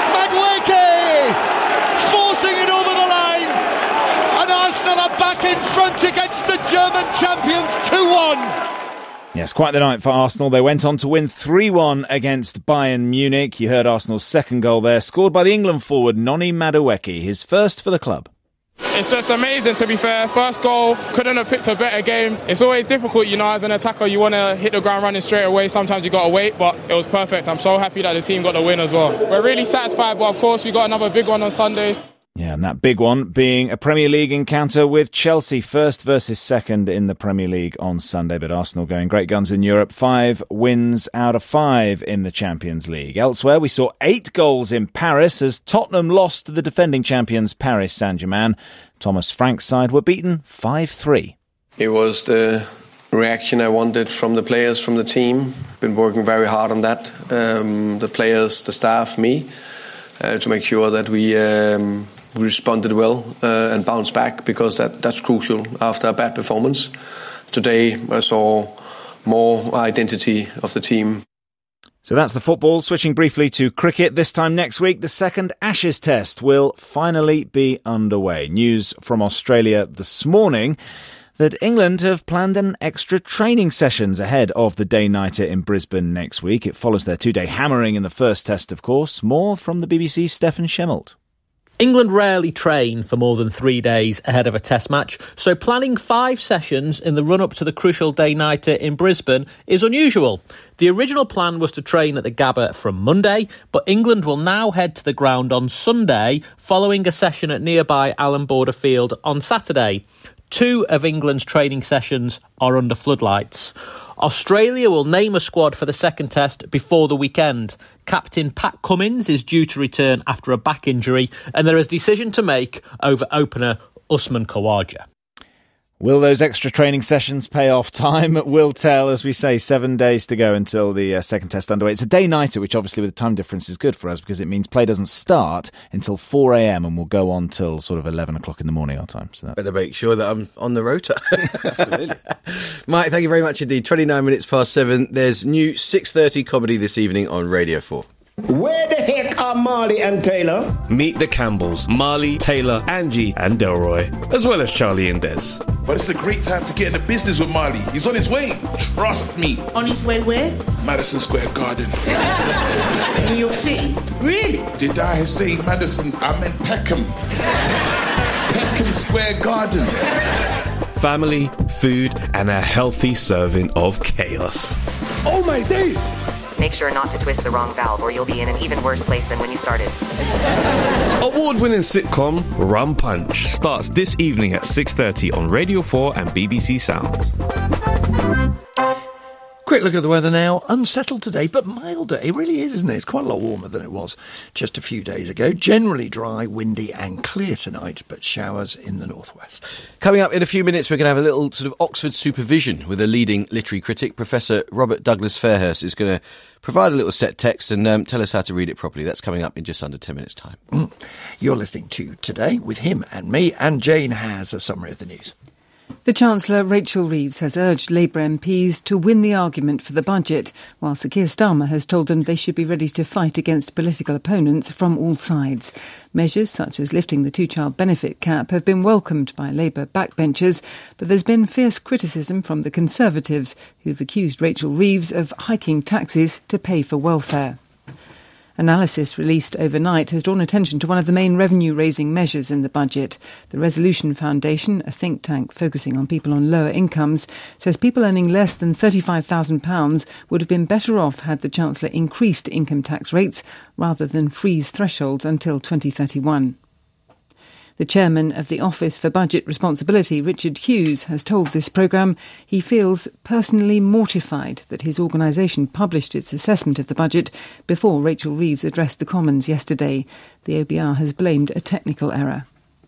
Madueke forcing it over the line, and Arsenal are back in front against the German champions two one. Yes, quite the night for Arsenal. They went on to win three one against Bayern Munich. You heard Arsenal's second goal there, scored by the England forward Noni Madueke, his first for the club. It's just amazing, to be fair. First goal, couldn't have picked a better game. It's always difficult, you know, as an attacker. You want to hit the ground running straight away. Sometimes you got to wait, but it was perfect. I'm so happy that the team got the win as well. We're really satisfied, but of course we got another big one on Sunday. Yeah, and that big one being a Premier League encounter with Chelsea, first versus second in the Premier League on Sunday, but Arsenal going great guns in Europe, five wins out of five in the Champions League. Elsewhere, we saw eight goals in Paris as Tottenham lost to the defending champions Paris Saint-Germain. Thomas Frank's side were beaten five three. It was the reaction I wanted from the players, from the team. Been working very hard on that. Um, the players, the staff, me, uh, to make sure that we... Um, We responded well uh, and bounced back, because that, that's crucial after a bad performance. Today I saw more identity of the team. So that's the football. Switching briefly to cricket. This time next week, the second Ashes test will finally be underway. News from Australia this morning that England have planned an extra training sessions ahead of the day-nighter in Brisbane next week. It follows their two-day hammering in the first test, of course. More from the B B C's Stefan Schemmelt. England rarely train for more than three days ahead of a test match, so planning five sessions in the run-up to the crucial day-nighter in Brisbane is unusual. The original plan was to train at the Gabba from Monday, but England will now head to the ground on Sunday, following a session at nearby Allan Border Field on Saturday. Two of England's training sessions are under floodlights. Australia will name a squad for the second test before the weekend. Captain Pat Cummins is due to return after a back injury, and there is a decision to make over opener Usman Khawaja. Will those extra training sessions pay off? Time will tell. As we say, seven days to go until the uh, second test underway. It's a day-nighter, which obviously with the time difference is good for us, because it means play doesn't start until four a.m. and will go on till sort of eleven o'clock in the morning our time. So that's... Better make sure that I'm on the rota. Absolutely. Mike, thank you very much indeed. twenty-nine minutes past seven. There's new six thirty comedy this evening on Radio four. Where the heck are Marley and Taylor? Meet the Campbells, Marley, Taylor, Angie and Delroy, as well as Charlie and Des. But it's a great time to get into business with Marley. He's on his way. Trust me. On his way where? Madison Square Garden. New York City? Really? Did I say Madison's? I meant Peckham. Peckham Square Garden. Family, food and a healthy serving of chaos. Oh my days! Make sure not to twist the wrong valve or you'll be in an even worse place than when you started. Award-winning sitcom Rum Punch starts this evening at six thirty on Radio four and B B C Sounds. Quick look at the weather now. Unsettled today, but milder. It really is, isn't it? It's quite a lot warmer than it was just a few days ago. Generally dry, windy and clear tonight, but showers in the northwest. Coming up in a few minutes, we're going to have a little sort of Oxford supervision with a leading literary critic. Professor Robert Douglas Fairhurst is going to provide a little set text and um, tell us how to read it properly. That's coming up in just under ten minutes' time. Mm. You're listening to Today with him and me, and Jane has a summary of the news. The Chancellor, Rachel Reeves, has urged Labour M Ps to win the argument for the budget, while Sir Keir Starmer has told them they should be ready to fight against political opponents from all sides. Measures such as lifting the two-child benefit cap have been welcomed by Labour backbenchers, but there's been fierce criticism from the Conservatives, who've accused Rachel Reeves of hiking taxes to pay for welfare. Analysis released overnight has drawn attention to one of the main revenue-raising measures in the budget. The Resolution Foundation, a think tank focusing on people on lower incomes, says people earning less than thirty-five thousand pounds would have been better off had the Chancellor increased income tax rates rather than freeze thresholds until twenty thirty-one. The chairman of the Office for Budget Responsibility, Richard Hughes, has told this programme he feels personally mortified that his organisation published its assessment of the budget before Rachel Reeves addressed the Commons yesterday. The O B R has blamed a technical error.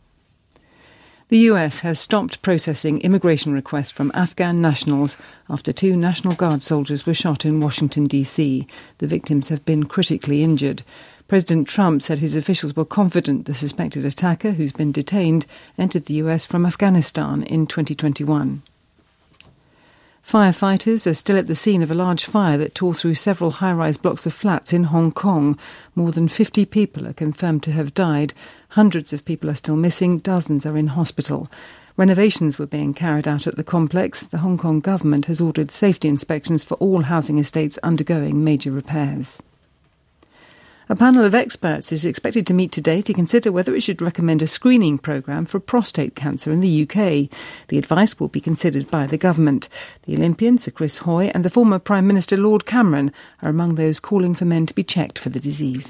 The U S has stopped processing immigration requests from Afghan nationals after two National Guard soldiers were shot in Washington, D C. The victims have been critically injured. President Trump said his officials were confident the suspected attacker, who's been detained, entered the U S from Afghanistan in twenty twenty-one. Firefighters are still at the scene of a large fire that tore through several high-rise blocks of flats in Hong Kong. More than fifty people are confirmed to have died. Hundreds of people are still missing. Dozens are in hospital. Renovations were being carried out at the complex. The Hong Kong government has ordered safety inspections for all housing estates undergoing major repairs. A panel of experts is expected to meet today to consider whether it should recommend a screening programme for prostate cancer in the U K. The advice will be considered by the government. The Olympian, Sir Chris Hoy, and the former Prime Minister Lord Cameron are among those calling for men to be checked for the disease.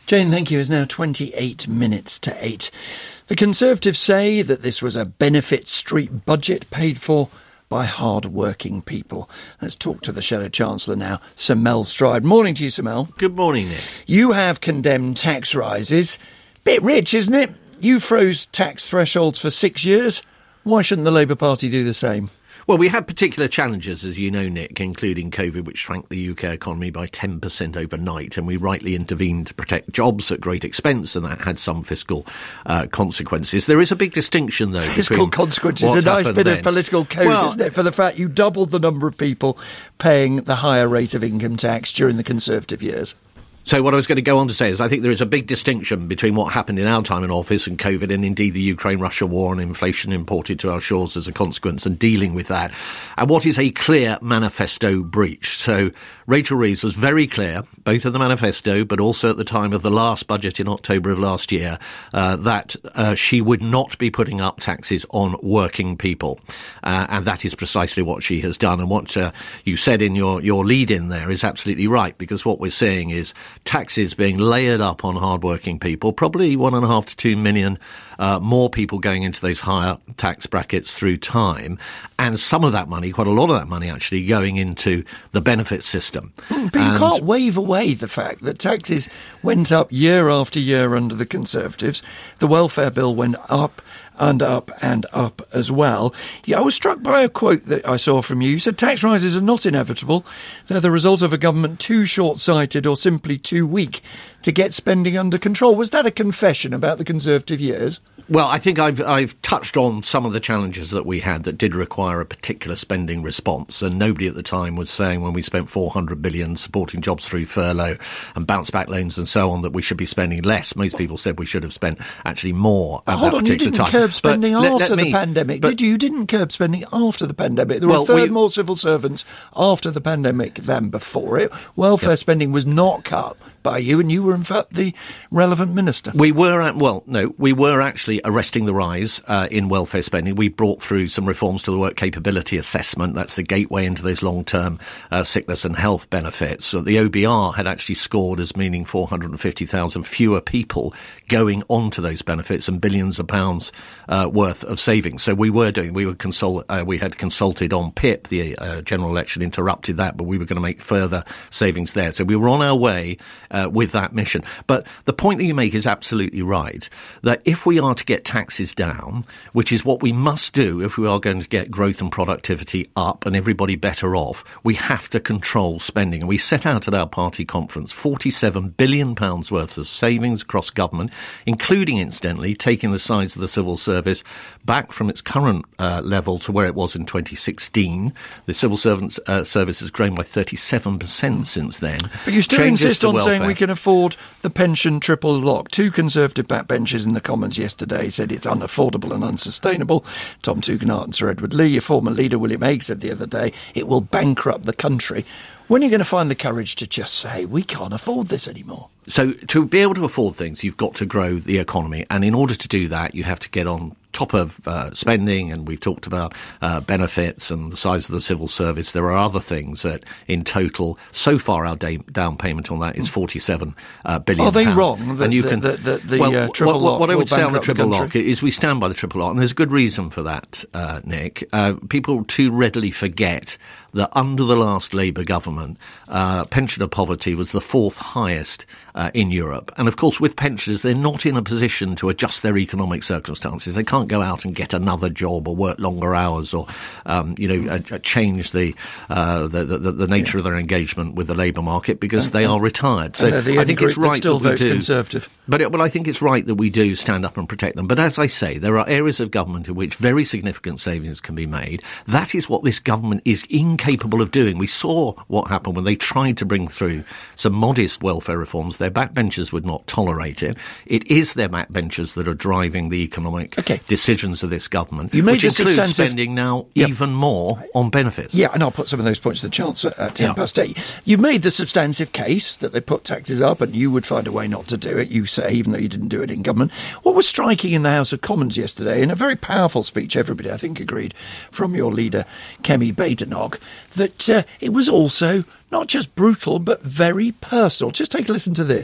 Jane, thank you. It's now twenty-eight minutes to eight. The Conservatives say that this was a benefit street budget paid for by hard-working people. Let's talk to the Shadow Chancellor now, Sir Mel Stride. Morning to you, Sir Mel. Good morning, Nick. You have condemned tax rises. Bit rich, isn't it? You froze tax thresholds for six years. Why shouldn't the Labour Party do the same? Well, we had particular challenges, as you know, Nick, including COVID, which shrank the U K economy by ten percent overnight, and we rightly intervened to protect jobs at great expense, and that had some fiscal uh, consequences. There is a big distinction, though. Fiscal consequences, a nice bit then. of political code, well, isn't it, for the fact you doubled the number of people paying the higher rate of income tax during the Conservative years. So what I was going to go on to say is I think there is a big distinction between what happened in our time in office and COVID and indeed the Ukraine-Russia war and inflation imported to our shores as a consequence and dealing with that, and what is a clear manifesto breach. So Rachel Reeves was very clear, both in the manifesto but also at the time of the last budget in October of last year, uh, that uh, she would not be putting up taxes on working people. Uh, and that is precisely what she has done. And what uh, you said in your, your lead-in there is absolutely right, because what we're seeing is taxes being layered up on hard-working people, probably one and a half to two million uh, more people going into those higher tax brackets through time, and some of that money, quite a lot of that money actually, going into the benefit system. But you and can't wave away the fact that taxes went up year after year under the Conservatives. The welfare bill went up and up and up as well. Yeah, I was struck by a quote that I saw from you. You said tax rises are not inevitable. They're the result of a government too short-sighted or simply too weak to get spending under control. Was that a confession about the Conservative years? Well, I think I've I've touched on some of the challenges that we had that did require a particular spending response, and nobody at the time was saying when we spent four hundred billion dollars supporting jobs through furlough and bounce back loans and so on that we should be spending less. Most people said we should have spent actually more at Hold that on, you particular didn't time. curb spending But after let, let the me, pandemic, but, did you? You didn't curb spending after the pandemic. There were well, a third we, more civil servants after the pandemic than before it. Welfare yep. spending was not cut by you, and you were in fact the relevant minister. We were, at, well, no, we were actually arresting the rise uh, in welfare spending. We brought through some reforms to the work capability assessment. That's the gateway into those long-term uh, sickness and health benefits. So the O B R had actually scored as meaning four hundred fifty thousand fewer people going onto those benefits and billions of pounds uh, worth of savings. So we were doing, we were consult, uh, we had consulted on P I P. The uh, general election interrupted that, but we were going to make further savings there. So we were on our way uh, with that mission. But the point that you make is absolutely right, that if we are to get taxes down, which is what we must do if we are going to get growth and productivity up and everybody better off, we have to control spending. And we set out at our party conference forty-seven billion pounds worth of savings across government, including, incidentally, taking the size of the civil service back from its current uh, level to where it was in twenty sixteen. The civil servants, uh, service has grown by thirty-seven percent since then. But you still Changes insist on welfare. saying we can afford the pension triple lock. Two Conservative backbenchers in the Commons yesterday said it's unaffordable and unsustainable. Tom Tugendhat and Sir Edward Lee, your former leader William Hague, said the other day it will bankrupt the country. When are you going to find the courage to just say we can't afford this anymore? So to be able to afford things, you've got to grow the economy. And in order to do that, you have to get on top of uh, spending, and we've talked about uh, benefits and the size of the civil service. There are other things that, in total, so far our day, down payment on that is forty-seven uh, billion. Are they pounds. wrong? The, and you the, can, the, the, the well, uh, triple what, lock. What I would say on the triple the lock is we stand by the triple lock, and there's a good reason for that, uh, Nick. Uh, people too readily forget that under the last Labour government, uh, pensioner poverty was the fourth highest uh, in Europe. And of course, with pensioners, they're not in a position to adjust their economic circumstances. They can't go out and get another job or work longer hours or, um, you know, uh, change the, uh, the, the the nature yeah. of their engagement with the labour market because and, they are retired. So I think it's right still that we do. Conservative. But, it, but I think it's right that we do stand up and protect them. But as I say, there are areas of government in which very significant savings can be made. That is what this government is incapable of doing. We saw what happened when they tried to bring through some modest welfare reforms. Their backbenchers would not tolerate it. It is their backbenchers that are driving the economic okay. decisions of this government, you made which includes substantive... spending now yep. even more on benefits. Yeah, and I'll put some of those points to the Chancellor at ten past eight. You made the substantive case that they put taxes up and you would find a way not to do it, you say, even though you didn't do it in government. What was striking in the House of Commons yesterday, in a very powerful speech, everybody, I think, agreed, from your leader, Kemi Badenoch, that uh, it was also not just brutal, but very personal. Just take a listen to this.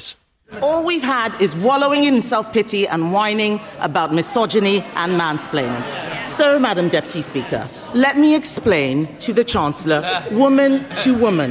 All we've had is wallowing in self-pity and whining about misogyny and mansplaining. So, Madam Deputy Speaker, let me explain to the Chancellor, woman to woman.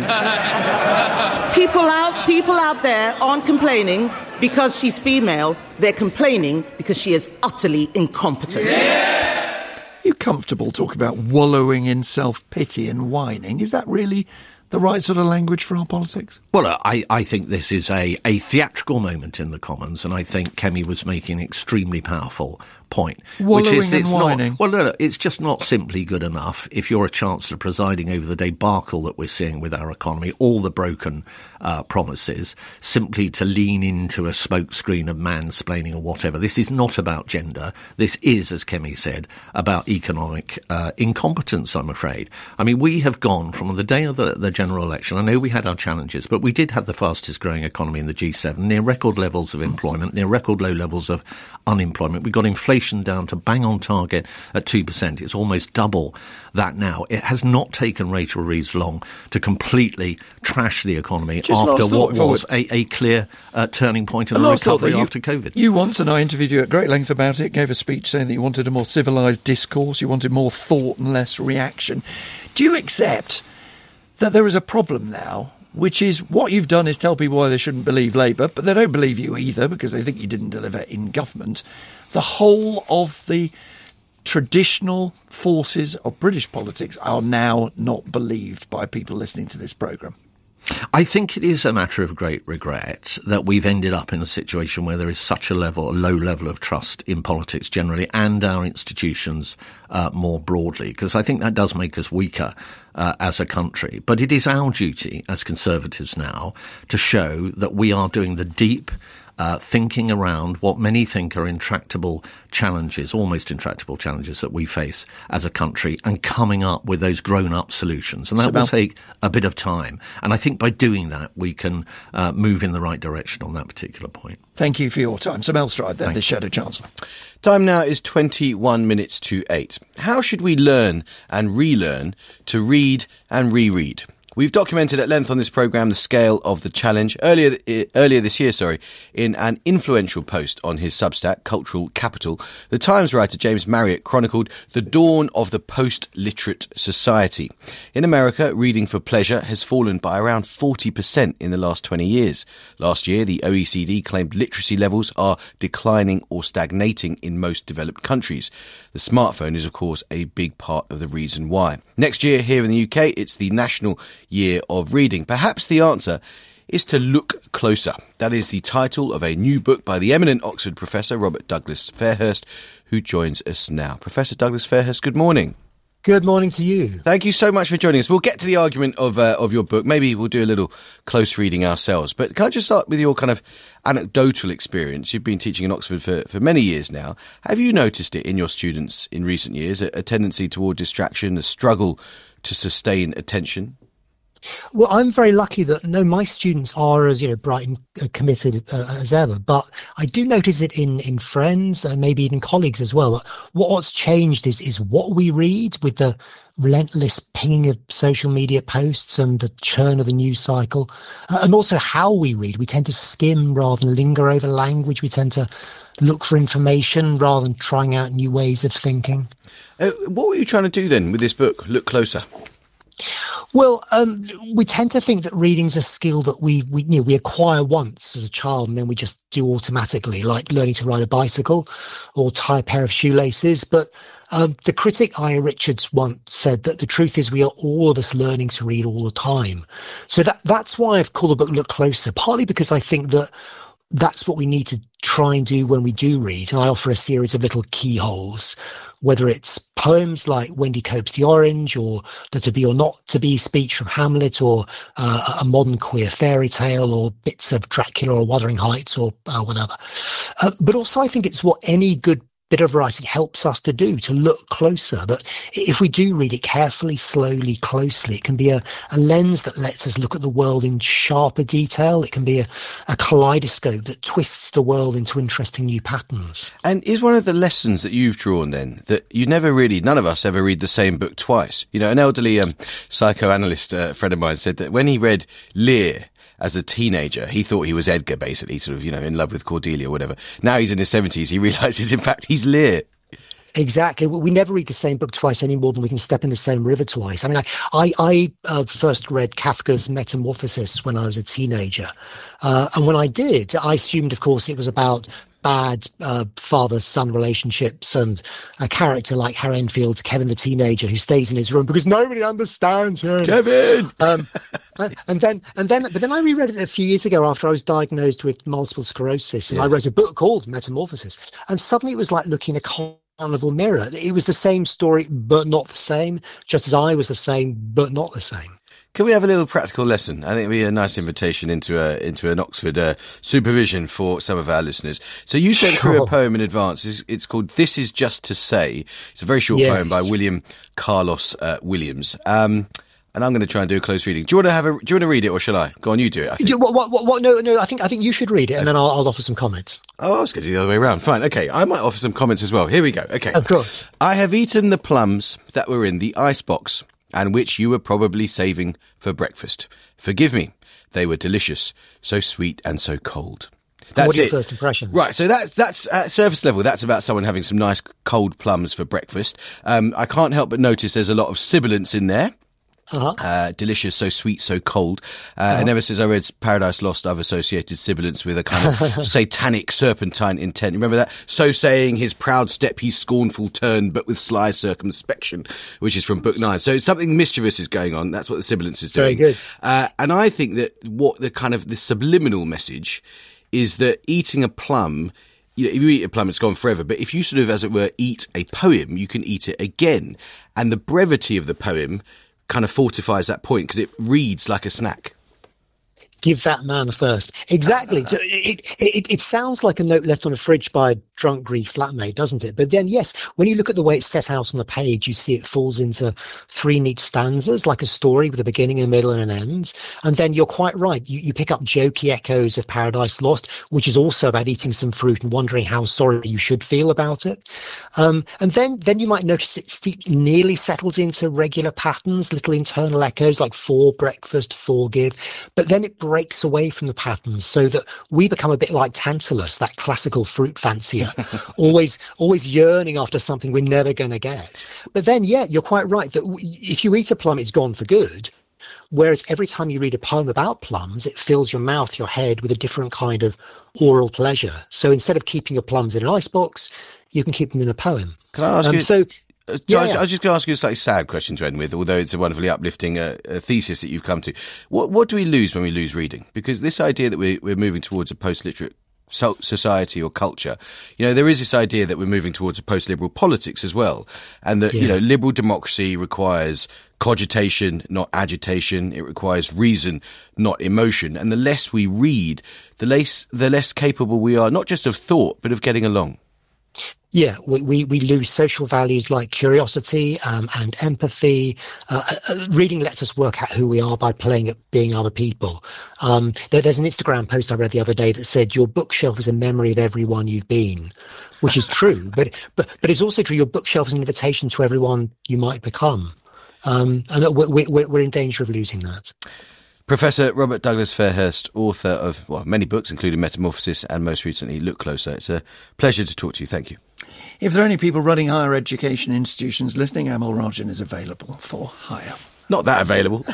People out, people out there aren't complaining because she's female. They're complaining because she is utterly incompetent. Are you comfortable talking about wallowing in self-pity and whining? Is that really the right sort of language for our politics? Well, I, I think this is a, a theatrical moment in the Commons, and I think Kemi was making an extremely powerful point. Wallowing which is and it's whining. Not, well, no, no, it's just not simply good enough if you're a Chancellor presiding over the debacle that we're seeing with our economy, all the broken uh, promises, simply to lean into a smokescreen of mansplaining or whatever. This is not about gender. This is, as Kemi said, about economic uh, incompetence, I'm afraid. I mean, we have gone from the day of the, the general election. I know we had our challenges, but we did have the fastest growing economy in the G seven, near record levels of employment, near record low levels of unemployment. We got inflation down to bang on target at two percent. It's almost double that now. It has not taken Rachel Reeves long to completely trash the economy Just after last what thought, was a, a clear uh, turning point in And the last thought recovery that you- after COVID. You once, and I interviewed you at great length about it, gave a speech saying that you wanted a more civilised discourse, you wanted more thought and less reaction. Do you accept that there is a problem now, which is what you've done is tell people why they shouldn't believe Labour, but they don't believe you either because they think you didn't deliver in government? The whole of the traditional forces of British politics are now not believed by people listening to this programme. I think it is a matter of great regret that we've ended up in a situation where there is such a level, a low level of trust in politics generally and our institutions uh, more broadly, because I think that does make us weaker uh, as a country. But it is our duty as Conservatives now to show that we are doing the deep Uh, thinking around what many think are intractable challenges, almost intractable challenges that we face as a country, and coming up with those grown-up solutions. And that So will Mel- take a bit of time. And I think by doing that, we can uh, move in the right direction on that particular point. Thank you for your time. Sir Mel Stride there, Thank the you. Shadow Chancellor. Time now is twenty-one minutes to eight. How should we learn and relearn to read and reread? We've documented at length on this programme the scale of the challenge earlier uh, earlier this year, sorry, in an influential post on his Substack, Cultural Capital. The Times writer James Marriott chronicled the dawn of the post-literate society. In America, reading for pleasure has fallen by around forty percent in the last twenty years. Last year, the O E C D claimed literacy levels are declining or stagnating in most developed countries. The smartphone is, of course, a big part of the reason why. Next year, here in the U K, it's the National Year of Reading. Perhaps the answer is to look closer. That is the title of a new book by the eminent Oxford professor Robert Douglas Fairhurst, who joins us now. Professor Douglas Fairhurst, good morning. Good morning to you. Thank you so much for joining us. We'll get to the argument of uh, of your book. Maybe we'll do a little close reading ourselves. But can I just start with your kind of anecdotal experience? You've been teaching in Oxford for, for many years now. Have you noticed it in your students in recent years, a, a tendency toward distraction, a struggle to sustain attention? Well, I'm very lucky that no, my students are as you know bright and uh, committed uh, as ever. But I do notice it in in friends and maybe even colleagues as well. What, what's changed is is what we read with the relentless pinging of social media posts and the churn of the news cycle, uh, and also how we read. We tend to skim rather than linger over language. We tend to look for information rather than trying out new ways of thinking. Uh, what were you trying to do then with this book, Look Closer? Well, um, we tend to think that reading's a skill that we we you know, we acquire once as a child and then we just do automatically, like learning to ride a bicycle or tie a pair of shoelaces. But um, the critic Aya Richards once said that the truth is we are all of us learning to read all the time. So that that's why I've called the book Look Closer, partly because I think that that's what we need to try and do when we do read. And I offer a series of little keyholes, whether it's poems like Wendy Cope's The Orange or the To Be or Not To Be speech from Hamlet or uh, a modern queer fairy tale or bits of Dracula or Wuthering Heights or uh, whatever. Uh, but also I think it's what any good bit of writing helps us to do, to look closer, that if we do read it carefully, slowly, closely, it can be a, a lens that lets us look at the world in sharper detail. It can be a, a kaleidoscope that twists the world into interesting new patterns. And is one of the lessons that you've drawn then that you never really, none of us ever read the same book twice? You know, an elderly um, psychoanalyst uh, friend of mine said that when he read Lear, as a teenager, he thought he was Edgar, basically, sort of, you know, in love with Cordelia or whatever. Now he's in his seventies, he realises, in fact, he's Lear. Exactly. We never read the same book twice any more than we can step in the same river twice. I mean, I I, I uh, first read Kafka's Metamorphosis when I was a teenager. Uh, and when I did, I assumed, of course, it was about bad uh, father-son relationships and a character like Harry Enfield's Kevin the teenager who stays in his room because nobody understands him. Kevin! Um, and then, and then, but then I reread it a few years ago after I was diagnosed with multiple sclerosis, and yes. I wrote a book called Metamorphosis. And suddenly it was like looking in a carnival mirror. It was the same story, but not the same, just as I was the same, but not the same. Can we have a little practical lesson? I think it'd be a nice invitation into a into an Oxford uh, supervision for some of our listeners. So you sent sure. through a poem in advance. It's, it's called "This Is Just to Say." It's a very short yes. poem by William Carlos uh, Williams. Um, and I'm going to try and do a close reading. Do you want to have a? Do you want to read it, or shall I? Go on, you do it. I think. What, what, what, what, no, no. I think I think you should read it, and okay. then I'll, I'll offer some comments. Oh, I was going to do the other way around. Fine, okay. I might offer some comments as well. Here we go. Okay, of course. I have eaten the plums that were in the icebox, and which you were probably saving for breakfast. Forgive me, they were delicious, so sweet and so cold. That's what are your it. first impressions? Right, so that's that's at surface level. That's about someone having some nice cold plums for breakfast. Um, I can't help but notice there's a lot of sibilance in there. Uh-huh. Uh, delicious, so sweet, so cold. Uh, uh-huh. And ever since I read Paradise Lost, I've associated sibilance with a kind of satanic serpentine intent. Remember that? So saying his proud step, he's scornful turn, but with sly circumspection, which is from book nine. So something mischievous is going on. That's what the sibilance is doing. Very good. Uh, and I think that what the kind of the subliminal message is that eating a plum, you know, if you eat a plum, it's gone forever. But if you sort of, as it were, eat a poem, you can eat it again. And the brevity of the poem kind of fortifies that point because it reads like a snack. Give that man a thirst. Exactly. So it, it it sounds like a note left on a fridge by a drunk Greek flatmate, doesn't it? But then, yes, when you look at the way it's set out on the page, you see it falls into three neat stanzas, like a story with a beginning, a middle, and an end. And then you're quite right. You, you pick up jokey echoes of Paradise Lost, which is also about eating some fruit and wondering how sorry you should feel about it. Um, and then, then you might notice it nearly settles into regular patterns, little internal echoes like for breakfast, forgive. But then it breaks away from the patterns so that we become a bit like Tantalus, that classical fruit fancier, always always yearning after something we're never going to get. But then, yeah, you're quite right that if you eat a plum, it's gone for good. Whereas every time you read a poem about plums, it fills your mouth, your head with a different kind of oral pleasure. So instead of keeping your plums in an icebox, you can keep them in a poem. Can I ask um, you? So, Uh, yeah, I was, yeah. I was just going to ask you a slightly sad question to end with, although it's a wonderfully uplifting uh, uh, thesis that you've come to. What, what do we lose when we lose reading? Because this idea that we, we're moving towards a post-literate so- society or culture, you know, there is this idea that we're moving towards a post-liberal politics as well. And that, Yeah. you know, liberal democracy requires cogitation, not agitation. It requires reason, not emotion. And the less we read, the less, the less capable we are, not just of thought, but of getting along. Yeah, we, we, we lose social values like curiosity um, and empathy. Uh, uh, reading lets us work out who we are by playing at being other people. Um, there, there's an Instagram post I read the other day that said, your bookshelf is a memory of everyone you've been, which is true. but, but, but it's also true, your bookshelf is an invitation to everyone you might become. Um, and we're, we're, we're in danger of losing that. Professor Robert Douglas Fairhurst, author of well, many books, including Metamorphosis and most recently Look Closer. It's a pleasure to talk to you. Thank you. If there are any people running higher education institutions listening, Amal Rajan is available for hire. Not that available.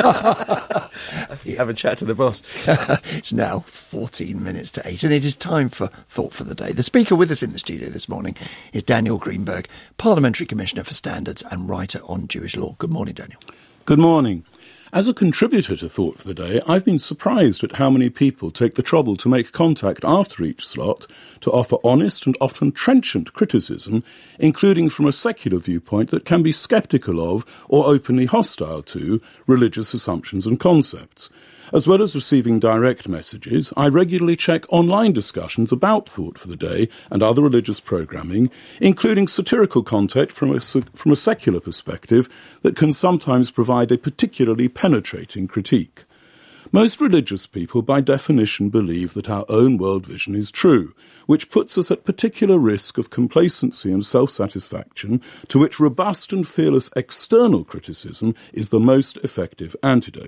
Have a chat to the boss. It's now fourteen minutes to eight, and it is time for Thought for the Day. The speaker with us in the studio this morning is Daniel Greenberg, Parliamentary Commissioner for Standards and writer on Jewish law. Good morning, Daniel. Good morning. As a contributor to Thought for the Day, I've been surprised at how many people take the trouble to make contact after each slot to offer honest and often trenchant criticism, including from a secular viewpoint that can be sceptical of or openly hostile to religious assumptions and concepts. As well as receiving direct messages, I regularly check online discussions about Thought for the Day and other religious programming, including satirical content from a, from a secular perspective that can sometimes provide a particularly penetrating critique. Most religious people, by definition, believe that our own world vision is true, which puts us at particular risk of complacency and self-satisfaction, to which robust and fearless external criticism is the most effective antidote.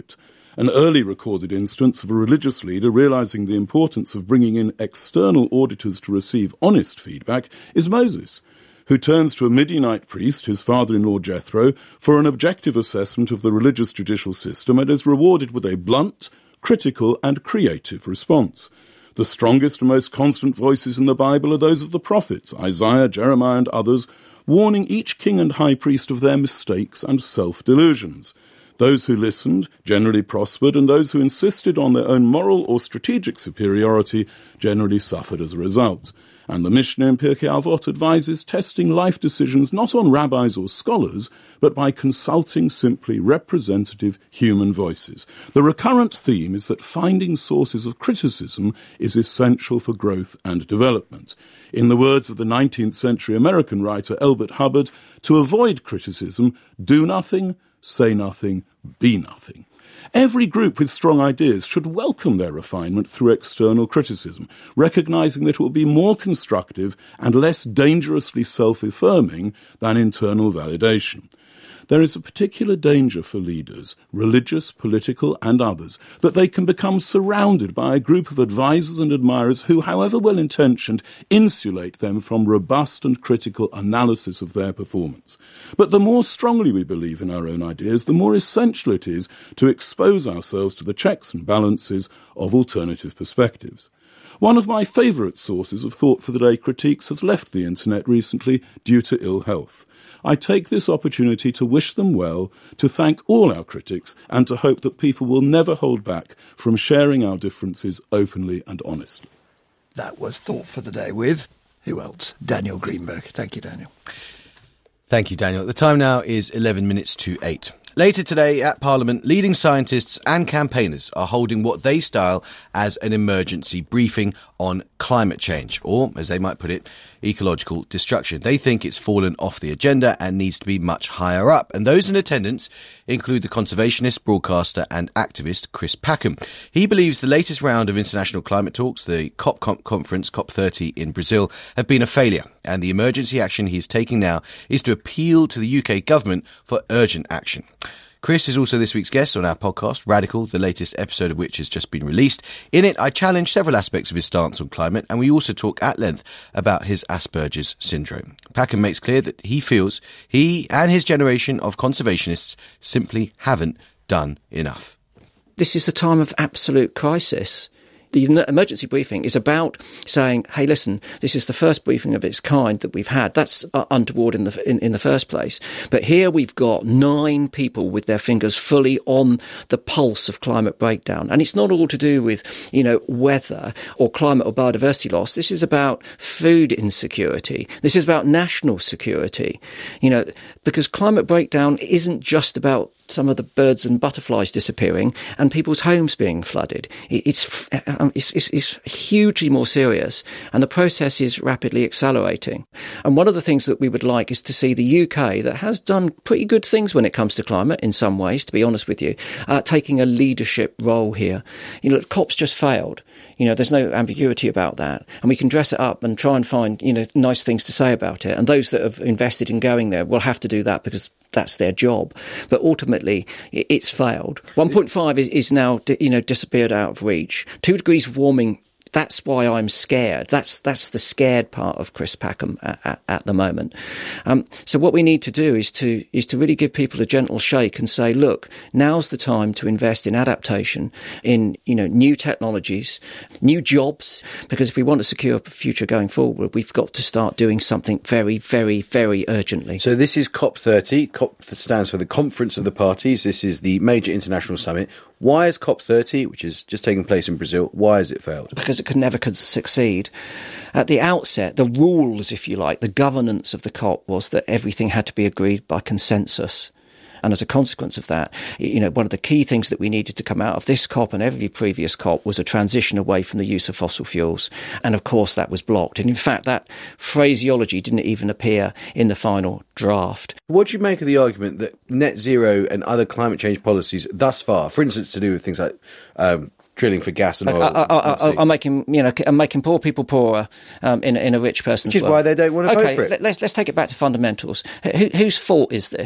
An early recorded instance of a religious leader realizing the importance of bringing in external auditors to receive honest feedback is Moses, who turns to a Midianite priest, his father-in-law Jethro, for an objective assessment of the religious judicial system and is rewarded with a blunt, critical and creative response. The strongest and most constant voices in the Bible are those of the prophets, Isaiah, Jeremiah and others, warning each king and high priest of their mistakes and self-delusions. Those who listened generally prospered, and those who insisted on their own moral or strategic superiority generally suffered as a result. And the Mishnah in Pirkei Avot advises testing life decisions not on rabbis or scholars, but by consulting simply representative human voices. The recurrent theme is that finding sources of criticism is essential for growth and development. In the words of the nineteenth century American writer Elbert Hubbard, to avoid criticism, do nothing, say nothing, be nothing. Every group with strong ideas should welcome their refinement through external criticism, recognizing that it will be more constructive and less dangerously self-affirming than internal validation. There is a particular danger for leaders, religious, political and others, that they can become surrounded by a group of advisers and admirers who, however well-intentioned, insulate them from robust and critical analysis of their performance. But the more strongly we believe in our own ideas, the more essential it is to expose ourselves to the checks and balances of alternative perspectives. One of my favourite sources of Thought for the Day critiques has left the internet recently due to ill health. I take this opportunity to wish them well, to thank all our critics, and to hope that people will never hold back from sharing our differences openly and honestly. That was Thought for the Day with, who else? Daniel Greenberg. Thank you, Daniel. Thank you, Daniel. The time now is eleven minutes to eight. Later today at Parliament, leading scientists and campaigners are holding what they style as an emergency briefing on climate change, or, as they might put it, ecological destruction. They think it's fallen off the agenda and needs to be much higher up. And those in attendance include the conservationist, broadcaster and activist Chris Packham. He believes the latest round of international climate talks, the COP conference, COP thirty in Brazil, have been a failure. And the emergency action he is taking now is to appeal to the U K government for urgent action. Chris is also this week's guest on our podcast, Radical, the latest episode of which has just been released. In it, I challenge several aspects of his stance on climate, and we also talk at length about his Asperger's syndrome. Packham makes clear that he feels he and his generation of conservationists simply haven't done enough. This is a time of absolute crisis. The emergency briefing is about saying, hey, listen, this is the first briefing of its kind that we've had. That's uh, untoward in the in, in the first place. But here we've got nine people with their fingers fully on the pulse of climate breakdown. And it's not all to do with, you know, weather or climate or biodiversity loss. This is about food insecurity. This is about national security, you know, because climate breakdown isn't just about some of the birds and butterflies disappearing and people's homes being flooded. It's, it's, it's, it's hugely more serious, and the process is rapidly accelerating. And one of the things that we would like is to see the U K, that has done pretty good things when it comes to climate in some ways, to be honest with you, uh, taking a leadership role here. You know, COP's just failed. You know, there's no ambiguity about that. And we can dress it up and try and find, you know, nice things to say about it. And those that have invested in going there will have to do that because that's their job. But ultimately, it's failed. one point five is, is now, you know, disappeared out of reach. Two degrees warming, that's why I'm scared. That's that's the scared part of Chris Packham at, at, at the moment. Um, so what we need to do is to is to really give people a gentle shake and say, look, now's the time to invest in adaptation, in, you know, new technologies, new jobs, because if we want a secure future going forward, we've got to start doing something very, very, very urgently. So this is COP thirty. COP stands for the Conference of the Parties. This is the major international summit. Why is COP thirty, which is just taking place in Brazil, why has it failed? Because it could never could succeed. At the outset, the rules, if you like, the governance of the COP was that everything had to be agreed by consensus. And as a consequence of that, you know, one of the key things that we needed to come out of this COP and every previous COP was a transition away from the use of fossil fuels. And of course, that was blocked. And in fact, that phraseology didn't even appear in the final draft. What do you make of the argument that net zero and other climate change policies thus far, for instance, to do with things like um, drilling for gas and oil, I, I, I, I'm making, you know, I'm making poor people poorer um, in, in a rich person's Which is world. why they don't want to okay, vote for it. Let's let's take it back to fundamentals. Who, whose fault is this?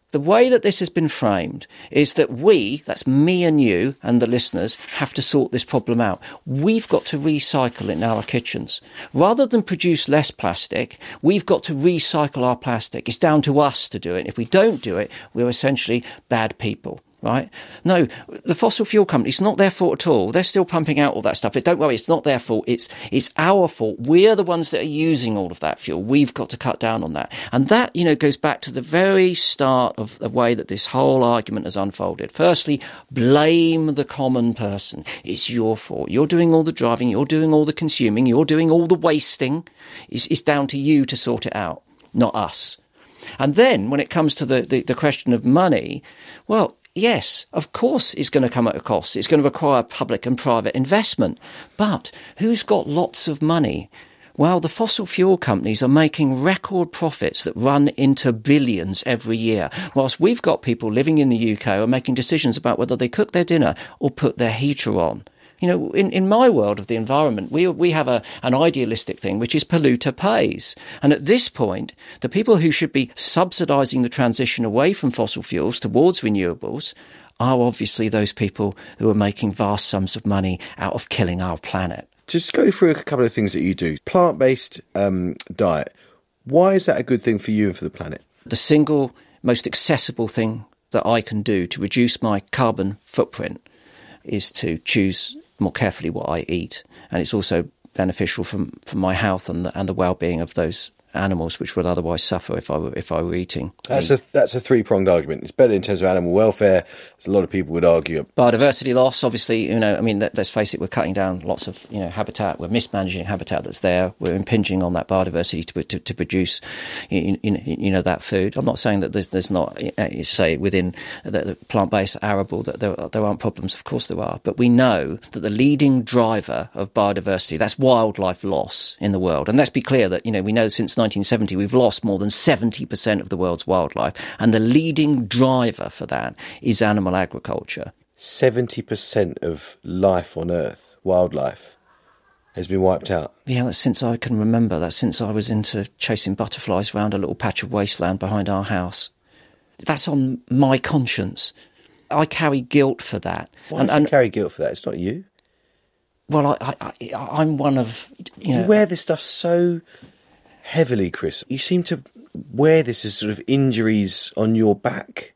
The way that this has been framed is that we, that's me and you and the listeners, have to sort this problem out. We've got to recycle in our kitchens. Rather than produce less plastic, we've got to recycle our plastic. It's down to us to do it. If we don't do it, we're essentially bad people. Right? No, the fossil fuel companies, it's not their fault at all. They're still pumping out all that stuff. But don't worry, it's not their fault. It's it's our fault. We're the ones that are using all of that fuel. We've got to cut down on that. And that, you know, goes back to the very start of the way that this whole argument has unfolded. Firstly, blame the common person. It's your fault. You're doing all the driving. You're doing all the consuming. You're doing all the wasting. It's, it's down to you to sort it out, not us. And then when it comes to the, the, the question of money, well, yes, of course it's going to come at a cost. It's going to require public and private investment. But who's got lots of money? Well, the fossil fuel companies are making record profits that run into billions every year, whilst we've got people living in the U K who are making decisions about whether they cook their dinner or put their heater on. You know, in, in my world of the environment, we we have a an idealistic thing, which is polluter pays. And at this point, the people who should be subsidising the transition away from fossil fuels towards renewables are obviously those people who are making vast sums of money out of killing our planet. Just go through a couple of things that you do. Plant-based um, diet. Why is that a good thing for you and for the planet? The single most accessible thing that I can do to reduce my carbon footprint is to choose more carefully what I eat, and it's also beneficial for, for my health and the, and the well-being of those animals which would otherwise suffer if I were if I were eating. That's a that's a three-pronged argument. It's better in terms of animal welfare, as a lot of people would argue. Biodiversity loss, obviously, you know, I mean, let, let's face it, we're cutting down lots of, you know, habitat. We're mismanaging habitat that's there. We're impinging on that biodiversity to to, to produce, you, you, you know, that food. I'm not saying that there's there's not, you say, within the, the plant-based arable that there there aren't problems. Of course there are, but we know that the leading driver of biodiversity, that's wildlife loss in the world. And let's be clear that, you know, we know since nineteen seventy we've lost more than seventy percent of the world's wildlife, and the leading driver for that is animal agriculture. seventy percent of life on Earth, wildlife, has been wiped out. Yeah, that's since I can remember. That's since I was into chasing butterflies around a little patch of wasteland behind our house. That's on my conscience. I carry guilt for that. Why and, do you and, carry guilt for that? It's not you. Well, I, I, I, I'm one of, you know... You wear this stuff so heavily, Chris. You seem to wear this as sort of injuries on your back.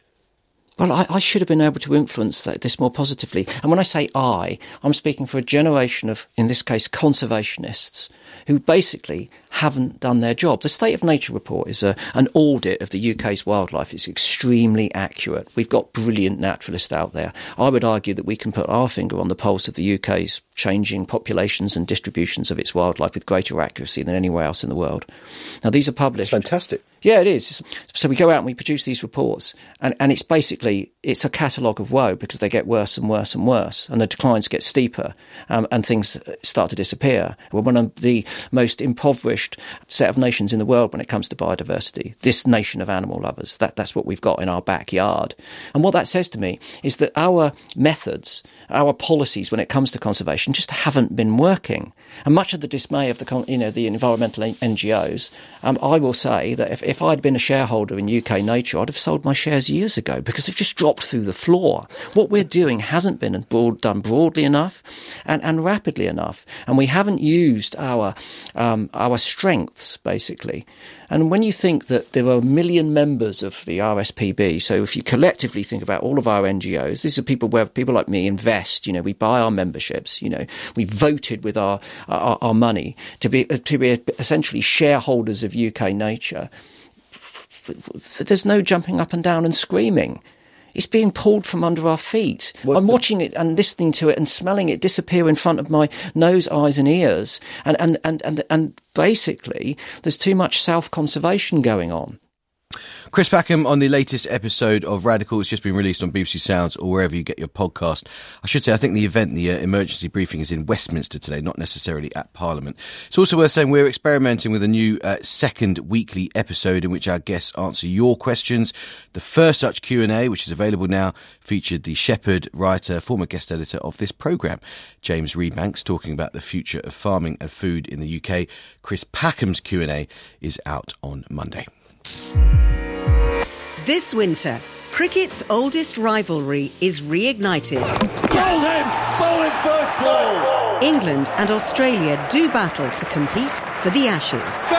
Well, I, I should have been able to influence that, this more positively. And when I say I, I'm speaking for a generation of, in this case, conservationists who basically haven't done their job. The State of Nature report is a, an audit of the U K's wildlife. It's extremely accurate. We've got brilliant naturalists out there. I would argue that we can put our finger on the pulse of the U K's changing populations and distributions of its wildlife with greater accuracy than anywhere else in the world. Now, these are published. That's fantastic. Yeah, it is. So we go out and we produce these reports, and, and it's basically, it's a catalogue of woe because they get worse and worse and worse, and the declines get steeper, um, and things start to disappear. We're one of the most impoverished set of nations in the world when it comes to biodiversity. This nation of animal lovers, that, that's what we've got in our backyard. And what that says to me is that our methods, our policies when it comes to conservation just haven't been working. And much of the dismay of the, you know, the environmental N G Os, um, I will say that if, if I'd been a shareholder in U K Nature, I'd have sold my shares years ago because they've just dropped through the floor. What we're doing hasn't been broad, done broadly enough and, and rapidly enough. And we haven't used our um, our strengths, basically. And when you think that there are a million members of the R S P B, so if you collectively think about all of our N G Os, these are people where people like me invest, you know, we buy our memberships, you know, we voted with our our, our money to be to be essentially shareholders of U K Nature. There's no jumping up and down and screaming. It's being pulled from under our feet. What's I'm the... watching it and listening to it and smelling it disappear in front of my nose, eyes and ears. And, and, and, and, and basically, there's too much self-conservation going on. Chris Packham on the latest episode of Radical. It's just been released on B B C Sounds or wherever you get your podcast. I should say, I think the event, the uh, emergency briefing, is in Westminster today, not necessarily at Parliament. It's also worth saying we're experimenting with a new uh, second weekly episode in which our guests answer your questions. The first such Q and A, which is available now, featured the Shepherd writer, former guest editor of this programme, James Reedbanks, talking about the future of farming and food in the U K. Chris Packham's Q and A is out on Monday. This winter, cricket's oldest rivalry is reignited. Bowl him! Bowl him first ball! England and Australia do battle to compete for the Ashes.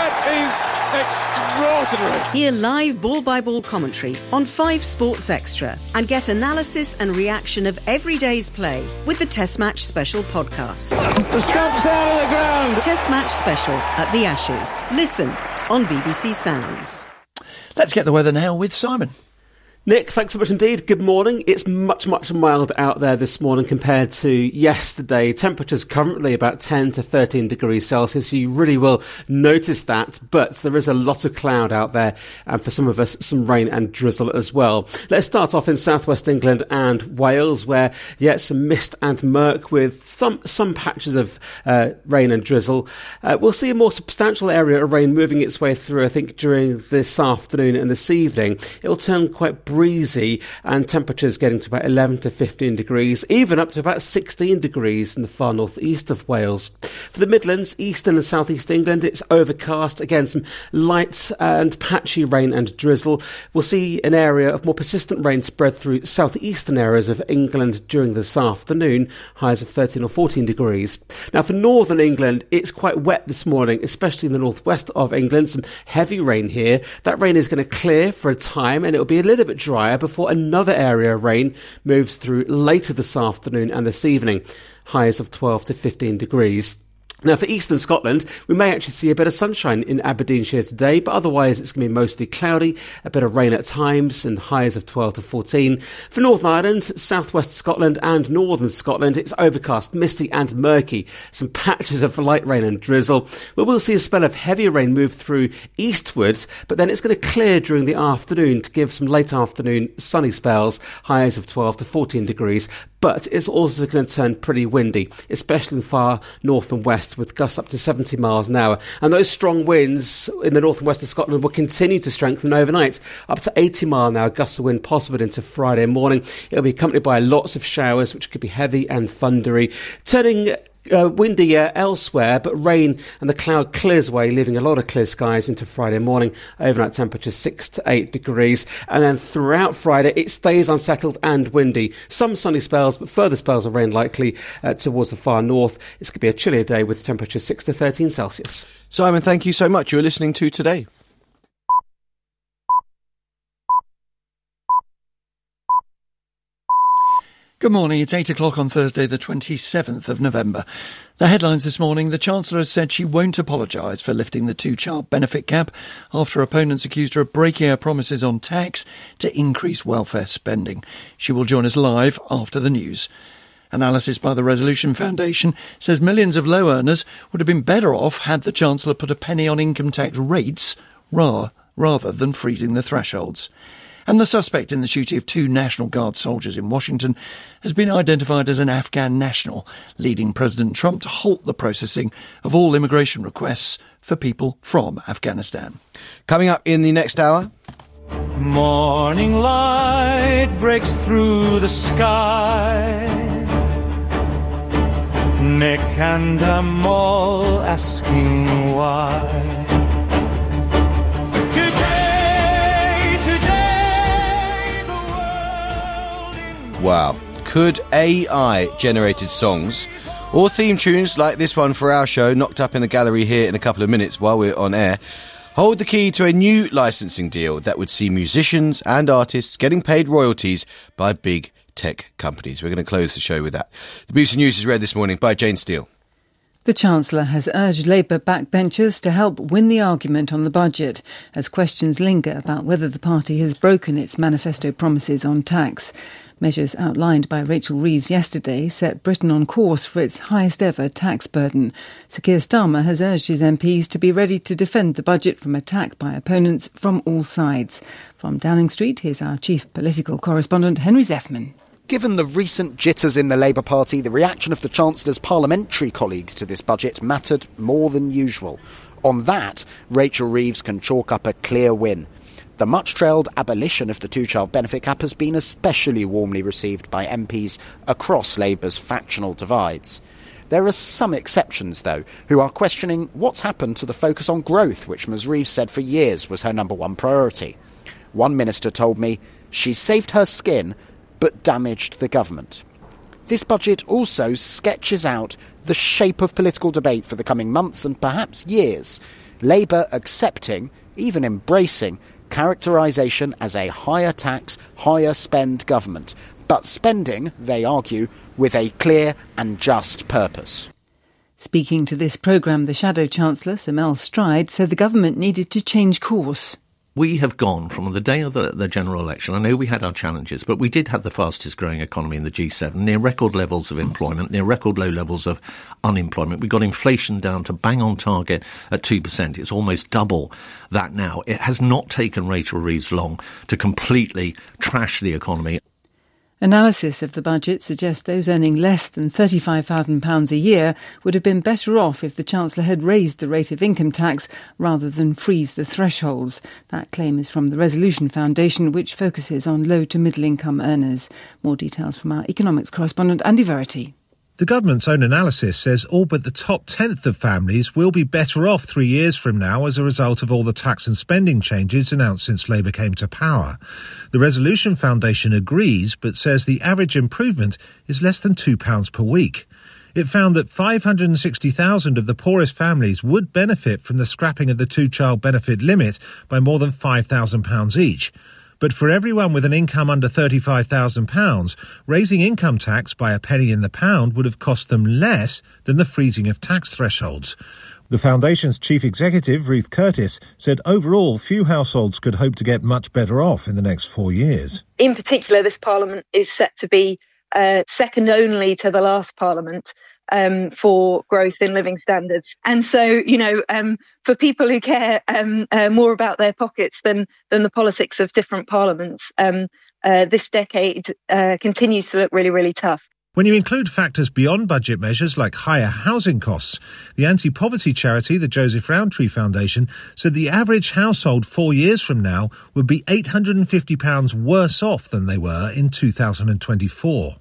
That is extraordinary! Hear live ball-by-ball commentary on Five Sports Extra and get analysis and reaction of every day's play with the Test Match Special podcast. The stump's out of the ground! Test Match Special at the Ashes. Listen on B B C Sounds. Let's get the weather now with Simon. Nick, thanks so much indeed. Good morning. It's much, much milder out there this morning compared to yesterday. Temperatures currently about ten to thirteen degrees Celsius. You really will notice that, but there is a lot of cloud out there, and for some of us, some rain and drizzle as well. Let's start off in southwest England and Wales, where, yeah, some mist and murk with some, some patches of uh, rain and drizzle. Uh, we'll see a more substantial area of rain moving its way through, I think, during this afternoon and this evening. It'll turn quite breezy, and temperatures getting to about eleven to fifteen degrees, even up to about sixteen degrees in the far northeast of Wales. For the Midlands, eastern and southeast England, it's overcast. Again, some light and patchy rain and drizzle. We'll see an area of more persistent rain spread through southeastern areas of England during this afternoon, highs of thirteen or fourteen degrees. Now, for northern England, it's quite wet this morning, especially in the northwest of England. Some heavy rain here. That rain is going to clear for a time, and it'll be a little bit drier before another area of rain moves through later this afternoon and this evening. Highs of twelve to fifteen degrees. Now, for eastern Scotland, we may actually see a bit of sunshine in Aberdeenshire today, but otherwise it's going to be mostly cloudy, a bit of rain at times, and highs of twelve to fourteen. For Northern Ireland, southwest Scotland and northern Scotland, it's overcast, misty and murky. Some patches of light rain and drizzle. We will see a spell of heavy rain move through eastwards, but then it's going to clear during the afternoon to give some late afternoon sunny spells, highs of twelve to fourteen degrees. But it's also going to turn pretty windy, especially in far north and west, with gusts up to seventy miles an hour. And those strong winds in the north and west of Scotland will continue to strengthen overnight, up to eighty mile an hour gusts of wind possible into Friday morning. It'll be accompanied by lots of showers, which could be heavy and thundery, turning Uh, windier elsewhere, but rain and the cloud clears away, leaving a lot of clear skies into Friday morning. Overnight temperatures six to eight degrees, and then throughout Friday it stays unsettled and windy. Some sunny spells, but further spells of rain likely uh, towards the far north. It's going to be a chillier day with temperatures six to thirteen Celsius. Simon, thank you so much. You're listening to Today. Good morning. It's eight o'clock on Thursday, the twenty-seventh of November. The headlines this morning: the Chancellor has said she won't apologise for lifting the two-child benefit cap after opponents accused her of breaking her promises on tax to increase welfare spending. She will join us live after the news. Analysis by the Resolution Foundation says millions of low earners would have been better off had the Chancellor put a penny on income tax rates ra- rather than freezing the thresholds. And the suspect in the shooting of two National Guard soldiers in Washington has been identified as an Afghan national, leading President Trump to halt the processing of all immigration requests for people from Afghanistan. Coming up in the next hour. Morning light breaks through the sky. Nick and I'm all asking why. Wow. Could A I-generated songs or theme tunes like this one for our show, knocked up in the gallery here in a couple of minutes while we're on air, hold the key to a new licensing deal that would see musicians and artists getting paid royalties by big tech companies? We're going to close the show with that. The B B C News is read this morning by Jane Steele. The Chancellor has urged Labour backbenchers to help win the argument on the budget, as questions linger about whether the party has broken its manifesto promises on tax. Measures outlined by Rachel Reeves yesterday set Britain on course for its highest ever tax burden. Sir Keir Starmer has urged his M Ps to be ready to defend the budget from attack by opponents from all sides. From Downing Street, here's our chief political correspondent, Henry Zeffman. Given the recent jitters in the Labour Party, the reaction of the Chancellor's parliamentary colleagues to this budget mattered more than usual. On that, Rachel Reeves can chalk up a clear win. The much-trailed abolition of the two-child benefit cap has been especially warmly received by M Ps across Labour's factional divides. There are some exceptions, though, who are questioning what's happened to the focus on growth, which Ms Reeves said for years was her number one priority. One minister told me she saved her skin but damaged the government. This budget also sketches out the shape of political debate for the coming months and perhaps years. Labour accepting, even embracing, characterisation as a higher tax, higher spend government, but spending, they argue, with a clear and just purpose. Speaking to this programme, the Shadow Chancellor, Sir Mel Stride, said the government needed to change course. We have gone from the day of the, the general election. I know we had our challenges, but we did have the fastest growing economy in the G seven, near record levels of employment, near record low levels of unemployment. We got inflation down to bang on target at two percent. It's almost double that now. It has not taken Rachel Reeves long to completely trash the economy. Analysis of the budget suggests those earning less than thirty-five thousand pounds a year would have been better off if the Chancellor had raised the rate of income tax rather than freeze the thresholds. That claim is from the Resolution Foundation, which focuses on low to middle income earners. More details from our economics correspondent Andy Verity. The government's own analysis says all but the top tenth of families will be better off three years from now as a result of all the tax and spending changes announced since Labour came to power. The Resolution Foundation agrees, but says the average improvement is less than two pounds per week. It found that five hundred sixty thousand of the poorest families would benefit from the scrapping of the two-child benefit limit by more than five thousand pounds each. But for everyone with an income under thirty-five thousand pounds, raising income tax by a penny in the pound would have cost them less than the freezing of tax thresholds. The Foundation's chief executive, Ruth Curtis, said overall few households could hope to get much better off in the next four years. In particular, this Parliament is set to be uh, second only to the last Parliament um, for growth in living standards. And so, you know, um, for people who care um, uh, more about their pockets than than the politics of different parliaments, um, uh, this decade uh, continues to look really, really tough. When you include factors beyond budget measures like higher housing costs, the anti-poverty charity, the Joseph Rowntree Foundation, said the average household four years from now would be eight hundred fifty pounds worse off than they were in two thousand twenty-four.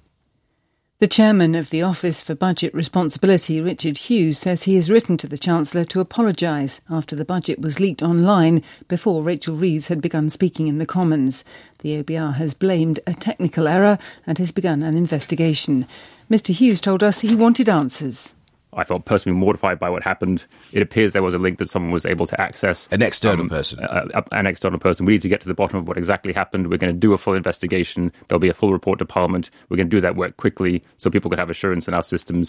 The chairman of the Office for Budget Responsibility, Richard Hughes, says he has written to the Chancellor to apologise after the budget was leaked online before Rachel Reeves had begun speaking in the Commons. The O B R has blamed a technical error and has begun an investigation. Mister Hughes told us he wanted answers. I felt personally mortified by what happened. It appears there was a link that someone was able to access. An external um, person. Uh, an external person. We need to get to the bottom of what exactly happened. We're going to do a full investigation. There'll be a full report to Parliament. We're going to do that work quickly so people can have assurance in our systems.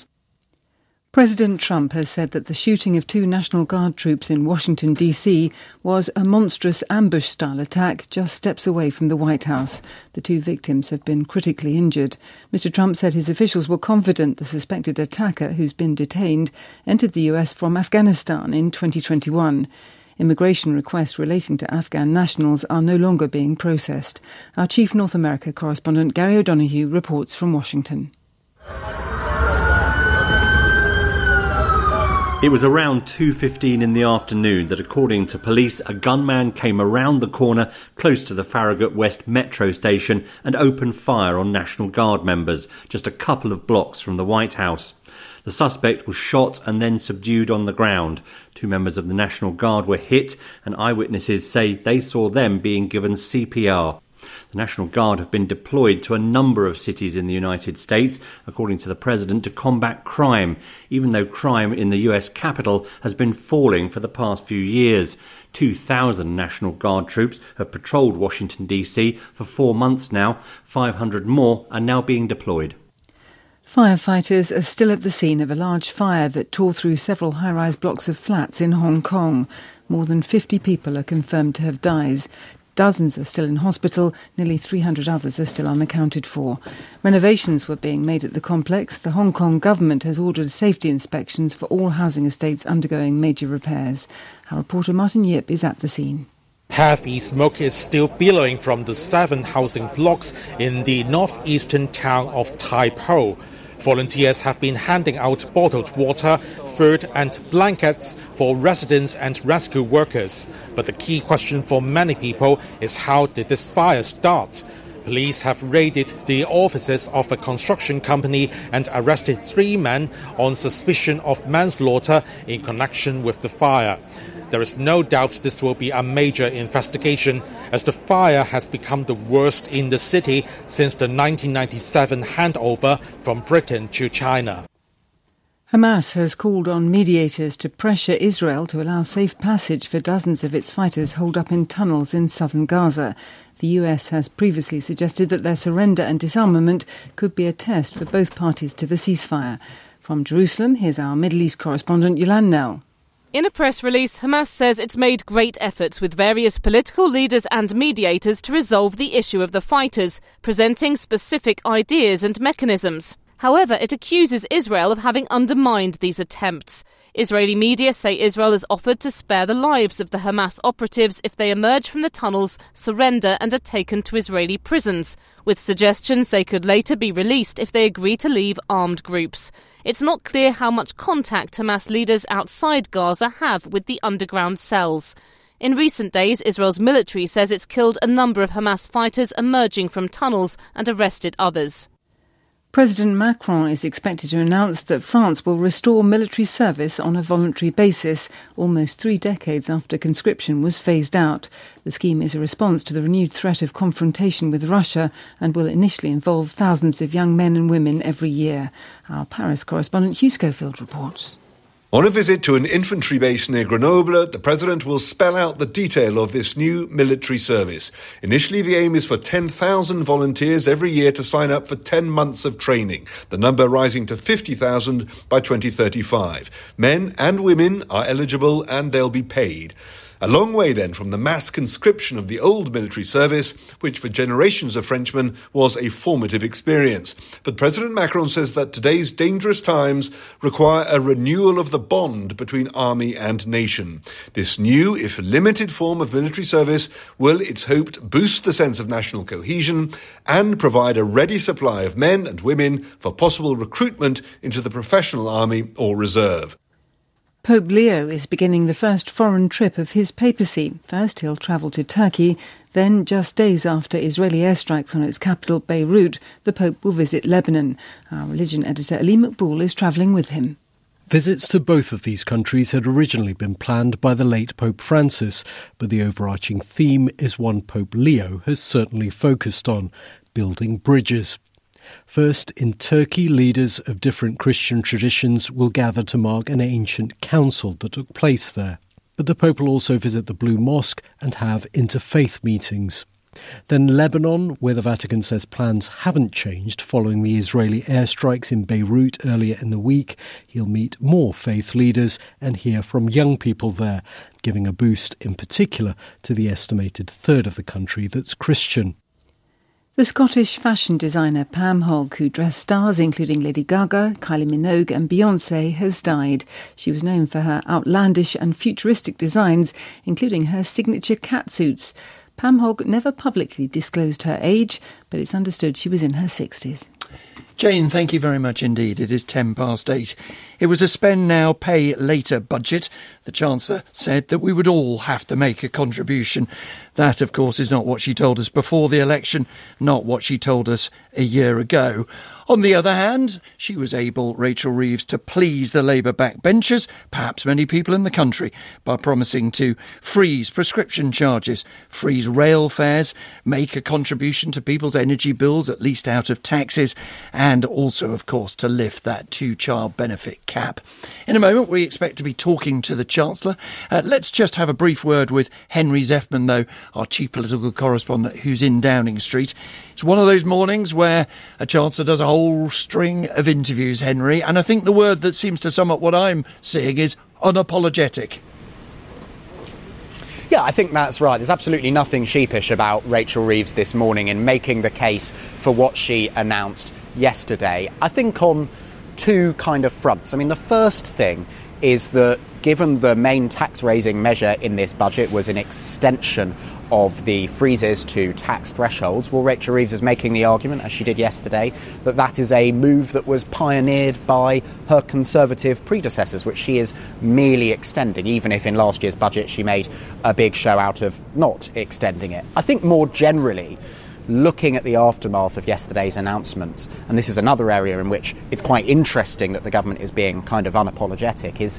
President Trump has said that the shooting of two National Guard troops in Washington, D C was a monstrous ambush-style attack just steps away from the White House. The two victims have been critically injured. Mister Trump said his officials were confident the suspected attacker, who's been detained, entered the U S from Afghanistan in twenty twenty-one. Immigration requests relating to Afghan nationals are no longer being processed. Our chief North America correspondent Gary O'Donoghue reports from Washington. It was around two fifteen in the afternoon that, according to police, a gunman came around the corner close to the Farragut West metro station and opened fire on National Guard members, just a couple of blocks from the White House. The suspect was shot and then subdued on the ground. Two members of the National Guard were hit, and eyewitnesses say they saw them being given C P R. The National Guard have been deployed to a number of cities in the United States, according to the President, to combat crime, even though crime in the U S capital has been falling for the past few years. two thousand National Guard troops have patrolled Washington, D C for four months now. five hundred more are now being deployed. Firefighters are still at the scene of a large fire that tore through several high-rise blocks of flats in Hong Kong. More than fifty people are confirmed to have died. Dozens are still in hospital, nearly three hundred others are still unaccounted for. Renovations were being made at the complex. The Hong Kong government has ordered safety inspections for all housing estates undergoing major repairs. Our reporter Martin Yip is at the scene. Heavy smoke is still billowing from the seven housing blocks in the northeastern town of Tai Po. Volunteers have been handing out bottled water, food and blankets for residents and rescue workers. But the key question for many people is, how did this fire start? Police have raided the offices of a construction company and arrested three men on suspicion of manslaughter in connection with the fire. There is no doubt this will be a major investigation, as the fire has become the worst in the city since the nineteen ninety-seven handover from Britain to China. Hamas has called on mediators to pressure Israel to allow safe passage for dozens of its fighters holed up in tunnels in southern Gaza. The U S has previously suggested that their surrender and disarmament could be a test for both parties to the ceasefire. From Jerusalem, here's our Middle East correspondent Yolande Knell. In a press release, Hamas says it's made great efforts with various political leaders and mediators to resolve the issue of the fighters, presenting specific ideas and mechanisms. However, it accuses Israel of having undermined these attempts. Israeli media say Israel has offered to spare the lives of the Hamas operatives if they emerge from the tunnels, surrender and are taken to Israeli prisons, with suggestions they could later be released if they agree to leave armed groups. It's not clear how much contact Hamas leaders outside Gaza have with the underground cells. In recent days, Israel's military says it's killed a number of Hamas fighters emerging from tunnels and arrested others. President Macron is expected to announce that France will restore military service on a voluntary basis, almost three decades after conscription was phased out. The scheme is a response to the renewed threat of confrontation with Russia and will initially involve thousands of young men and women every year. Our Paris correspondent Hugh Schofield reports. On a visit to an infantry base near Grenoble, the president will spell out the detail of this new military service. Initially, the aim is for ten thousand volunteers every year to sign up for ten months of training, the number rising to fifty thousand by twenty thirty-five. Men and women are eligible and they'll be paid. A long way then from the mass conscription of the old military service, which for generations of Frenchmen was a formative experience. But President Macron says that today's dangerous times require a renewal of the bond between army and nation. This new, if limited form of military service will, it's hoped, boost the sense of national cohesion and provide a ready supply of men and women for possible recruitment into the professional army or reserve. Pope Leo is beginning the first foreign trip of his papacy. First, he'll travel to Turkey. Then, just days after Israeli airstrikes on its capital, Beirut, the Pope will visit Lebanon. Our religion editor, Ali Maqbool, is travelling with him. Visits to both of these countries had originally been planned by the late Pope Francis, but the overarching theme is one Pope Leo has certainly focused on: building bridges. First, in Turkey, leaders of different Christian traditions will gather to mark an ancient council that took place there. But the Pope will also visit the Blue Mosque and have interfaith meetings. Then Lebanon, where the Vatican says plans haven't changed following the Israeli airstrikes in Beirut earlier in the week. He'll meet more faith leaders and hear from young people there, giving a boost in particular to the estimated third of the country that's Christian. The Scottish fashion designer Pam Hogg, who dressed stars including Lady Gaga, Kylie Minogue and Beyoncé, has died. She was known for her outlandish and futuristic designs, including her signature catsuits. Pam Hogg never publicly disclosed her age, but it's understood she was in her sixties. Jane, thank you very much indeed. It is ten past eight. It was a spend now, pay later budget. The Chancellor said that we would all have to make a contribution. That, of course, is not what she told us before the election, not what she told us a year ago. On the other hand, she was able, Rachel Reeves, to please the Labour backbenchers, perhaps many people in the country, by promising to freeze prescription charges, freeze rail fares, make a contribution to people's energy bills, at least out of taxes, and also, of course, to lift that two-child benefit cap. In a moment, we expect to be talking to the Chancellor. Uh, let's just have a brief word with Henry Zeffman, though, our chief political correspondent, who's in Downing Street. It's one of those mornings where a Chancellor does a whole string of interviews, Henry, and I think the word that seems to sum up what I'm seeing is unapologetic. Yeah, I think that's right. There's absolutely nothing sheepish about Rachel Reeves this morning in making the case for what she announced yesterday. I think on two kind of fronts. I mean, the first thing is that given the main tax-raising measure in this budget was an extension of the freezes to tax thresholds, well, Rachel Reeves is making the argument, as she did yesterday, that that is a move that was pioneered by her Conservative predecessors, which she is merely extending, even if in last year's budget she made a big show out of not extending it. I think more generally, looking at the aftermath of yesterday's announcements, and this is another area in which it's quite interesting that the government is being kind of unapologetic, is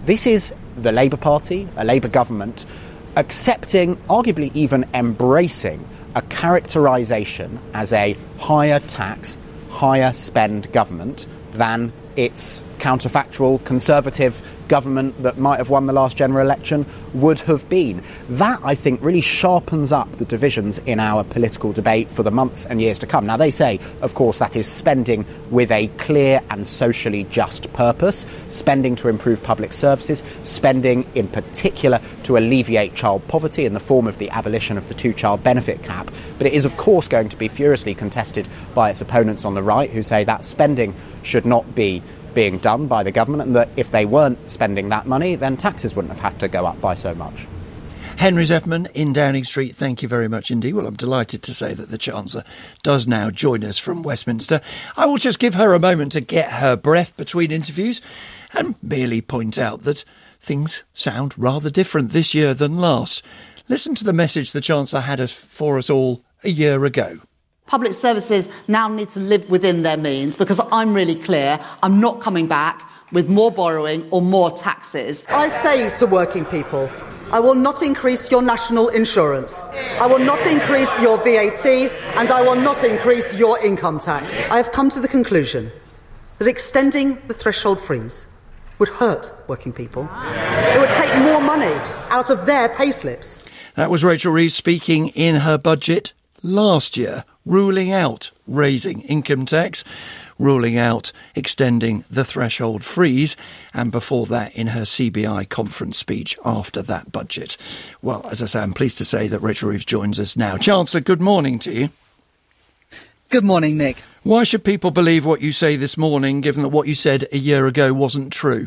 This is the Labour Party, a Labour government, accepting, arguably even embracing, a characterisation as a higher tax, higher spend government than its counterfactual Conservative government that might have won the last general election would have been. That, I think, really sharpens up the divisions in our political debate for the months and years to come. Now, they say, of course, that is spending with a clear and socially just purpose, spending to improve public services, spending in particular to alleviate child poverty in the form of the abolition of the two-child benefit cap. But it is, of course, going to be furiously contested by its opponents on the right, who say that spending should not be being done by the government, and that if they weren't spending that money, then taxes wouldn't have had to go up by so much. Henry Zeffman in Downing Street, thank you very much indeed. Well, I'm delighted to say that the Chancellor does now join us from Westminster. I will just give her a moment to get her breath between interviews and merely point out that things sound rather different this year than last. Listen to the message the Chancellor had for us all a year ago. Public services now need to live within their means, because I'm really clear I'm not coming back with more borrowing or more taxes. I say to working people, I will not increase your national insurance. I will not increase your V A T, and I will not increase your income tax. I have come to the conclusion that extending the threshold freeze would hurt working people. It would take more money out of their payslips. That was Rachel Reeves speaking in her budget last year, ruling out raising income tax, ruling out extending the threshold freeze, and before that in her C B I conference speech after that budget. Well, as I say, I'm pleased to say that Rachel Reeves joins us now. Chancellor, good morning to you. Good morning, Nick. Why should people believe what you say this morning, given that what you said a year ago wasn't true?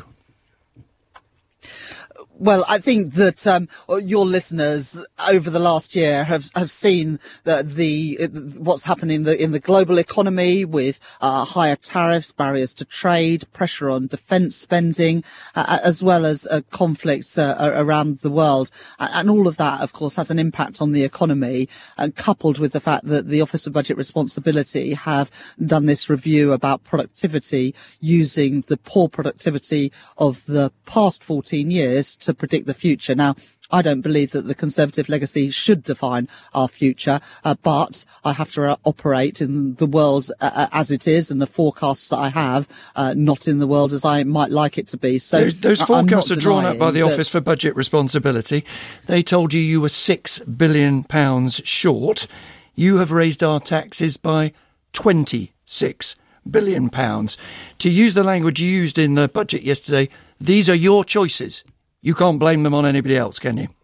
Well, I think that um, your listeners over the last year have, have seen the, the what's happening in the, in the global economy with uh, higher tariffs, barriers to trade, pressure on defence spending, uh, as well as uh, conflicts uh, around the world. And all of that, of course, has an impact on the economy, and coupled with the fact that the Office of Budget Responsibility have done this review about productivity using the poor productivity of the past fourteen years to predict the future. Now, I don't believe that the Conservative legacy should define our future, uh, but I have to uh, operate in the world uh, as it is, and the forecasts that I have, uh, not in the world as I might like it to be. So Those, those forecasts are drawn up by the Office for Budget Responsibility. They told you you were six billion pounds short. You have raised our taxes by twenty-six billion pounds. To use the language you used in the budget yesterday, these are your choices. You can't blame them on anybody else, can you?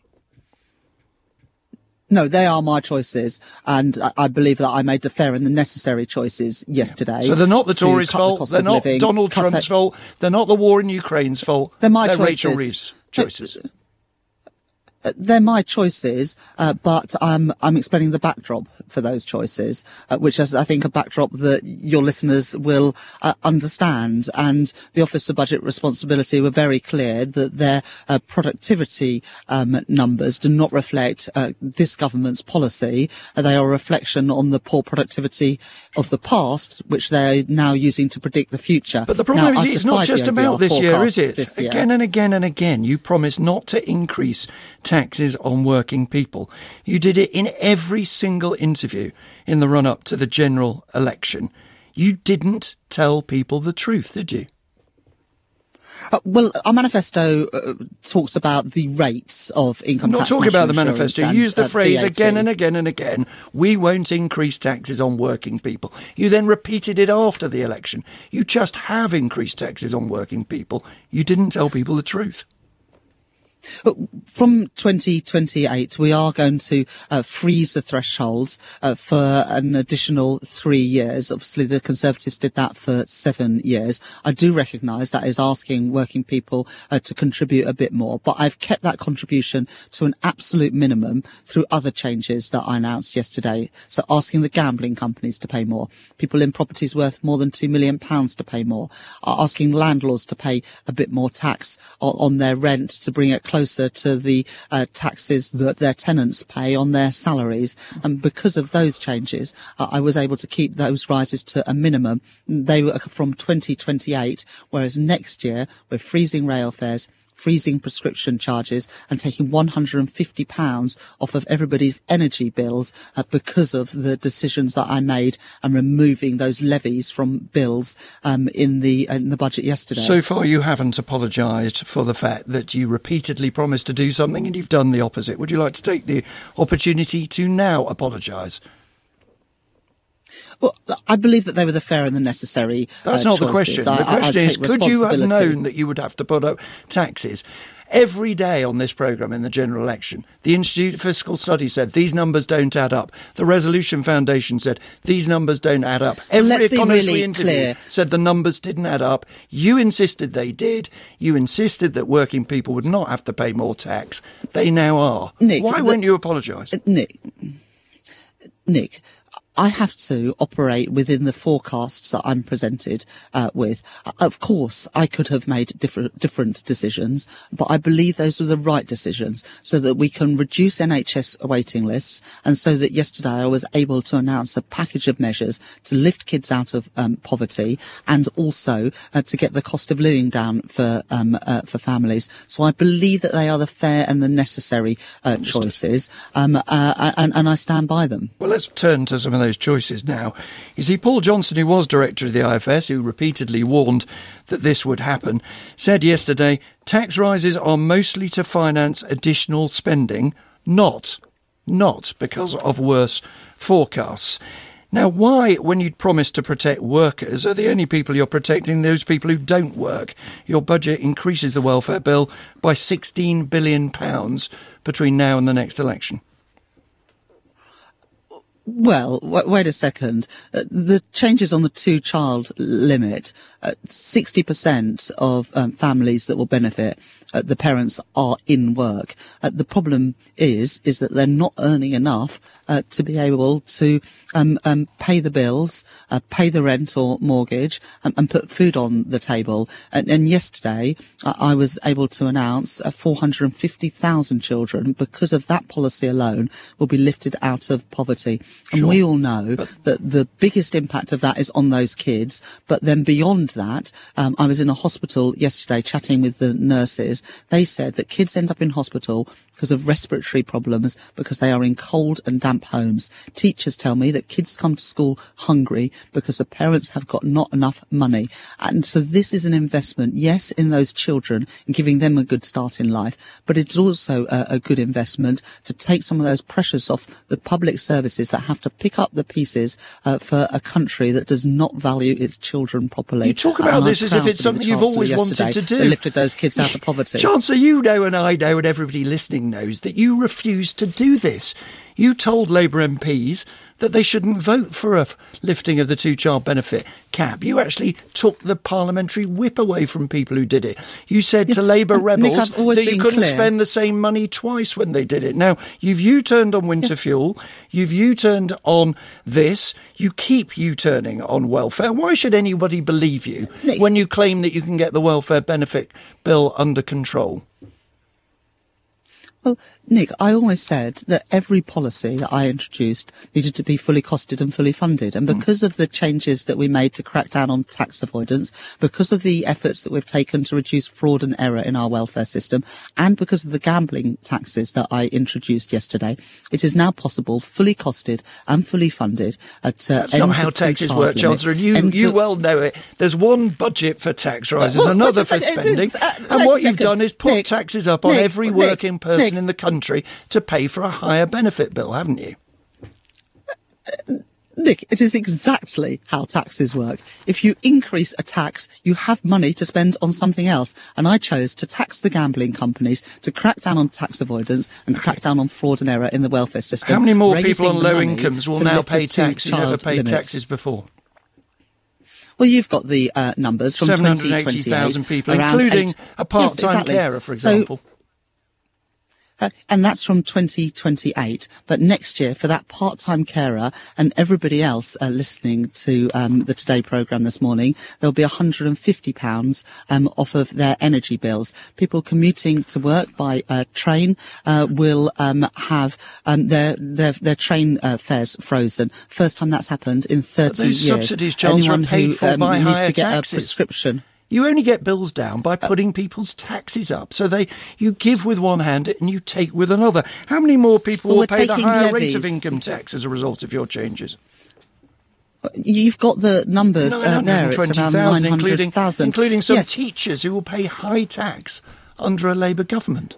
No, they are my choices, and I believe that I made the fair and the necessary choices yesterday. So they're not the Tories' fault, the they're not living, Donald Trump's it. fault, they're not the war in Ukraine's fault, they're my they're choices. Rachel Reeves' choices. They're my choices, uh, but I'm I'm explaining the backdrop for those choices, uh, which is, I think, a backdrop that your listeners will uh, understand. And the Office of Budget Responsibility were very clear that their uh, productivity um, numbers do not reflect uh, this government's policy. Uh, they are a reflection on the poor productivity of the past, which they're now using to predict the future. But the problem now, is, it's not just about this year, is it? Year. Again and again and again, you promised not to increase taxes on working people. You did it in every single interview in the run-up to the general election. You didn't tell people the truth, did you? Uh, well, our manifesto uh, talks about the rates of income I'm not tax. talking about the manifesto. And, you use the uh, phrase V A T. again and again and again, we won't increase taxes on working people. You then repeated it after the election. You just have increased taxes on working people. You didn't tell people the truth. From twenty twenty-eight, we are going to uh, freeze the thresholds uh, for an additional three years. Obviously, the Conservatives did that for seven years. I do recognise that is asking working people uh, to contribute a bit more, but I've kept that contribution to an absolute minimum through other changes that I announced yesterday. So asking the gambling companies to pay more, people in properties worth more than two million pounds to pay more, asking landlords to pay a bit more tax on, on their rent to bring it closer to the uh, taxes that their tenants pay on their salaries. And because of those changes, uh, I was able to keep those rises to a minimum. They were from twenty twenty-eight, whereas next year we're freezing rail fares, freezing prescription charges and taking one hundred fifty pounds off of everybody's energy bills uh, because of the decisions that I made and removing those levies from bills um, in the in the budget yesterday. So far you haven't apologised for the fact that you repeatedly promised to do something and you've done the opposite. Would you like to take the opportunity to now apologise? Well, I believe that they were the fair and the necessary That's uh, not choices. the question. I, the question I, is, could you have responsibility. known that you would have to put up taxes every day on this programme in the general election? The Institute of Fiscal Studies said these numbers don't add up. The Resolution Foundation said these numbers don't add up. Every Let's be economist really we interviewed clear. said the numbers didn't add up. You insisted they did. You insisted that working people would not have to pay more tax. They now are. Nick, Why the, won't you apologise? Nick, Nick, I have to operate within the forecasts that I'm presented uh, with. Of course, I could have made different different decisions, but I believe those were the right decisions so that we can reduce N H S waiting lists, and so that yesterday I was able to announce a package of measures to lift kids out of um, poverty and also uh, to get the cost of living down for um, uh, for families. So I believe that they are the fair and the necessary uh, choices, um, uh, and, and I stand by them. Well, let's turn to some of those choices now. You see, Paul Johnson, who was director of the I F S, who repeatedly warned that this would happen, said yesterday, tax rises are mostly to finance additional spending, not, not because of worse forecasts. Now, why, when you'd promised to protect workers, are the only people you're protecting those people who don't work? Your budget increases the welfare bill by sixteen billion pounds between now and the next election. Well, w- wait a second. Uh, the changes on the two-child limit, uh, sixty percent of um, families that will benefit, uh, the parents are in work. Uh, the problem is, is that they're not earning enough uh, to be able to um, um, pay the bills, uh, pay the rent or mortgage, um, and put food on the table. And, and yesterday, uh, I was able to announce uh, four hundred fifty thousand children, because of that policy alone, will be lifted out of poverty. And Sure. we all know but that the biggest impact of that is on those kids. But then beyond that, um, I was in a hospital yesterday chatting with the nurses. They said that kids end up in hospital because of respiratory problems, because they are in cold and damp homes. Teachers tell me that kids come to school hungry because the parents have got not enough money. And so this is an investment, yes, in those children and giving them a good start in life, but it's also a, a good investment to take some of those pressures off the public services that have to pick up the pieces uh, for a country that does not value its children properly. You talk about and this I'm as if proud it's to be something the you've Chancellor always wanted yesterday to do. that lifted those kids out of poverty. Chancellor, you know and I know and everybody listening knows that you refused to do this. You told Labour M Ps that they shouldn't vote for a lifting of the two-child benefit cap. You actually took the parliamentary whip away from people who did it. You said yeah, to Labour Nick, rebels I've always that you been couldn't clear. spend the same money twice when they did it. Now, you've U-turned on winter yeah. fuel. You've U-turned on this. You keep U-turning on welfare. Why should anybody believe you Nick, when you claim that you can get the welfare benefit bill under control? Well, Nick, I always said that every policy that I introduced needed to be fully costed and fully funded. And because mm. of the changes that we made to crack down on tax avoidance, because of the efforts that we've taken to reduce fraud and error in our welfare system, and because of the gambling taxes that I introduced yesterday, it is now possible, fully costed and fully funded, uh, to That's end not how the taxes two-child work, limit, Chancellor, and you, end you the- well know it. There's one budget for tax rises, Well, another wait for a second, spending, it's- uh, and wait what a you've second. done is put Nick, taxes up on Nick, every Nick, working person Nick. in the country to pay for a higher benefit bill, haven't you? Nick, it is exactly how taxes work. If you increase a tax, you have money to spend on something else. And I chose to tax the gambling companies, to crack down on tax avoidance and crack down on fraud and error in the welfare system. How many more raising people on the low money incomes will to now lift the pay tax who never two-child paid limits? taxes before? Well, you've got the uh, numbers from seven hundred twenty eighty thousand twenty-eight, people, around including eight a part-time Yes, exactly. carer, for So- example. Uh, and that's from twenty twenty-eight. But next year, for that part-time carer and everybody else uh, listening to um, the Today programme this morning, there'll be one hundred fifty pounds um, off of their energy bills. People commuting to work by uh, train uh, will um, have um, their, their their train uh, fares frozen. First time that's happened in thirty But those years. subsidies, Chancellor, are Anyone paid who for um, by needs higher to get taxes. a prescription. You only get bills down by putting people's taxes up. So they, you give with one hand and you take with another. How many more people well, will pay the higher levies. rate of income tax as a result of your changes? You've got the numbers uh, there. It's around nine hundred thousand. Including, including some yes. teachers who will pay high tax under a Labour government.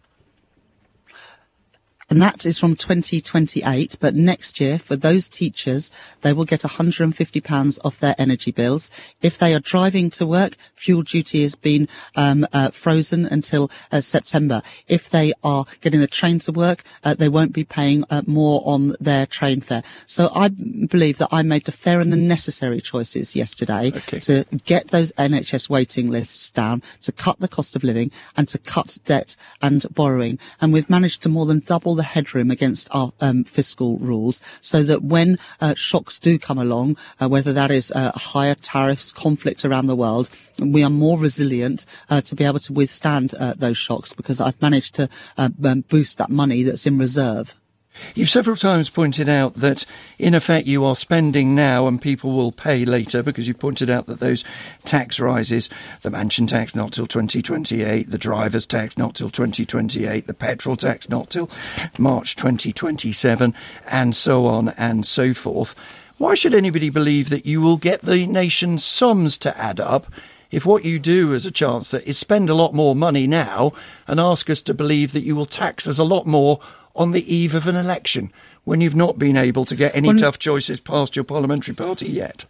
And that is from twenty twenty-eight. But next year, for those teachers, they will get one hundred fifty pounds off their energy bills. If they are driving to work, fuel duty has been um, uh, frozen until uh, September. If they are getting the train to work, uh, they won't be paying uh, more on their train fare. So I believe that I made the fair and the necessary choices yesterday okay. to get those N H S waiting lists down, to cut the cost of living and to cut debt and borrowing. And we've managed to more than double the headroom against our um, fiscal rules, so that when uh, shocks do come along, uh, whether that is uh, higher tariffs, conflict around the world, we are more resilient uh, to be able to withstand uh, those shocks, because I've managed to uh, um, boost that money that's in reserve. You've several times pointed out that, in effect, you are spending now and people will pay later, because you've pointed out that those tax rises, the mansion tax not till twenty twenty-eight, the driver's tax not till twenty twenty-eight, the petrol tax not till March twenty twenty-seven, and so on and so forth. Why should anybody believe that you will get the nation's sums to add up if what you do as a Chancellor is spend a lot more money now and ask us to believe that you will tax us a lot more on the eve of an election, when you've not been able to get any well, tough choices past your parliamentary party yet?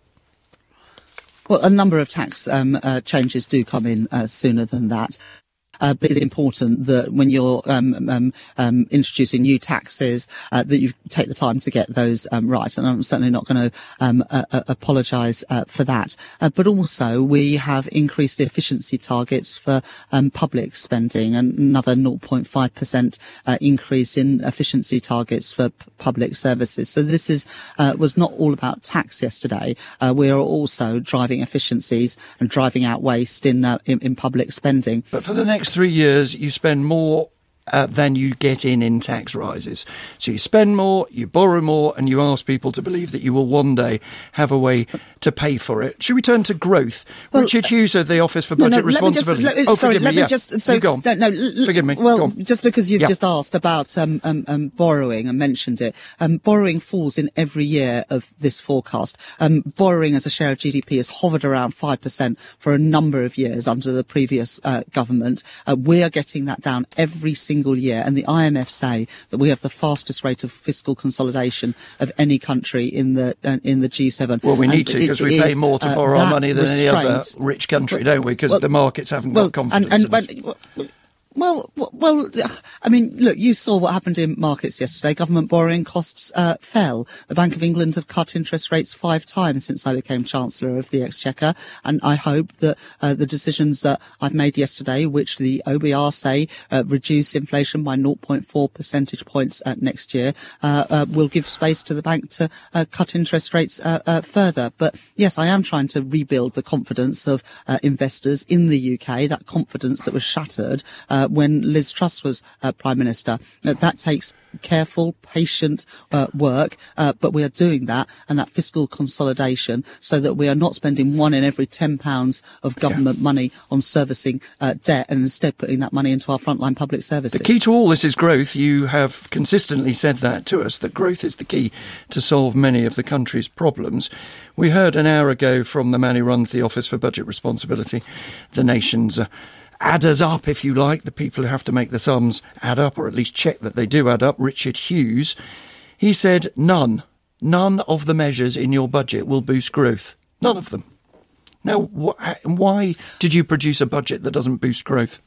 Well, a number of tax um, uh, changes do come in uh, sooner than that. Uh, but it's important that when you're um, um, um, introducing new taxes, uh, that you take the time to get those um, right. And I'm certainly not going to um, uh, uh, apologise uh, for that. Uh, but also, we have increased the efficiency targets for um, public spending, and another zero point five percent uh, increase in efficiency targets for p- public services. So this is uh, was not all about tax yesterday. Uh, we are also driving efficiencies and driving out waste in, uh, in in public spending. But for the next three years, you spend more uh, than you get in in tax rises. So you spend more, you borrow more, and you ask people to believe that you will one day have a way to pay for it. Should we turn to growth? Well, Richard Hughes of the Office for Budget no, no, Responsibility. Let me just, let me, oh, sorry, forgive let me. me Yeah. just. So, you go on. No, no, l- forgive me. Well, just because you've yeah. just asked about um, um, um, borrowing and mentioned it, um, borrowing falls in every year of this forecast. Um, borrowing as a share of G D P has hovered around five percent for a number of years under the previous uh, government. Uh, we are getting that down every single year, and the I M F say that we have the fastest rate of fiscal consolidation of any country in the uh, in the G seven. Well, we and need to, because we pay more to uh, borrow our money than restraint, any other rich country, don't we? Because well, the markets haven't well, got confidence and, in and, us. Well, Well, well, I mean, look, you saw what happened in markets yesterday. Government borrowing costs uh, fell. The Bank of England have cut interest rates five times since I became Chancellor of the Exchequer. And I hope that uh, the decisions that I've made yesterday, which the O B R say uh, reduce inflation by zero point four percentage points uh, next year, uh, uh, will give space to the bank to uh, cut interest rates uh, uh, further. But yes, I am trying to rebuild the confidence of uh, investors in the U K, that confidence that was shattered uh, when Liz Truss was uh, Prime Minister. Uh, that takes careful, patient uh, work, uh, but we are doing that, and that fiscal consolidation, so that we are not spending one in every ten pounds of government yeah. money on servicing uh, debt, and instead putting that money into our frontline public services. The key to all this is growth. You have consistently said that to us, that growth is the key to solve many of the country's problems. We heard an hour ago from the man who runs the Office for Budget Responsibility, the nation's uh, adders up, if you like, the people who have to make the sums add up, or at least check that they do add up, Richard Hughes. He said none, none of the measures in your budget will boost growth. None of them. Now, wh- why did you produce a budget that doesn't boost growth?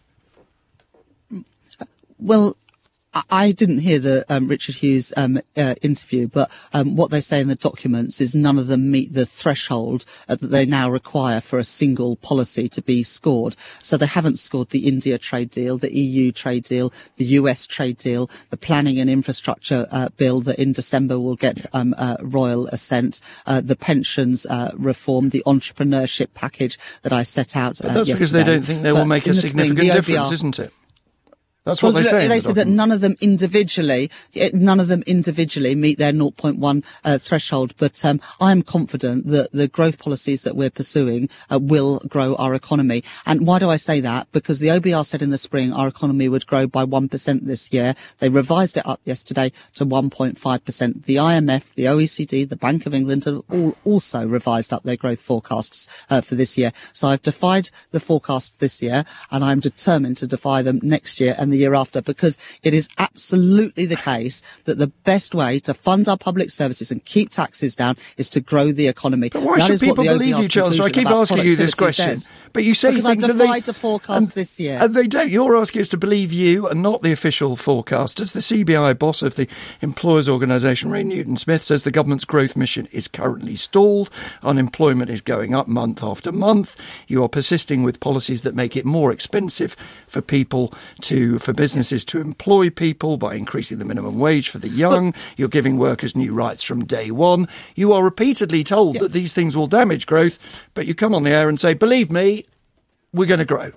Well, I didn't hear the um, Richard Hughes um, uh, interview, but um, what they say in the documents is none of them meet the threshold uh, that they now require for a single policy to be scored. So they haven't scored the India trade deal, the E U trade deal, the U S trade deal, the planning and infrastructure uh, bill that in December will get um, uh, royal assent, uh, the pensions uh, reform, the entrepreneurship package that I set out uh, but that's yesterday. because they don't think they will but make a significant spring, difference, isn't it? That's what well, they look, say. They the said that none of them individually, none of them individually meet their zero point one uh, threshold. But um, I am confident that the growth policies that we're pursuing uh, will grow our economy. And why do I say that? Because the O B R said in the spring our economy would grow by one percent this year. They revised it up yesterday to one point five percent. The I M F, the O E C D, the Bank of England have all also revised up their growth forecasts uh, for this year. So I've defied the forecast this year, and I'm determined to defy them next year and the year after, because it is absolutely the case that the best way to fund our public services and keep taxes down is to grow the economy. But why that should people believe you, Chancellor? I keep asking you this question. Says. But you say because things I've and they, defied the forecast and, this year. And they don't. You're asking us to believe you and not the official forecast. As the C B I boss of the employers' organisation, Ray Newton-Smith, says the government's growth mission is currently stalled. Unemployment is going up month after month. You are persisting with policies that make it more expensive for people to, for businesses to employ people by increasing the minimum wage for the young. But you're giving workers new rights from day one. You are repeatedly told yeah. that these things will damage growth, but you come on the air and say, believe me, we're going to grow.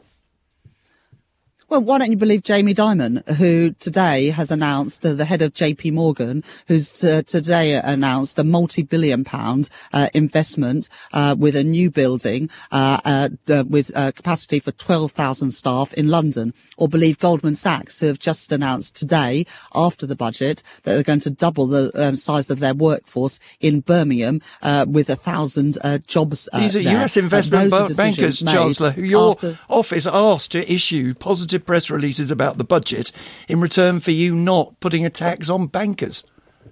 Well, why don't you believe Jamie Dimon, who today has announced, uh, the head of J P Morgan, who's t- today announced a multi-billion pound uh, investment uh, with a new building uh, uh, uh, with uh, capacity for twelve thousand staff in London. Or believe Goldman Sachs, who have just announced today, after the budget, that they're going to double the um, size of their workforce in Birmingham uh, with a thousand uh, jobs uh, These are there. U S investment uh, bankers, Chancellor, who your after- office asked to issue positive press releases about the budget in return for you not putting a tax on bankers.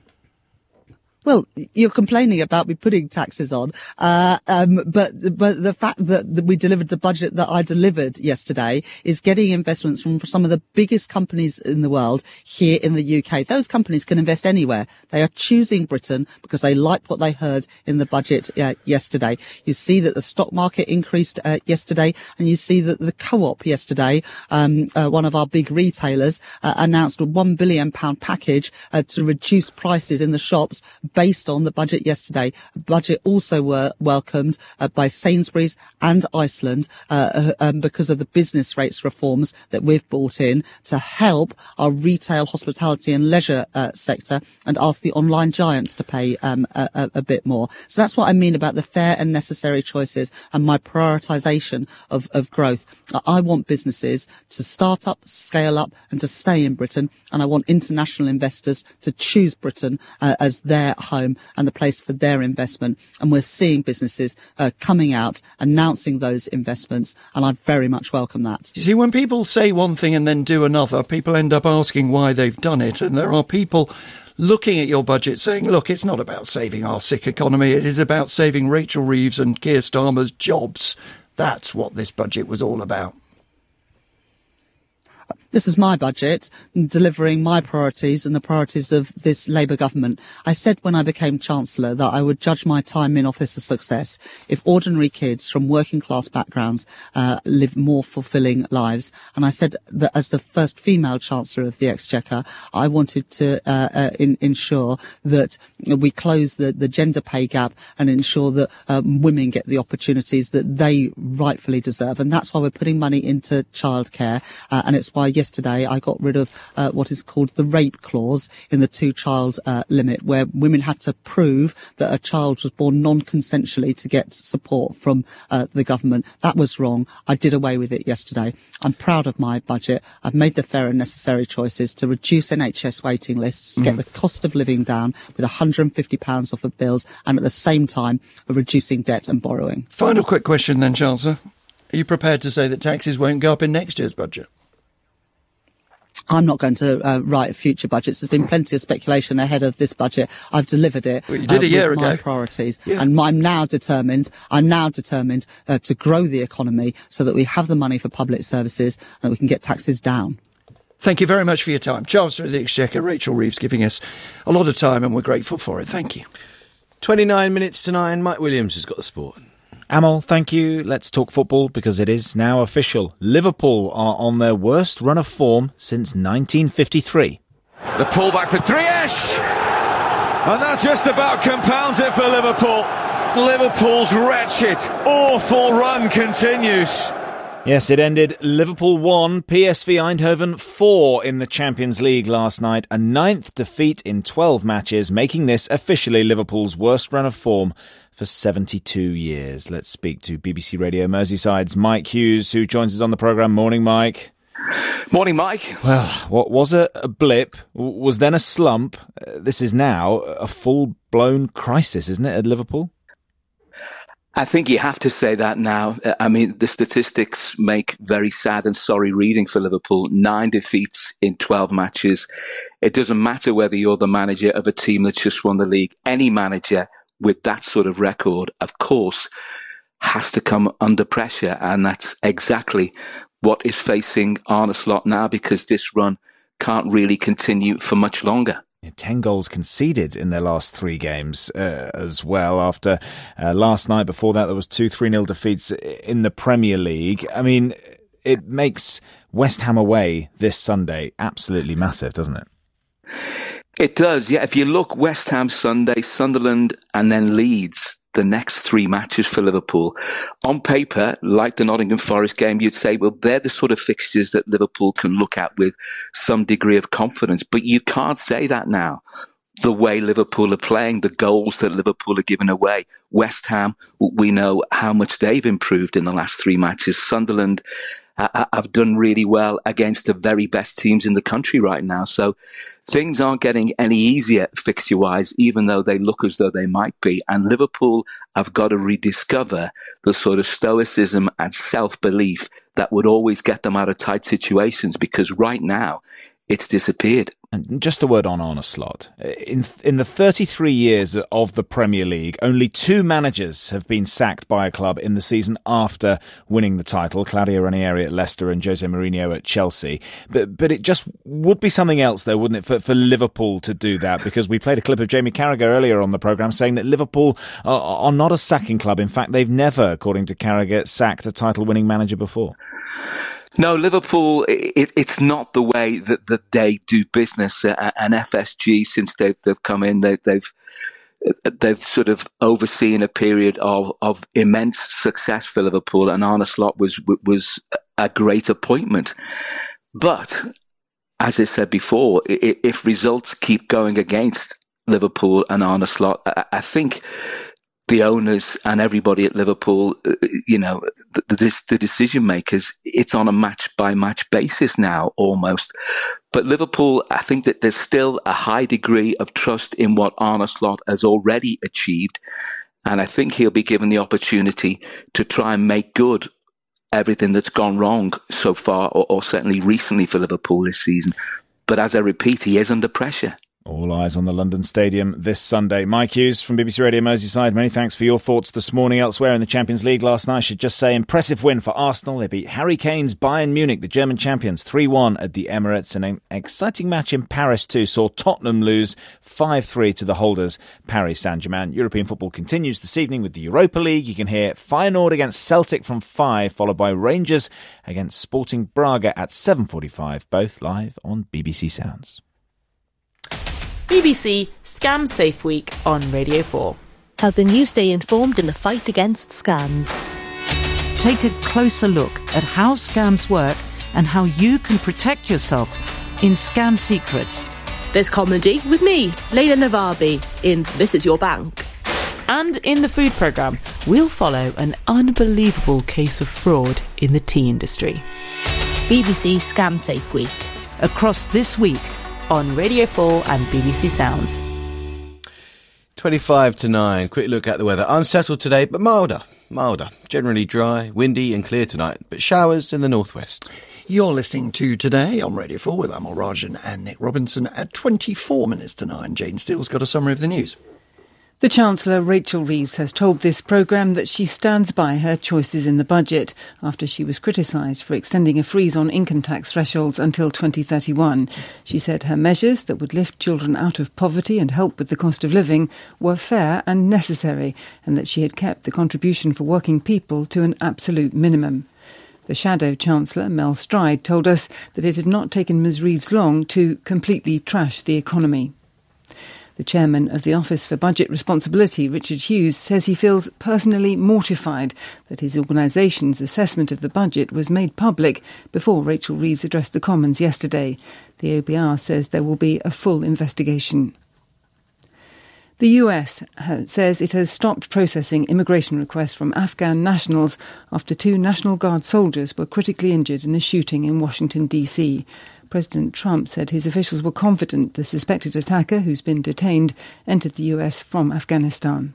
Well, you're complaining about me putting taxes on, uh, um, but but the fact that we delivered the budget that I delivered yesterday is getting investments from some of the biggest companies in the world here in the U K. Those companies can invest anywhere. They are choosing Britain because they liked what they heard in the budget uh, yesterday. You see that the stock market increased uh, yesterday, and you see that the Co-op yesterday, um, uh, one of our big retailers, uh, announced a one billion pound package uh, to reduce prices in the shops based on the budget yesterday. The budget also were welcomed uh, by Sainsbury's and Iceland uh, um, because of the business rates reforms that we've brought in to help our retail, hospitality and leisure uh, sector, and ask the online giants to pay um, a, a bit more. So that's what I mean about the fair and necessary choices and my prioritisation of, of growth. I want businesses to start up, scale up and to stay in Britain, and I want international investors to choose Britain uh, as their home and the place for their investment. And we're seeing businesses uh, coming out, announcing those investments, and I very much welcome that. You see, when people say one thing and then do another, people end up asking why they've done it. And there are people looking at your budget saying, look, it's not about saving our sick economy. It is about saving Rachel Reeves and Keir Starmer's jobs. That's what this budget was all about. This is my budget, delivering my priorities and the priorities of this Labour government. I said when I became Chancellor that I would judge my time in office a success if ordinary kids from working class backgrounds uh, live more fulfilling lives. And I said that as the first female Chancellor of the Exchequer, I wanted to uh, uh, in, ensure that we close the, the gender pay gap and ensure that um, women get the opportunities that they rightfully deserve. And that's why we're putting money into childcare, uh, and it's why yesterday I got rid of uh, what is called the rape clause in the two-child uh, limit, where women had to prove that a child was born non-consensually to get support from uh, the government. That was wrong. I did away with it yesterday. I'm proud of my budget. I've made the fair and necessary choices to reduce N H S waiting lists, mm. get the cost of living down with one hundred fifty pounds off of bills, and at the same time reducing debt and borrowing. Final quick question then, Chancellor. Are you prepared to say that taxes won't go up in next year's budget? I'm not going to uh, write future budgets. There's been plenty of speculation ahead of this budget. I've delivered it. Well, you did uh, a year with ago. My priorities, yeah. And I'm now determined. I'm now determined uh, to grow the economy so that we have the money for public services and that we can get taxes down. Thank you very much for your time, Chancellor of the Exchequer Rachel Reeves, giving us a lot of time, and we're grateful for it. Thank you. Twenty-nine minutes to nine. Mike Williams has got the sport. Amal, thank you. Let's talk football because it is now official. Liverpool are on their worst run of form since nineteen fifty-three. The pullback for Ziyech, and that just about compounds it for Liverpool. Liverpool's wretched, awful run continues. Yes, it ended Liverpool one, P S V Eindhoven four in the Champions League last night. A ninth defeat in twelve matches, making this officially Liverpool's worst run of form for seventy-two years. Let's speak to B B C Radio Merseyside's Mike Hughes, who joins us on the programme. Morning, Mike. Morning, Mike. Well, what was a, a blip, was then a slump. Uh, this is now a full-blown crisis, isn't it, at Liverpool? I think you have to say that now. I mean, the statistics make very sad and sorry reading for Liverpool. Nine defeats in twelve matches. It doesn't matter whether you're the manager of a team that's just won the league. Any manager with that sort of record, of course, has to come under pressure. And that's exactly what is facing Arne Slot now, because this run can't really continue for much longer. Ten goals conceded in their last three games uh, as well. After uh, last night, before that, there was two three nil defeats in the Premier League. I mean, it makes West Ham away this Sunday absolutely massive, doesn't it? It does, yeah. If you look, West Ham Sunday, Sunderland, and then Leeds, the next three matches for Liverpool. On paper, like the Nottingham Forest game, you'd say, well, they're the sort of fixtures that Liverpool can look at with some degree of confidence. But you can't say that now. The way Liverpool are playing, the goals that Liverpool are giving away. West Ham, we know how much they've improved in the last three matches. Sunderland uh, have done really well against the very best teams in the country right now. So things aren't getting any easier fixture-wise, even though they look as though they might be. And Liverpool have got to rediscover the sort of stoicism and self-belief that would always get them out of tight situations, because right now it's disappeared. And just a word on Arne Slot. In in the thirty-three years of the Premier League, only two managers have been sacked by a club in the season after winning the title. Claudio Ranieri at Leicester and Jose Mourinho at Chelsea. But but it just would be something else, though, wouldn't it, for, for Liverpool to do that? Because we played a clip of Jamie Carragher earlier on the programme saying that Liverpool are, are not a sacking club. In fact, they've never, according to Carragher, sacked a title-winning manager before. No, Liverpool, it, it's not the way that, that they do business. Uh, and F S G, since they've, they've come in, they, they've they've sort of overseen a period of, of immense success for Liverpool, and Arne Slot was was a great appointment. But, as I said before, if results keep going against Liverpool and Arne Slot, I, I think the owners and everybody at Liverpool, you know, the, the, the decision makers, it's on a match by match basis now almost. But Liverpool, I think that there's still a high degree of trust in what Arne Slot has already achieved. And I think he'll be given the opportunity to try and make good everything that's gone wrong so far, or, or certainly recently for Liverpool this season. But as I repeat, he is under pressure. All eyes on the London Stadium this Sunday. Mike Hughes from B B C Radio Merseyside, many thanks for your thoughts this morning. Elsewhere in the Champions League last night, I should just say, impressive win for Arsenal. They beat Harry Kane's Bayern Munich, the German champions, three one at the Emirates. And an exciting match in Paris too saw Tottenham lose five three to the holders, Paris Saint-Germain. European football continues this evening with the Europa League. You can hear Feyenoord against Celtic from five, followed by Rangers against Sporting Braga at seven forty-five, both live on B B C Sounds. B B C Scam Safe Week on Radio four. Helping you stay informed in the fight against scams. Take a closer look at how scams work and how you can protect yourself in Scam Secrets. There's comedy with me, Layla Navabi, in This Is Your Bank. And in the food programme, we'll follow an unbelievable case of fraud in the tea industry. B B C Scam Safe Week. Across this week on Radio four and B B C Sounds. twenty-five to nine. Quick look at the weather. Unsettled today, but milder. Milder. Generally dry, windy and clear tonight, but showers in the northwest. You're listening to Today on Radio four with Amal Rajan and Nick Robinson at twenty-four minutes to nine. Jane Steele's got a summary of the news. The Chancellor, Rachel Reeves, has told this programme that she stands by her choices in the budget after she was criticised for extending a freeze on income tax thresholds until twenty thirty-one. She said her measures that would lift children out of poverty and help with the cost of living were fair and necessary, and that she had kept the contribution for working people to an absolute minimum. The Shadow Chancellor, Mel Stride, told us that it had not taken Ms Reeves long to completely trash the economy. The The chairman of the Office for Budget Responsibility, Richard Hughes, says he feels personally mortified that his organisation's assessment of the budget was made public before Rachel Reeves addressed the Commons yesterday. The O B R says there will be a full investigation. The U S says it has stopped processing immigration requests from Afghan nationals after two National Guard soldiers were critically injured in a shooting in Washington, D C. President Trump said his officials were confident the suspected attacker, who's been detained, entered the U S from Afghanistan.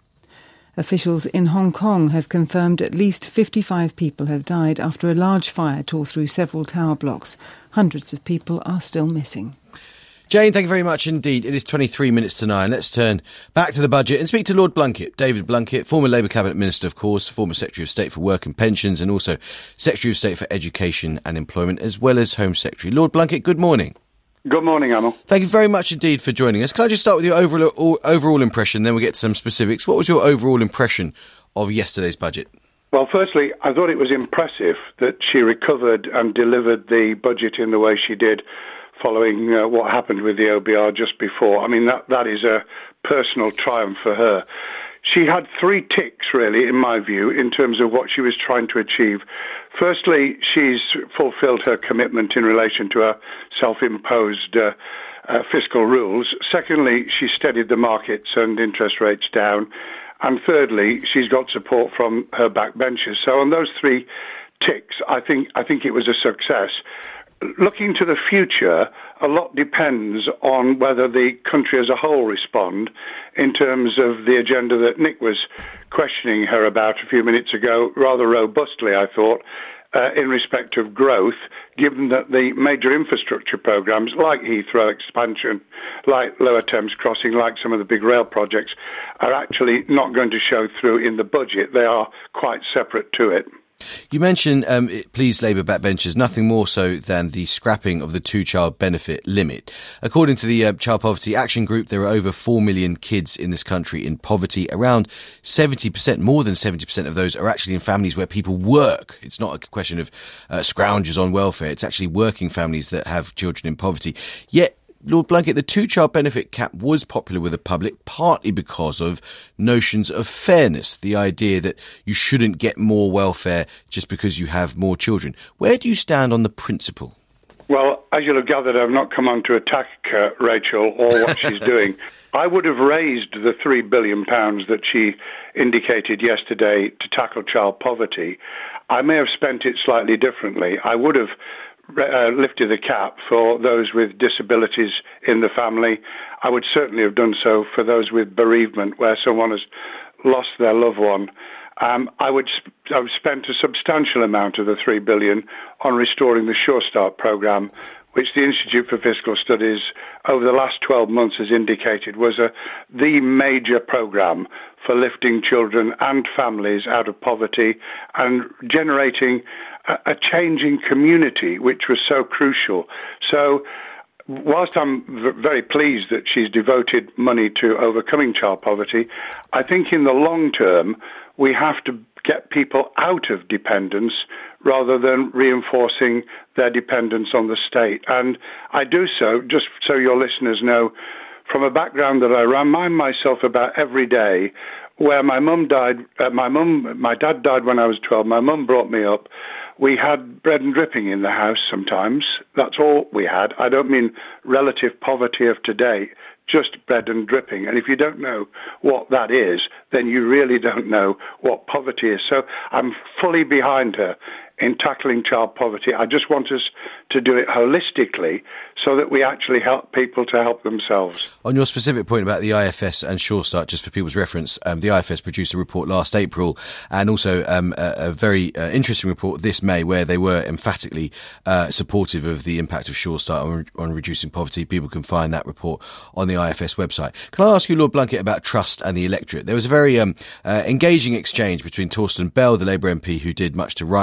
Officials in Hong Kong have confirmed at least fifty-five people have died after a large fire tore through several tower blocks. Hundreds of people are still missing. Jane, thank you very much indeed. It is twenty-three minutes to nine. Let's turn back to the budget and speak to Lord Blunkett. David Blunkett, former Labour Cabinet Minister, of course, former Secretary of State for Work and Pensions, and also Secretary of State for Education and Employment, as well as Home Secretary. Lord Blunkett, good morning. Good morning, Emma. Thank you very much indeed for joining us. Can I just start with your overall, overall impression, then we'll get to some specifics. What was your overall impression of yesterday's budget? Well, firstly, I thought it was impressive that she recovered and delivered the budget in the way she did, following uh, what happened with the O B R just before. I mean, that that is a personal triumph for her. She had three ticks, really, in my view, in terms of what she was trying to achieve. Firstly, she's fulfilled her commitment in relation to her self-imposed uh, uh, fiscal rules. Secondly, she steadied the markets and interest rates down. And thirdly, she's got support from her backbenchers. So on those three ticks, I think I think it was a success. Looking to the future, a lot depends on whether the country as a whole respond in terms of the agenda that Nick was questioning her about a few minutes ago, rather robustly, I thought, uh, in respect of growth, given that the major infrastructure programmes, like Heathrow expansion, like Lower Thames Crossing, like some of the big rail projects, are actually not going to show through in the budget. They are quite separate to it. You mentioned, um, it pleased Labour backbenchers, nothing more so than the scrapping of the two-child benefit limit. According to the uh, Child Poverty Action Group, there are over four million kids in this country in poverty. Around seventy percent, more than seventy percent of those are actually in families where people work. It's not a question of uh, scroungers on welfare. It's actually working families that have children in poverty. Yet, Lord Blunkett, the two-child benefit cap was popular with the public, partly because of notions of fairness, the idea that you shouldn't get more welfare just because you have more children. Where do you stand on the principle? Well, as you'll have gathered, I've not come on to attack uh, Rachel or what she's doing. I would have raised the three billion pounds that she indicated yesterday to tackle child poverty. I may have spent it slightly differently. I would have Uh, lifted the cap for those with disabilities in the family. I would certainly have done so for those with bereavement, where someone has lost their loved one. Um, I would sp- I've spent a substantial amount of the three billion on restoring the Sure Start programme, which the Institute for Fiscal Studies over the last twelve months has indicated was a, the major programme for lifting children and families out of poverty and generating a, a changing community, which was so crucial. So whilst I'm v- very pleased that she's devoted money to overcoming child poverty, I think in the long term we have to get people out of dependence rather than reinforcing their dependence on the state. And I do so, just so your listeners know, from a background that I remind myself about every day, where my mum died, uh, my mum, my dad died when I was twelve, my mum brought me up. We had bread and dripping in the house sometimes. That's all we had. I don't mean relative poverty of today, just bread and dripping. And if you don't know what that is, then you really don't know what poverty is. So I'm fully behind her in tackling child poverty. I just want us to do it holistically so that we actually help people to help themselves. On your specific point about the I F S and Sure Start, just for people's reference, um, the I F S produced a report last April and also um, a, a very uh, interesting report this May where they were emphatically uh, supportive of the impact of Sure Start on, on reducing poverty. People can find that report on the I F S website. Can I ask you, Lord Blunkett, about trust and the electorate? There was a very um, uh, engaging exchange between Torsten Bell, the Labour M P who did much to right the uh,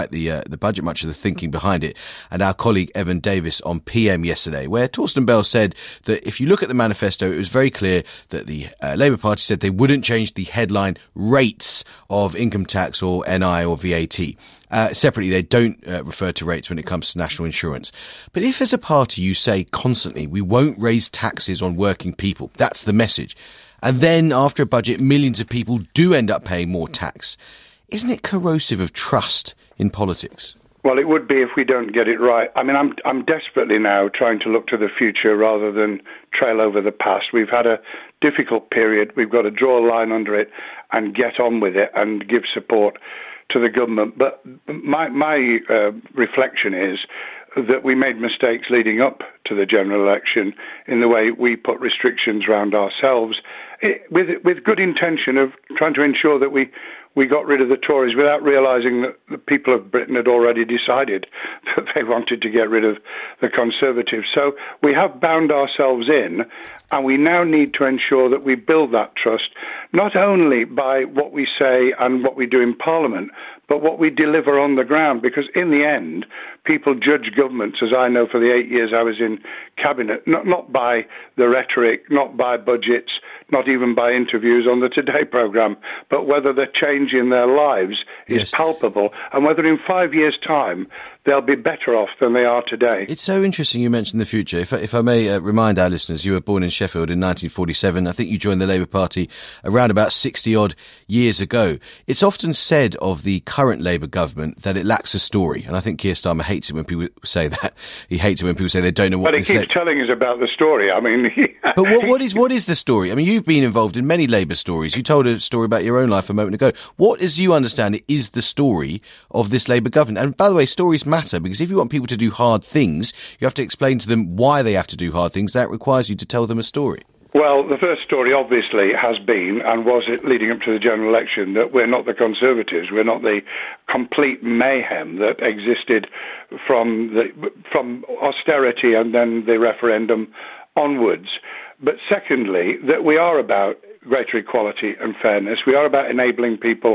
the budget, much of the thinking behind it, and our colleague Evan Davis on P M yesterday, where Torsten Bell said that if you look at the manifesto, it was very clear that the uh, Labour Party said they wouldn't change the headline rates of income tax or N I or V A T. Uh, separately, they don't uh, refer to rates when it comes to national insurance. But if as a party you say constantly, we won't raise taxes on working people, that's the message, and then after a budget, millions of people do end up paying more tax, isn't it corrosive of trust in politics? Well, it would be if we don't get it right. I mean, I'm I'm desperately now trying to look to the future rather than trail over the past. We've had a difficult period. We've got to draw a line under it and get on with it and give support to the government. But my my uh, reflection is that we made mistakes leading up to the general election in the way we put restrictions around ourselves, it, with with good intention of trying to ensure that we we got rid of the Tories without realising that the people of Britain had already decided that they wanted to get rid of the Conservatives. So we have bound ourselves in, and we now need to ensure that we build that trust, not only by what we say and what we do in Parliament, but what we deliver on the ground, because in the end, people judge governments, as I know for the eight years I was in Cabinet, not, not by the rhetoric, not by budgets, not even by interviews on the Today programme, but whether the change in their lives is yes. palpable, and whether in five years' time they'll be better off than they are today. It's so interesting you mentioned the future. If, if I may uh, remind our listeners, you were born in Sheffield in nineteen forty-seven. I think you joined the Labour Party around about sixty-odd years ago. It's often said of the current Labour government that it lacks a story, and I think Keir Starmer hates it when people say that. He hates it when people say they don't know what... But he keeps La- telling us about the story. I mean... But what, what is what is the story? I mean, you've been involved in many Labour stories. You told a story about your own life a moment ago. What, as you understand it, is the story of this Labour government? And by the way, stories matter, because if you want people to do hard things, you have to explain to them why they have to do hard things. That requires you to tell them a story. Well, the first story obviously has been, and was it leading up to the general election, that we're not the Conservatives. We're not the complete mayhem that existed from the from austerity and then the referendum onwards. But secondly, that we are about greater equality and fairness. We are about enabling people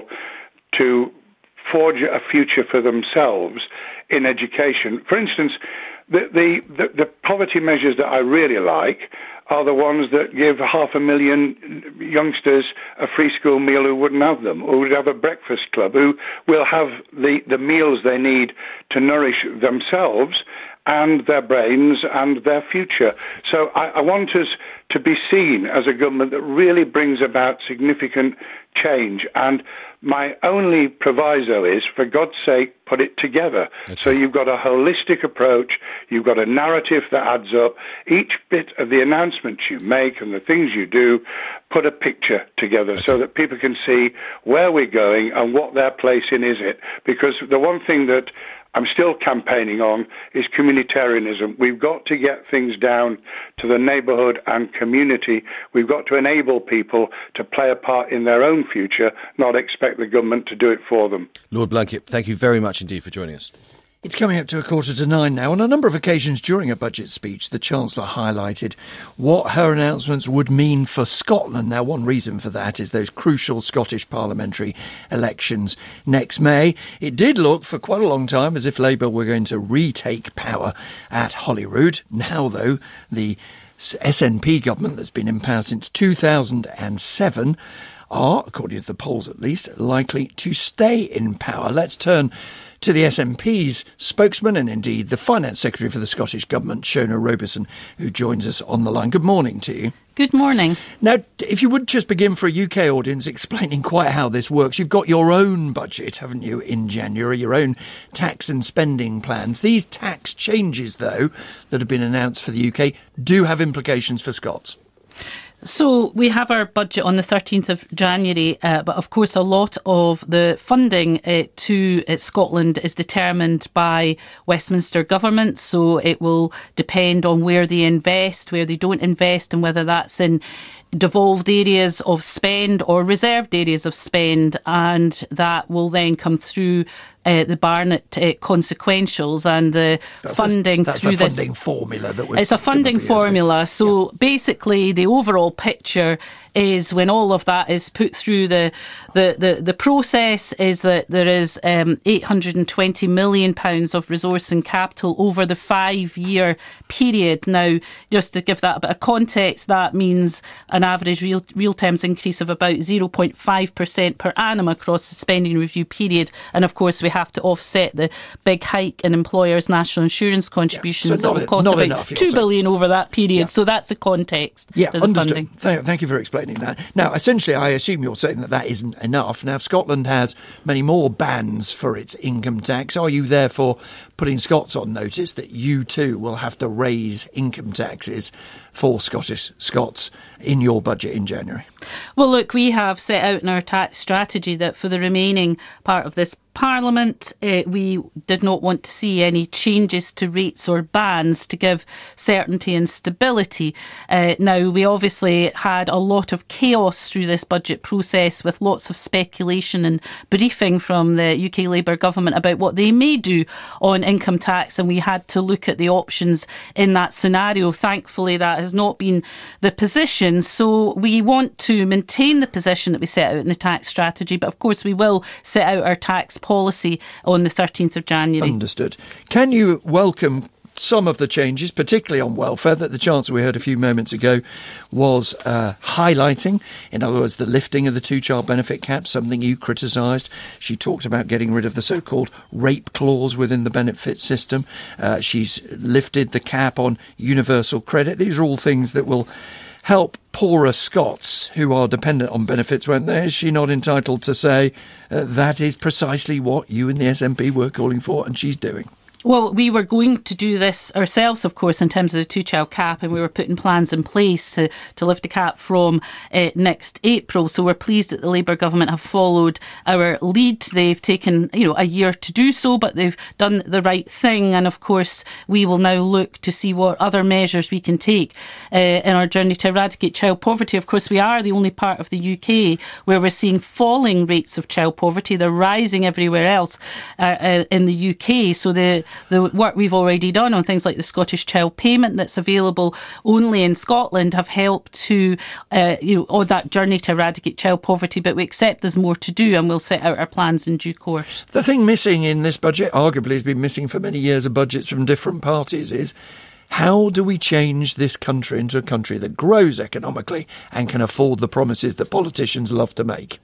to forge a future for themselves in education. For instance, the, the, the, the poverty measures that I really like are the ones that give half a million youngsters a free school meal who wouldn't have them, or would have a breakfast club, who will have the, the meals they need to nourish themselves and their brains and their future. So I, I want us to be seen as a government that really brings about significant change. And my only proviso is, for God's sake, put it together. Okay. So you've got a holistic approach, you've got a narrative that adds up. Each bit of the announcements you make and the things you do, put a picture together okay. so that people can see where we're going and what their place in is it. Because the one thing that I'm still campaigning on is communitarianism. We've got to get things down to the neighbourhood and community. We've got to enable people to play a part in their own future, not expect the government to do it for them. Lord Blunkett, thank you very much indeed for joining us. It's coming up to a quarter to nine now. On a number of occasions during a budget speech, the Chancellor highlighted what her announcements would mean for Scotland. Now, one reason for that is those crucial Scottish parliamentary elections next May. It did look for quite a long time as if Labour were going to retake power at Holyrood. Now, though, the S N P government that's been in power since two thousand seven are, according to the polls at least, likely to stay in power. Let's turn to the S N P's spokesman and indeed the Finance Secretary for the Scottish Government, Shona Roberson, who joins us on the line. Good morning to you. Good morning. Now, if you would just begin for a U K audience explaining quite how this works. You've got your own budget, haven't you, in January, your own tax and spending plans. These tax changes, though, that have been announced for the U K do have implications for Scots. So we have our budget on the thirteenth of January, uh, but of course a lot of the funding uh, to uh, Scotland is determined by Westminster Government, so it will depend on where they invest, where they don't invest, and whether that's in devolved areas of spend or reserved areas of spend, and that will then come through Uh, the Barnett uh, consequentials and the that's funding a, that's through the this. funding formula that we're It's a funding be, formula. So yeah. basically, the overall picture is when all of that is put through the the, the, the process is that there is um, eight hundred twenty million pounds of resource and capital over the five-year period. Now, just to give that a bit of context, that means an average real, real terms increase of about zero point five percent per annum across the spending review period. And of course, we have to offset the big hike in employers' national insurance contributions yeah. so that will cost about enough, two billion over that period. Yeah. So that's the context. Yeah, to the understood. Funding. Th- thank you for explaining that. Now, essentially, I assume you're saying that that isn't enough. Now, Scotland has many more bans for its income tax. Are you therefore putting Scots on notice that you too will have to raise income taxes for Scottish Scots in your budget in January? Well, look, we have set out in our tax strategy that for the remaining part of this Parliament, uh, we did not want to see any changes to rates or bans to give certainty and stability. Uh, now, we obviously had a lot of chaos through this budget process with lots of speculation and briefing from the U K Labour government about what they may do on income tax, and we had to look at the options in that scenario. Thankfully, that has not been the position. So we want to maintain the position that we set out in the tax strategy, but of course we will set out our tax policy on the thirteenth of January. Understood. Can you welcome some of the changes, particularly on welfare, that the Chancellor we heard a few moments ago was uh, highlighting? In other words, the lifting of the two-child benefit cap, something you criticised. She talked about getting rid of the so-called rape clause within the benefit system. Uh, she's lifted the cap on universal credit. These are all things that will help poorer Scots who are dependent on benefits, won't they? Is she not entitled to say uh, that is precisely what you and the S N P were calling for, and she's doing? Well, we were going to do this ourselves, of course, in terms of the two-child cap, and we were putting plans in place to, to lift the cap from uh, next April. So we're pleased that the Labour government have followed our lead. They've taken, you know, a year to do so, but they've done the right thing. And of course, we will now look to see what other measures we can take uh, in our journey to eradicate child poverty. Of course, we are the only part of the U K where we're seeing falling rates of child poverty. They're rising everywhere else uh, uh, in the U K. So the The work we've already done on things like the Scottish Child Payment that's available only in Scotland have helped to, uh, you know, on that journey to eradicate child poverty. But we accept there's more to do, and we'll set out our plans in due course. The thing missing in this budget, arguably has been missing for many years of budgets from different parties, is how do we change this country into a country that grows economically and can afford the promises that politicians love to make?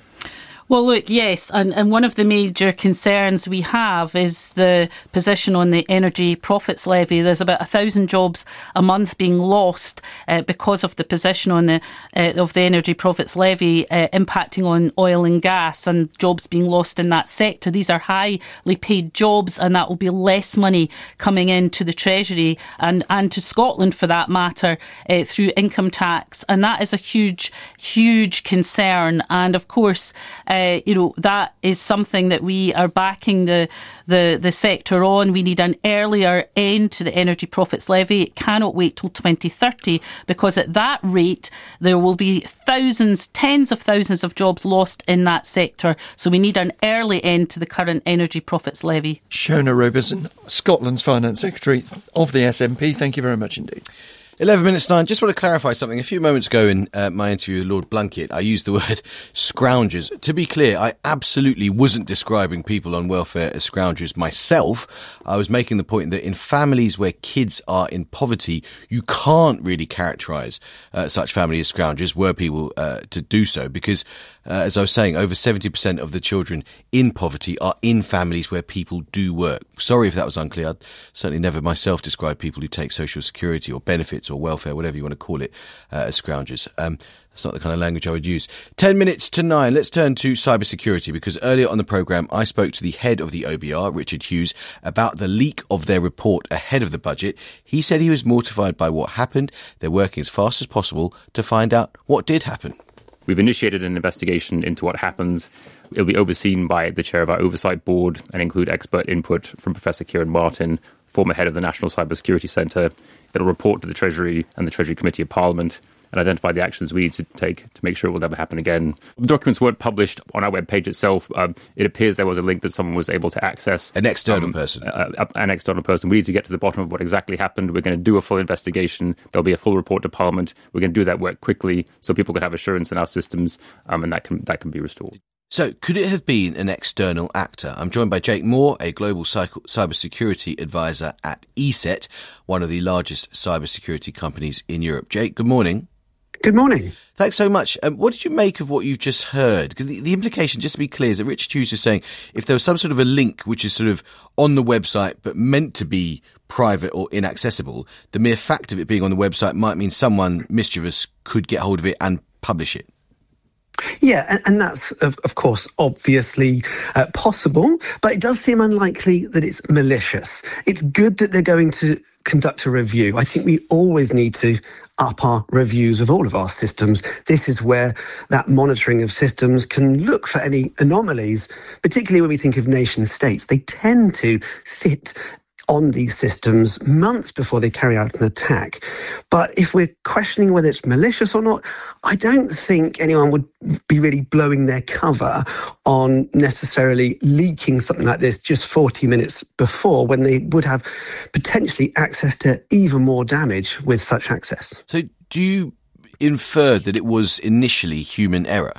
Well, look, yes, and, and one of the major concerns we have is the position on the energy profits levy. There's about a thousand jobs a month being lost uh, because of the position on the uh, of the energy profits levy uh, impacting on oil and gas, and jobs being lost in that sector. These are highly paid jobs, and that will be less money coming into the Treasury and, and to Scotland for that matter uh, through income tax, and that is a huge, huge concern. And of course, uh, Uh, you know, that is something that we are backing the, the the sector on. We need an earlier end to the energy profits levy. It cannot wait till twenty thirty, because at that rate there will be thousands, tens of thousands of jobs lost in that sector. So we need an early end to the current energy profits levy. Shona Robertson, Scotland's Finance Secretary of the S N P, thank you very much indeed. eleven minutes nine. Just want to clarify something. A few moments ago in uh, my interview with Lord Blunkett, I used the word scroungers. To be clear, I absolutely wasn't describing people on welfare as scroungers myself. I was making the point that in families where kids are in poverty, you can't really characterise uh, such families as scroungers, were people uh, to do so, because Uh, as I was saying, over seventy percent of the children in poverty are in families where people do work. Sorry if that was unclear. I'd certainly never myself describe people who take social security or benefits or welfare, whatever you want to call it, uh, as scroungers. Um, that's not the kind of language I would use. Ten minutes to nine. Let's turn to cybersecurity, because earlier on the programme, I spoke to the head of the O B R, Richard Hughes, about the leak of their report ahead of the budget. He said he was mortified by what happened. They're working as fast as possible to find out what did happen. We've initiated an investigation into what happened. It'll be overseen by the chair of our oversight board and include expert input from Professor Kieran Martin, former head of the National Cybersecurity Centre. It'll report to the Treasury and the Treasury Committee of Parliament, and identify the actions we need to take to make sure it will never happen again. The documents weren't published on our webpage itself. Um, it appears there was a link that someone was able to access. An external um, person. Uh, an external person. We need to get to the bottom of what exactly happened. We're going to do a full investigation. There'll be a full report to Parliament. We're going to do that work quickly so people can have assurance in our systems, um, and that can that can be restored. So, could it have been an external actor? I'm joined by Jake Moore, a global cybersecurity advisor at ESET, one of the largest cybersecurity companies in Europe. Jake, good morning. Good morning. Thanks so much. Um, what did you make of what you've just heard? Because the, the implication, just to be clear, is that Richard Hughes is saying if there was some sort of a link which is sort of on the website but meant to be private or inaccessible, the mere fact of it being on the website might mean someone mischievous could get hold of it and publish it. Yeah, and, and that's, of, of course, obviously uh, possible, but it does seem unlikely that it's malicious. It's good that they're going to conduct a review. I think we always need to up our reviews of all of our systems. This is where that monitoring of systems can look for any anomalies, particularly when we think of nation states. They tend to sit on these systems months before they carry out an attack. But if we're questioning whether it's malicious or not, I don't think anyone would be really blowing their cover on necessarily leaking something like this just forty minutes before, when they would have potentially access to even more damage with such access. So do you infer that it was initially human error?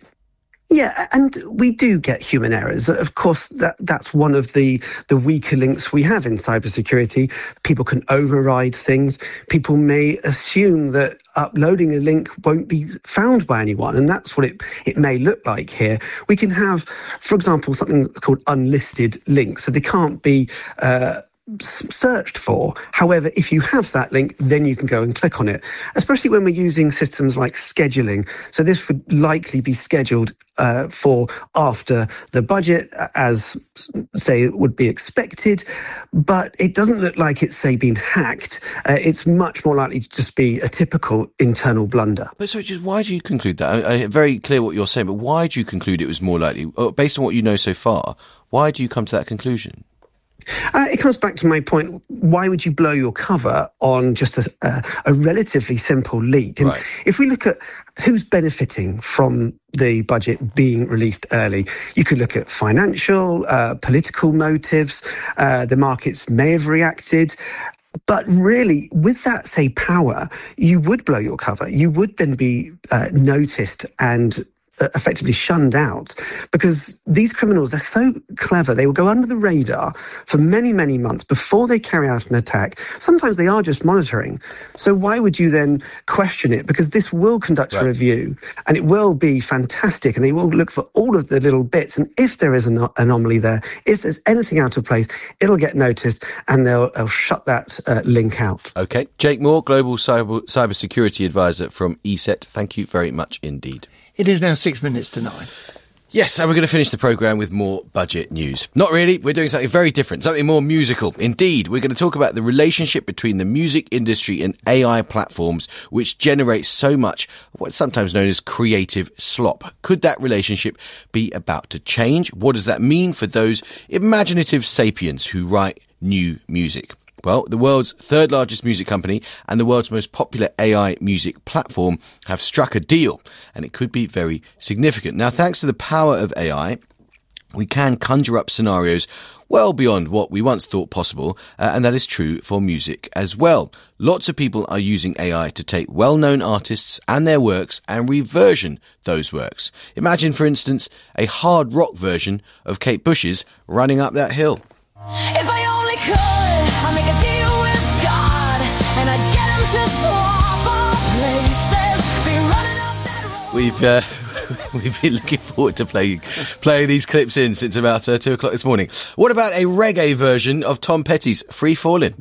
Yeah, and we do get human errors. Of course, that that's one of the, the weaker links we have in cybersecurity. People can override things. People may assume that uploading a link won't be found by anyone, and that's what it, it may look like here. We can have, for example, something that's called unlisted links, so they can't be uh, searched for. However, if you have that link, then you can go and click on it, especially when we're using systems like scheduling. So this would likely be scheduled uh, for after the budget, as, say, would be expected. But it doesn't look like it's, say, been hacked. Uh, it's much more likely to just be a typical internal blunder. But so just why do you conclude that? I, I, very clear what you're saying, but why do you conclude it was more likely? Based on what you know so far, why do you come to that conclusion? Uh, it comes back to my point. Why would you blow your cover on just a, a, a relatively simple leak? And right. If we look at who's benefiting from the budget being released early, you could look at financial, uh, political motives. Uh, the markets may have reacted. But really, with that, say, power, you would blow your cover. You would then be uh, noticed and effectively shunned out, because these criminals, they're so clever. They will go under the radar for many, many months before they carry out an attack. Sometimes they are just monitoring. So why would you then question it? Because this will conduct right. a review, and it will be fantastic, and they will look for all of the little bits. And if there is an anomaly there, if there's anything out of place, it'll get noticed, and they'll, they'll shut that uh, link out. Okay. Jake Moore, Global Cyber Cybersecurity Advisor from ESET. Thank you very much indeed. It is now six minutes to nine. Yes, and we're going to finish the programme with more budget news. Not really, we're doing something very different, something more musical. Indeed, we're going to talk about the relationship between the music industry and A I platforms, which generate so much of what's sometimes known as creative slop. Could that relationship be about to change? What does that mean for those imaginative sapiens who write new music? Well, the world's third largest music company and the world's most popular A I music platform have struck a deal, and it could be very significant. Now, thanks to the power of A I, we can conjure up scenarios well beyond what we once thought possible, uh, and that is true for music as well. Lots of people are using A I to take well-known artists and their works and reversion those works. Imagine, for instance, a hard rock version of Kate Bush's Running Up That Hill. If I only could, I'd make a deal with God, and I'd get him to swap our places, be running up that road. We've, uh, we've been looking forward to playing, playing these clips in since about uh, two o'clock this morning. What about a reggae version of Tom Petty's Free Fallin'?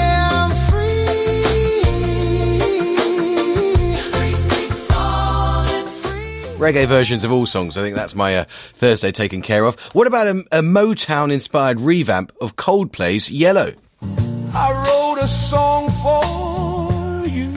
Reggae versions of all songs. I think that's my uh, Thursday taken care of. What about a, a Motown-inspired revamp of Coldplay's Yellow? I wrote a song for you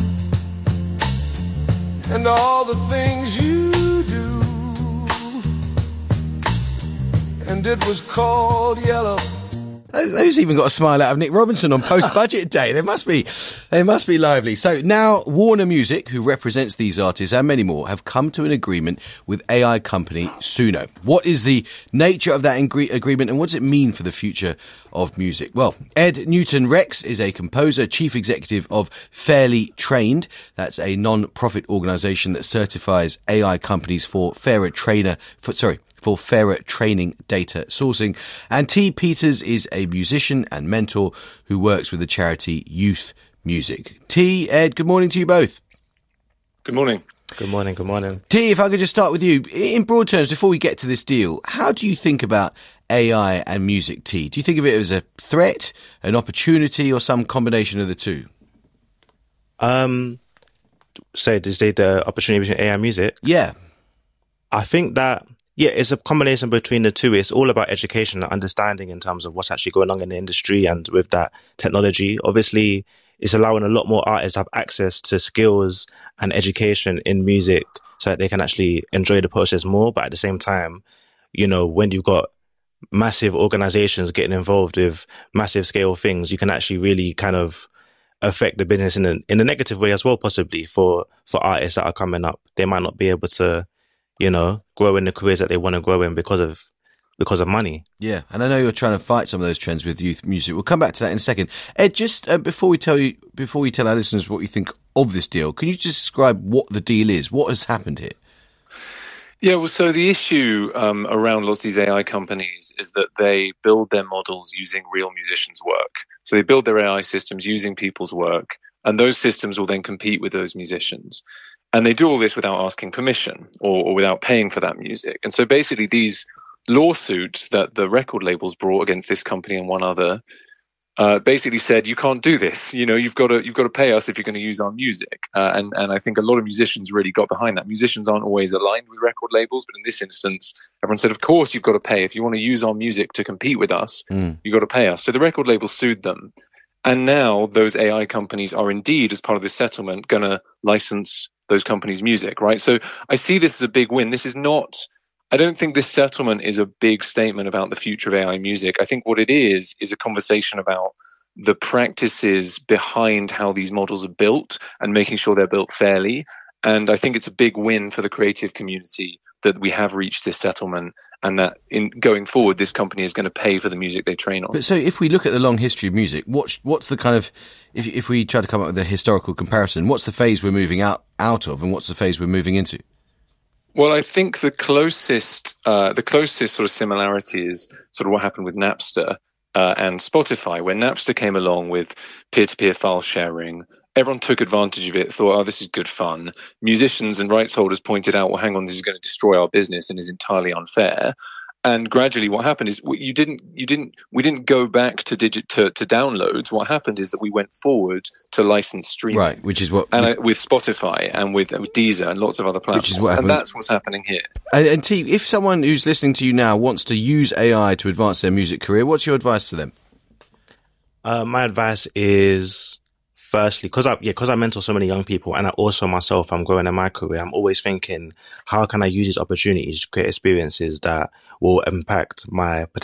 and all the things you do, and it was called Yellow. Those even got a smile out of Nick Robinson on post-budget day. They must be, they must be lively. So now Warner Music, who represents these artists and many more, have come to an agreement with A I company Suno. What is the nature of that ingre- agreement and what does it mean for the future of music? Well, Ed Newton-Rex is a composer, chief executive of Fairly Trained. That's a non-profit organisation that certifies A I companies for fairer trainer, for, sorry, for fairer training data sourcing. And T. Peters is a musician and mentor who works with the charity Youth Music. T, Ed, good morning to you both. Good morning. Good morning, good morning. T, if I could just start with you. In broad terms, before we get to this deal, how do you think about A I and music, T? Do you think of it as a threat, an opportunity, or some combination of the two? Um, so to say the opportunity between A I and music? Yeah. I think that, yeah, it's a combination between the two. It's all about education and understanding in terms of what's actually going on in the industry and with that technology. Obviously, it's allowing a lot more artists to have access to skills and education in music so that they can actually enjoy the process more. But at the same time, you know, when you've got massive organizations getting involved with massive scale things, you can actually really kind of affect the business in a, in a negative way as well, possibly for, for artists that are coming up. They might not be able to, you know, grow in the careers that they want to grow in because of because of money. Yeah, and I know you're trying to fight some of those trends with youth music. We'll come back to that in a second. Ed, just uh, before we tell you, before we tell our listeners what you think of this deal, can you just describe what the deal is? What has happened here? Yeah, well, so the issue um, around lots of these A I companies is that they build their models using real musicians' work. So they build their A I systems using people's work, and those systems will then compete with those musicians. And they do all this without asking permission or, or without paying for that music. And so basically these lawsuits that the record labels brought against this company and one other uh, basically said, you can't do this. You know, you've got to you've got to pay us if you're going to use our music. Uh, and, and I think a lot of musicians really got behind that. Musicians aren't always aligned with record labels, but in this instance, everyone said, of course, you've got to pay. If you want to use our music to compete with us, mm. you've got to pay us. So the record label sued them. And now those A I companies are indeed, as part of this settlement, going to license those companies' music, right? So I see this as a big win. This is not, I don't think this settlement is a big statement about the future of A I music. I think what it is, is a conversation about the practices behind how these models are built and making sure they're built fairly. And I think it's a big win for the creative community that we have reached this settlement and that in going forward, this company is going to pay for the music they train on. But so if we look at the long history of music, what's, what's the kind of, if, if we try to come up with a historical comparison, what's the phase we're moving out, out of and what's the phase we're moving into? Well, I think the closest, uh, the closest sort of similarity is sort of what happened with Napster uh, and Spotify. When Napster came along with peer-to-peer file sharing, everyone took advantage of it, thought, oh, this is good fun. Musicians and rights holders pointed out, well, hang on, this is going to destroy our business and is entirely unfair. And gradually what happened is you didn't, you didn't, we didn't go back to digit to, to downloads. What happened is that we went forward to licensed streaming. Right, which is what... And uh, with Spotify and with, with Deezer and lots of other platforms. Which is what happened. And that's what's happening here. And, and T, if someone who's listening to you now wants to use A I to advance their music career, what's your advice to them? Uh, my advice is... Firstly, because I, yeah, because I mentor so many young people and I also myself, I'm growing in my career, I'm always thinking, how can I use these opportunities to create experiences that will impact my potential